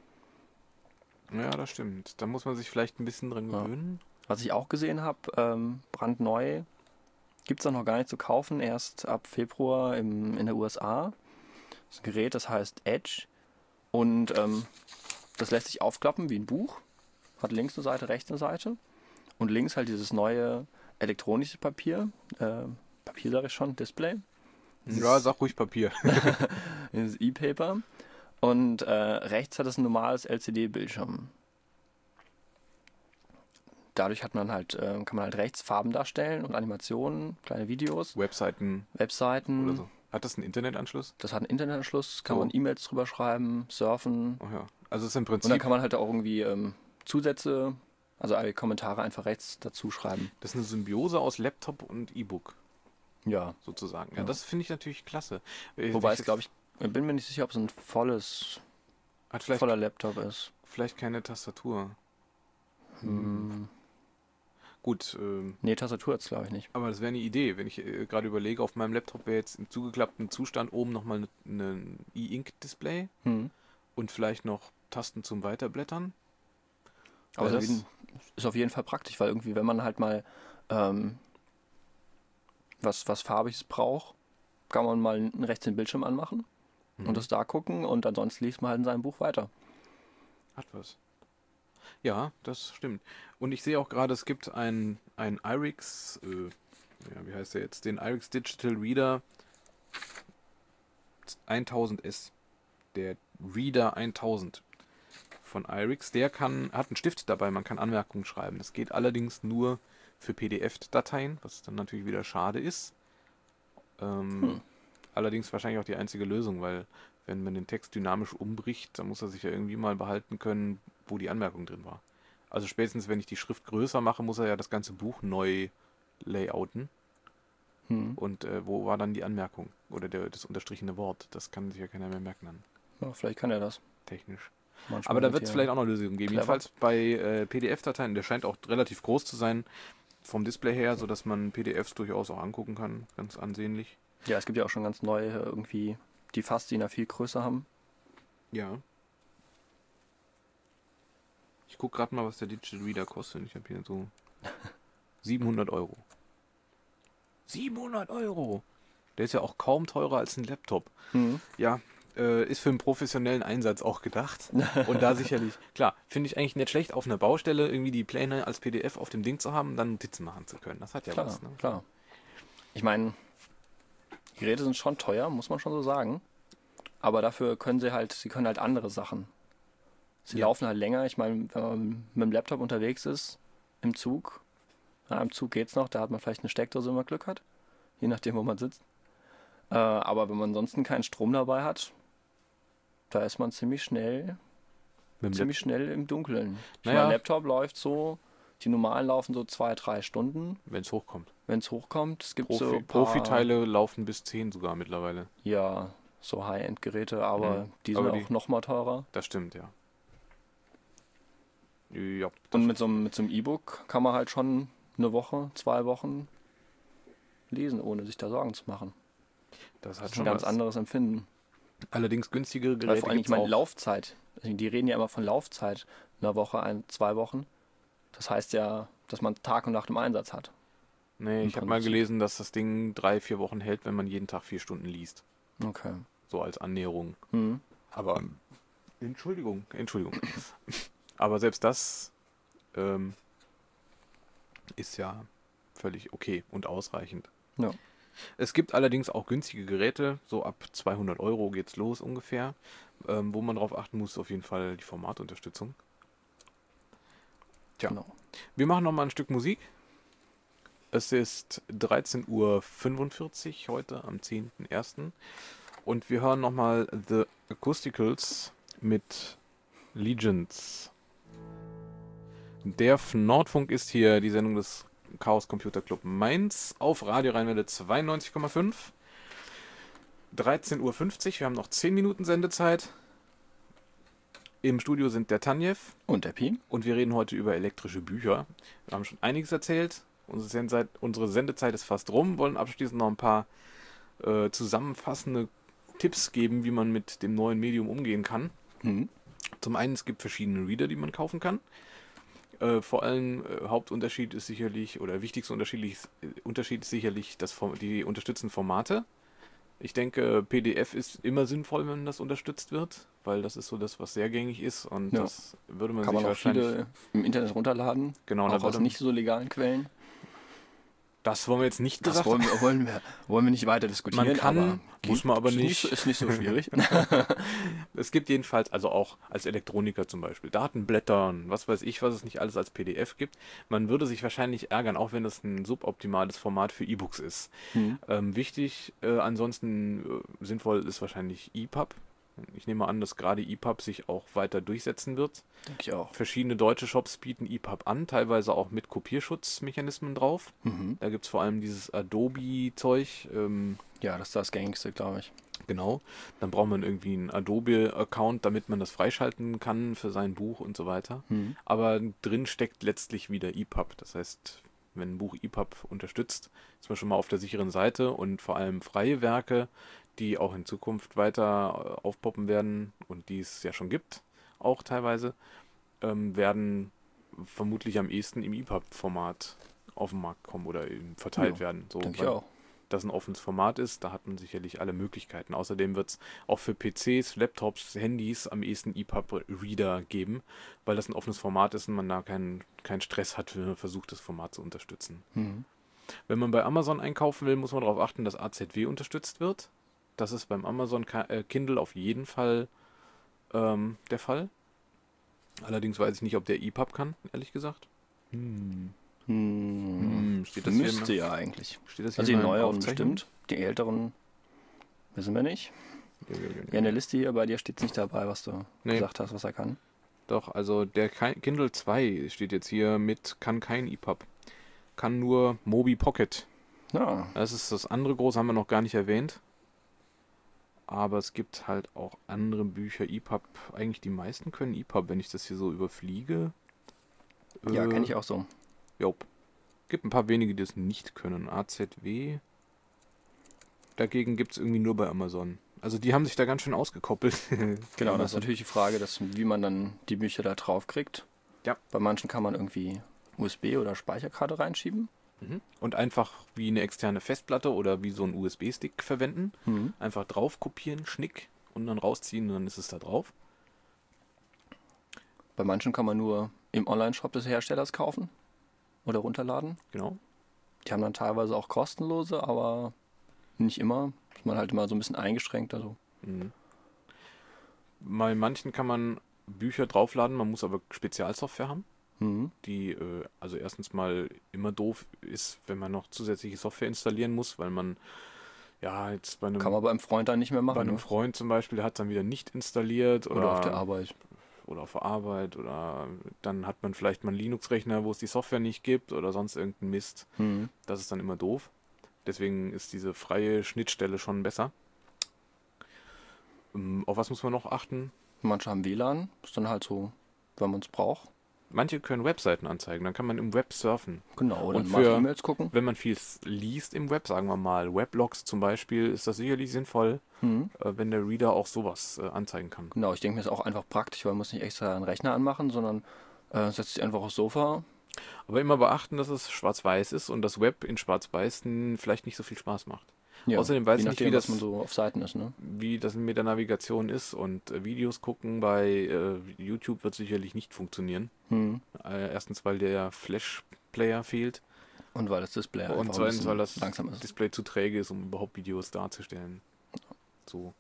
Ja, das stimmt. Da muss man sich vielleicht ein bisschen dran gewöhnen. Ja. Was ich auch gesehen habe, ähm, brandneu, gibt es auch noch gar nicht zu kaufen, erst ab Februar im, in der U S A. Das ist ein Gerät, das heißt Edge. Und ähm, das lässt sich aufklappen wie ein Buch. Hat links eine Seite, rechts eine Seite. Und links halt dieses neue elektronische Papier. Äh, Papier sage ich schon, Display. Dieses ja, sag ruhig Papier. Dieses E-Paper. Und äh, rechts hat es ein normales L C D-Bildschirm. Dadurch hat man halt, äh, kann man halt rechts Farben darstellen und Animationen, kleine Videos. Webseiten. Webseiten. Oder so. Hat das einen Internetanschluss? Das hat einen Internetanschluss, kann oh. man E-Mails drüber schreiben, surfen. Oh ja. Also es ist im Prinzip. Und dann kann man halt auch irgendwie ähm, Zusätze, also alle Kommentare einfach rechts dazu schreiben. Das ist eine Symbiose aus Laptop und E-Book. Ja. Sozusagen. Ja, ja. Das finde ich natürlich klasse. Wobei es, glaube ich, ich bin mir nicht sicher, ob es ein volles, hat vielleicht, voller Laptop ist. Vielleicht keine Tastatur. Hm. Gut. Ähm, nee, Tastatur hat es, glaube ich, nicht. Aber das wäre eine Idee. Wenn ich äh, gerade überlege, auf meinem Laptop wäre jetzt im zugeklappten Zustand oben nochmal ein ne, E-Ink-Display hm. und vielleicht noch Tasten zum Weiterblättern. Aber das ist auf jeden Fall praktisch, weil irgendwie, wenn man halt mal ähm, was, was Farbiges braucht, kann man mal rechts den Bildschirm anmachen mhm. und das da gucken und ansonsten liest man halt in seinem Buch weiter. Hat was. Ja, das stimmt. Und ich sehe auch gerade, es gibt ein, ein I R I X, äh, ja, wie heißt der jetzt? Den I R I X Digital Reader tausend S. Der Reader tausend von I R I X. Der kann, hat einen Stift dabei, man kann Anmerkungen schreiben. Das geht allerdings nur für P D F-Dateien, was dann natürlich wieder schade ist. Ähm, hm. Allerdings wahrscheinlich auch die einzige Lösung, weil wenn man den Text dynamisch umbricht, dann muss er sich ja irgendwie mal behalten können, wo die Anmerkung drin war. Also spätestens, wenn ich die Schrift größer mache, muss er ja das ganze Buch neu layouten. Hm. Und äh, wo war dann die Anmerkung oder der, das unterstrichene Wort? Das kann sich ja keiner mehr merken dann. Ja, vielleicht kann er das. Technisch. Manchmal aber da wird es vielleicht auch noch Lösungen geben. Clever. Jedenfalls bei äh, P D F-Dateien, der scheint auch relativ groß zu sein vom Display her, sodass man P D Fs durchaus auch angucken kann, ganz ansehnlich. Ja, es gibt ja auch schon ganz neue irgendwie, die fast die viel größer haben. Ja. Ich gucke gerade mal, was der Digital Reader kostet. Ich habe hier so siebenhundert Euro. siebenhundert Euro! Der ist ja auch kaum teurer als ein Laptop. Mhm. Ja, äh, ist für einen professionellen Einsatz auch gedacht. Und da sicherlich, klar, finde ich eigentlich nicht schlecht, auf einer Baustelle irgendwie die Pläne als P D F auf dem Ding zu haben, dann Notizen machen zu können. Das hat ja klar, was. Ne? Klar. Ich meine, die Geräte sind schon teuer, muss man schon so sagen. Aber dafür können sie halt, sie können halt andere Sachen. Sie ja. laufen halt länger. Ich meine, wenn man mit dem Laptop unterwegs ist, im Zug, ja, im Zug geht's noch, da hat man vielleicht eine Steckdose, wenn man Glück hat. Je nachdem, wo man sitzt. Äh, aber wenn man ansonsten keinen Strom dabei hat, da ist man ziemlich schnell, ziemlich Lab- schnell im Dunkeln. Ich naja. mein Laptop läuft so, die normalen laufen so zwei, drei Stunden. Wenn es hochkommt. Wenn es hochkommt. Es gibt Profi, so paar, Profiteile laufen bis zehn sogar mittlerweile. Ja, so High-End-Geräte, aber mhm. die sind aber auch die, noch mal teurer. Das stimmt, ja. ja Und mit so, einem, mit so einem E-Book kann man halt schon eine Woche, zwei Wochen lesen, ohne sich da Sorgen zu machen. Das, das hat ist schon ein ganz was. anderes Empfinden. Allerdings günstigere Geräte. Weil vor allem, ich meine, auch. Laufzeit. Die reden ja immer von Laufzeit. Eine Woche, ein, zwei Wochen. Das heißt ja, dass man Tag und Nacht im Einsatz hat. Nee, ich habe mal gelesen, dass das Ding drei, vier Wochen hält, wenn man jeden Tag vier Stunden liest. Okay. So als Annäherung. Mhm. Aber, Entschuldigung, Entschuldigung. Aber selbst das ähm, ist ja völlig okay und ausreichend. Ja. Es gibt allerdings auch günstige Geräte, so ab zweihundert Euro geht's los ungefähr, ähm, wo man darauf achten muss, auf jeden Fall die Formatunterstützung. Tja, Genau. Wir machen nochmal ein Stück Musik. Es ist dreizehn Uhr fünfundvierzig heute am zehnten ersten und wir hören nochmal The Acousticals mit Legions. Der F Nordfunk ist hier die Sendung des Chaos Computer Club Mainz auf Radio Rheinwelle zweiundneunzig Komma fünf. dreizehn Uhr fünfzig, wir haben noch zehn Minuten Sendezeit. Im Studio sind der Tanjev und der Pi. Und wir reden heute über elektrische Bücher. Wir haben schon einiges erzählt. Unsere Sendezeit, unsere Sendezeit ist fast rum. Wollen abschließend noch ein paar äh, zusammenfassende Tipps geben, wie man mit dem neuen Medium umgehen kann. Mhm. Zum einen, es gibt verschiedene Reader, die man kaufen kann. Äh, vor allem äh, Hauptunterschied ist sicherlich, oder wichtigster Unterschied ist, äh, Unterschied ist sicherlich das, die unterstützten Formate. Ich denke, P D F ist immer sinnvoll, wenn das unterstützt wird, weil das ist so das, was sehr gängig ist und ja. das würde man Kann sich man auch wahrscheinlich viele im Internet runterladen, genau, auch aus nicht so legalen Quellen. Das wollen wir jetzt nicht das gesagt wollen wir, wollen wir wollen wir nicht weiter diskutieren. Man kann, aber muss man aber nicht. Ist nicht so schwierig. Es gibt jedenfalls, also auch als Elektroniker zum Beispiel, Datenblättern, was weiß ich, was es nicht alles als P D F gibt. Man würde sich wahrscheinlich ärgern, auch wenn das ein suboptimales Format für E-Books ist. Mhm. Ähm, wichtig, äh, ansonsten äh, sinnvoll ist wahrscheinlich E P U B. Ich nehme an, dass gerade E P U B sich auch weiter durchsetzen wird. Denke ich auch. Verschiedene deutsche Shops bieten E P U B an, teilweise auch mit Kopierschutzmechanismen drauf. Mhm. Da gibt es vor allem dieses Adobe-Zeug. Ähm, ja, das ist das gängigste, glaube ich. Genau. Dann braucht man irgendwie einen Adobe-Account, damit man das freischalten kann für sein Buch und so weiter. Mhm. Aber drin steckt letztlich wieder E P U B. Das heißt, wenn ein Buch E P U B unterstützt, ist man schon mal auf der sicheren Seite und vor allem freie Werke, die auch in Zukunft weiter aufpoppen werden und die es ja schon gibt, auch teilweise, ähm, werden vermutlich am ehesten im E P U B-Format auf den Markt kommen oder eben verteilt ja, werden. So, denke ich auch. Das ein offenes Format ist, da hat man sicherlich alle Möglichkeiten. Außerdem wird es auch für P Cs, Laptops, Handys am ehesten E P U B-Reader geben, weil das ein offenes Format ist und man da keinen keinen Stress hat, wenn man versucht, das Format zu unterstützen. Mhm. Wenn man bei Amazon einkaufen will, muss man darauf achten, dass A Z W unterstützt wird. Das ist beim Amazon Kindle auf jeden Fall ähm, der Fall. Allerdings weiß ich nicht, ob der E P U B kann, ehrlich gesagt. Hm. Hm. Steht das Müsste hier ja eigentlich. Steht das hier Also die in meiner neueren Aufzeichnung? bestimmt. Die älteren wissen wir nicht. Ja, ja, ja, ja. Ja, in der Liste hier bei dir steht es nicht dabei, was du Nee. gesagt hast, was er kann. Doch, also der Kindle zwei steht jetzt hier mit, kann kein E P U B. Kann nur Mobi Pocket. Ja. Das ist das andere große, haben wir noch gar nicht erwähnt. Aber es gibt halt auch andere Bücher. E P U B, eigentlich die meisten können E P U B, wenn ich das hier so überfliege. Ja, äh, kenne ich auch so. Jop. Gibt ein paar wenige, die das nicht können. A Z W. Dagegen gibt es irgendwie nur bei Amazon. Also die haben sich da ganz schön ausgekoppelt. Genau, das ist natürlich die Frage, dass, wie man dann die Bücher da drauf kriegt. Ja. Bei manchen kann man irgendwie U S B oder Speicherkarte reinschieben. Mhm. Und einfach wie eine externe Festplatte oder wie so ein U S B-Stick verwenden. Mhm. Einfach drauf kopieren, schnick und dann rausziehen und dann ist es da drauf. Bei manchen kann man nur im Online-Shop des Herstellers kaufen oder runterladen. Genau. Die haben dann teilweise auch kostenlose, aber nicht immer. Ist man halt immer so ein bisschen eingeschränkt. Also. Mhm. Bei manchen kann man Bücher draufladen, man muss aber Spezialsoftware haben. Mhm. Die, äh, also erstens mal immer doof ist, wenn man noch zusätzliche Software installieren muss, weil man, ja, jetzt bei einem, Kann man beim Freund dann nicht mehr machen. bei einem ne? Freund zum Beispiel, der hat dann wieder nicht installiert oder, Oder auf der Arbeit. oder auf der Arbeit oder dann hat man vielleicht mal einen Linux-Rechner, wo es die Software nicht gibt oder sonst irgendein Mist. Mhm. Das ist dann immer doof. Deswegen ist diese freie Schnittstelle schon besser. Ähm, Auf was muss man noch achten? Manche haben W L A N. Ist dann halt so, wenn man es braucht. Manche können Webseiten anzeigen, dann kann man im Web surfen. Genau, oder Und mal für- E-Mails gucken. Wenn man viel s- liest im Web, sagen wir mal Weblogs zum Beispiel, ist das sicherlich sinnvoll, Mhm. äh, wenn der Reader auch sowas äh, anzeigen kann. Genau, ich denke mir, ist auch einfach praktisch, weil man muss nicht extra einen Rechner anmachen, sondern äh, setzt sich einfach aufs Sofa. Aber immer beachten, dass es schwarz-weiß ist und das Web in schwarz-weiß n- vielleicht nicht so viel Spaß macht. Ja, Außerdem weiß je ich nicht, nachdem, wie was das- man so auf Seiten ist, ne? Wie das mit der Navigation ist und äh, Videos gucken bei äh, YouTube wird sicherlich nicht funktionieren. Mhm. Äh, erstens, weil der Flash-Player fehlt Und weil das Display und einfach ein zweitens, bisschen weil das langsam ist. Display zu träge ist, um überhaupt Videos darzustellen. So.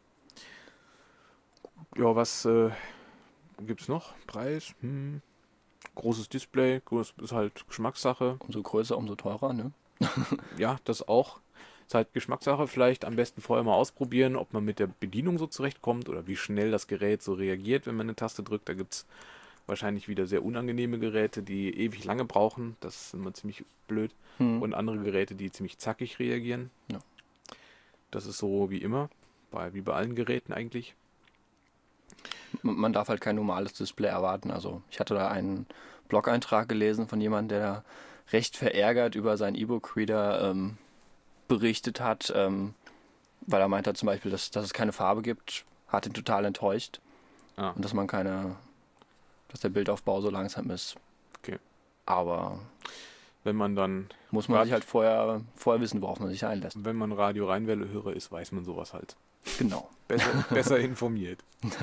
Ja, was äh, gibt's noch? Preis? Hm. Großes Display, groß ist halt Geschmackssache. Umso größer, umso teurer, ne? Ja, das auch. Ist halt Geschmackssache. Vielleicht am besten vorher mal ausprobieren, ob man mit der Bedienung so zurechtkommt oder wie schnell das Gerät so reagiert, wenn man eine Taste drückt. Da gibt's wahrscheinlich wieder sehr unangenehme Geräte, die ewig lange brauchen. Das ist immer ziemlich blöd. Mhm. Und andere Geräte, die ziemlich zackig reagieren. Ja. Das ist so wie immer, bei, wie bei allen Geräten eigentlich. Man man darf halt kein normales Display erwarten. Also ich hatte da einen Blog-Eintrag gelesen von jemandem, der recht verärgert über seinen E-Book-Reader ähm, berichtet hat, ähm, weil er meinte zum Beispiel, dass, dass es keine Farbe gibt, hat ihn total enttäuscht. Ah. Und dass man keine, dass der Bildaufbau so langsam ist. Okay. Aber Wenn man dann, muss man Rad- sich halt vorher, vorher wissen, worauf man sich einlässt. wenn man Radio Rheinwelle-Hörer ist, weiß man sowas halt. Genau. Besser, besser informiert.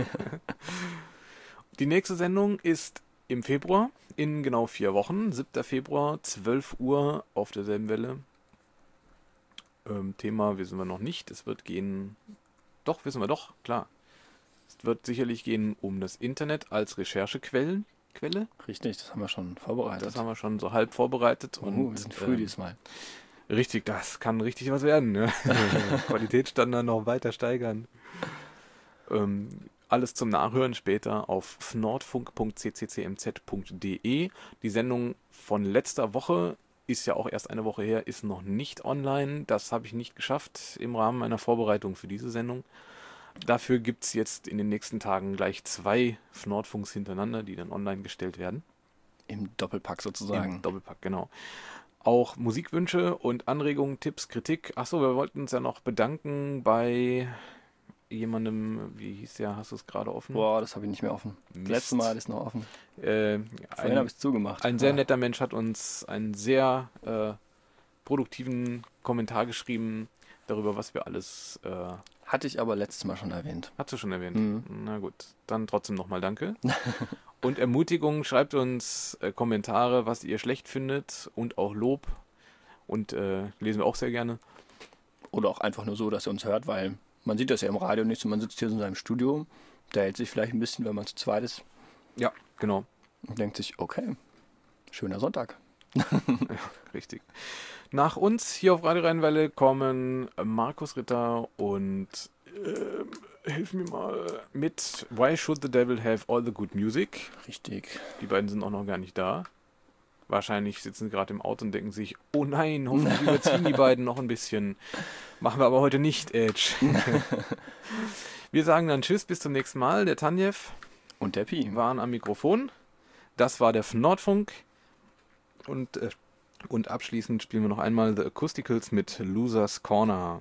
Die nächste Sendung ist im Februar, in genau vier Wochen, siebter Februar, zwölf Uhr auf derselben Welle. Ähm, Thema wissen wir noch nicht. Es wird gehen, doch, wissen wir doch, klar. Es wird sicherlich gehen um das Internet als Recherchequellen. Quelle. Richtig, das haben wir schon vorbereitet. Das haben wir schon so halb vorbereitet. oh, und wir sind früh ähm, diesmal. Richtig, das kann richtig was werden. Ne? Qualitätsstandard noch weiter steigern. Ähm, alles zum Nachhören später auf nordfunk punkt c c c m z punkt d e. Die Sendung von letzter Woche ist ja auch erst eine Woche her, ist noch nicht online. Das habe ich nicht geschafft im Rahmen meiner Vorbereitung für diese Sendung. Dafür gibt es jetzt in den nächsten Tagen gleich zwei Nordfunks hintereinander, die dann online gestellt werden. Im Doppelpack sozusagen. Im Doppelpack, genau. Auch Musikwünsche und Anregungen, Tipps, Kritik. Achso, wir wollten uns ja noch bedanken bei jemandem, wie hieß der, hast du es gerade offen? Boah, das habe ich nicht mehr offen. Mist. Das letzte Mal ist noch offen. Äh, Vorhin habe ein, ich es zugemacht. ein sehr Ah. netter Mensch hat uns einen sehr äh, produktiven Kommentar geschrieben darüber, was wir alles, äh, Hatte ich aber letztes Mal schon erwähnt. hast du schon erwähnt. Mhm. Na gut, dann trotzdem nochmal danke. Und Ermutigung, schreibt uns äh, Kommentare, was ihr schlecht findet und auch Lob. Und äh, lesen wir auch sehr gerne. Oder auch einfach nur so, dass ihr uns hört, weil man sieht das ja im Radio nicht so. Man sitzt hier in seinem Studio, der hält sich vielleicht ein bisschen, wenn man zu zweit ist, Ja, genau. und denkt sich, okay, schöner Sonntag. Richtig. Nach uns hier auf Radio Rheinwelle kommen Markus Ritter und äh, hilf mir mal mit Why Should the Devil Have All the Good Music? Richtig. Die beiden sind auch noch gar nicht da. Wahrscheinlich sitzen sie gerade im Auto und denken sich, oh nein, hoffentlich überziehen die beiden noch ein bisschen. Machen wir aber heute nicht, Edge. Wir sagen dann Tschüss, bis zum nächsten Mal. Der Tanjev und der Pi waren am Mikrofon. Das war der Nordfunk. Und, äh, und abschließend spielen wir noch einmal The Acousticals mit Losers Corner.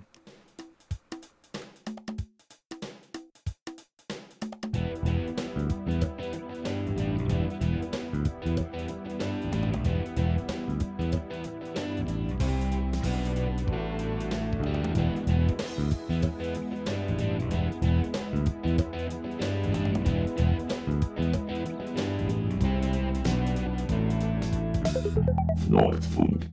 Nordfunk.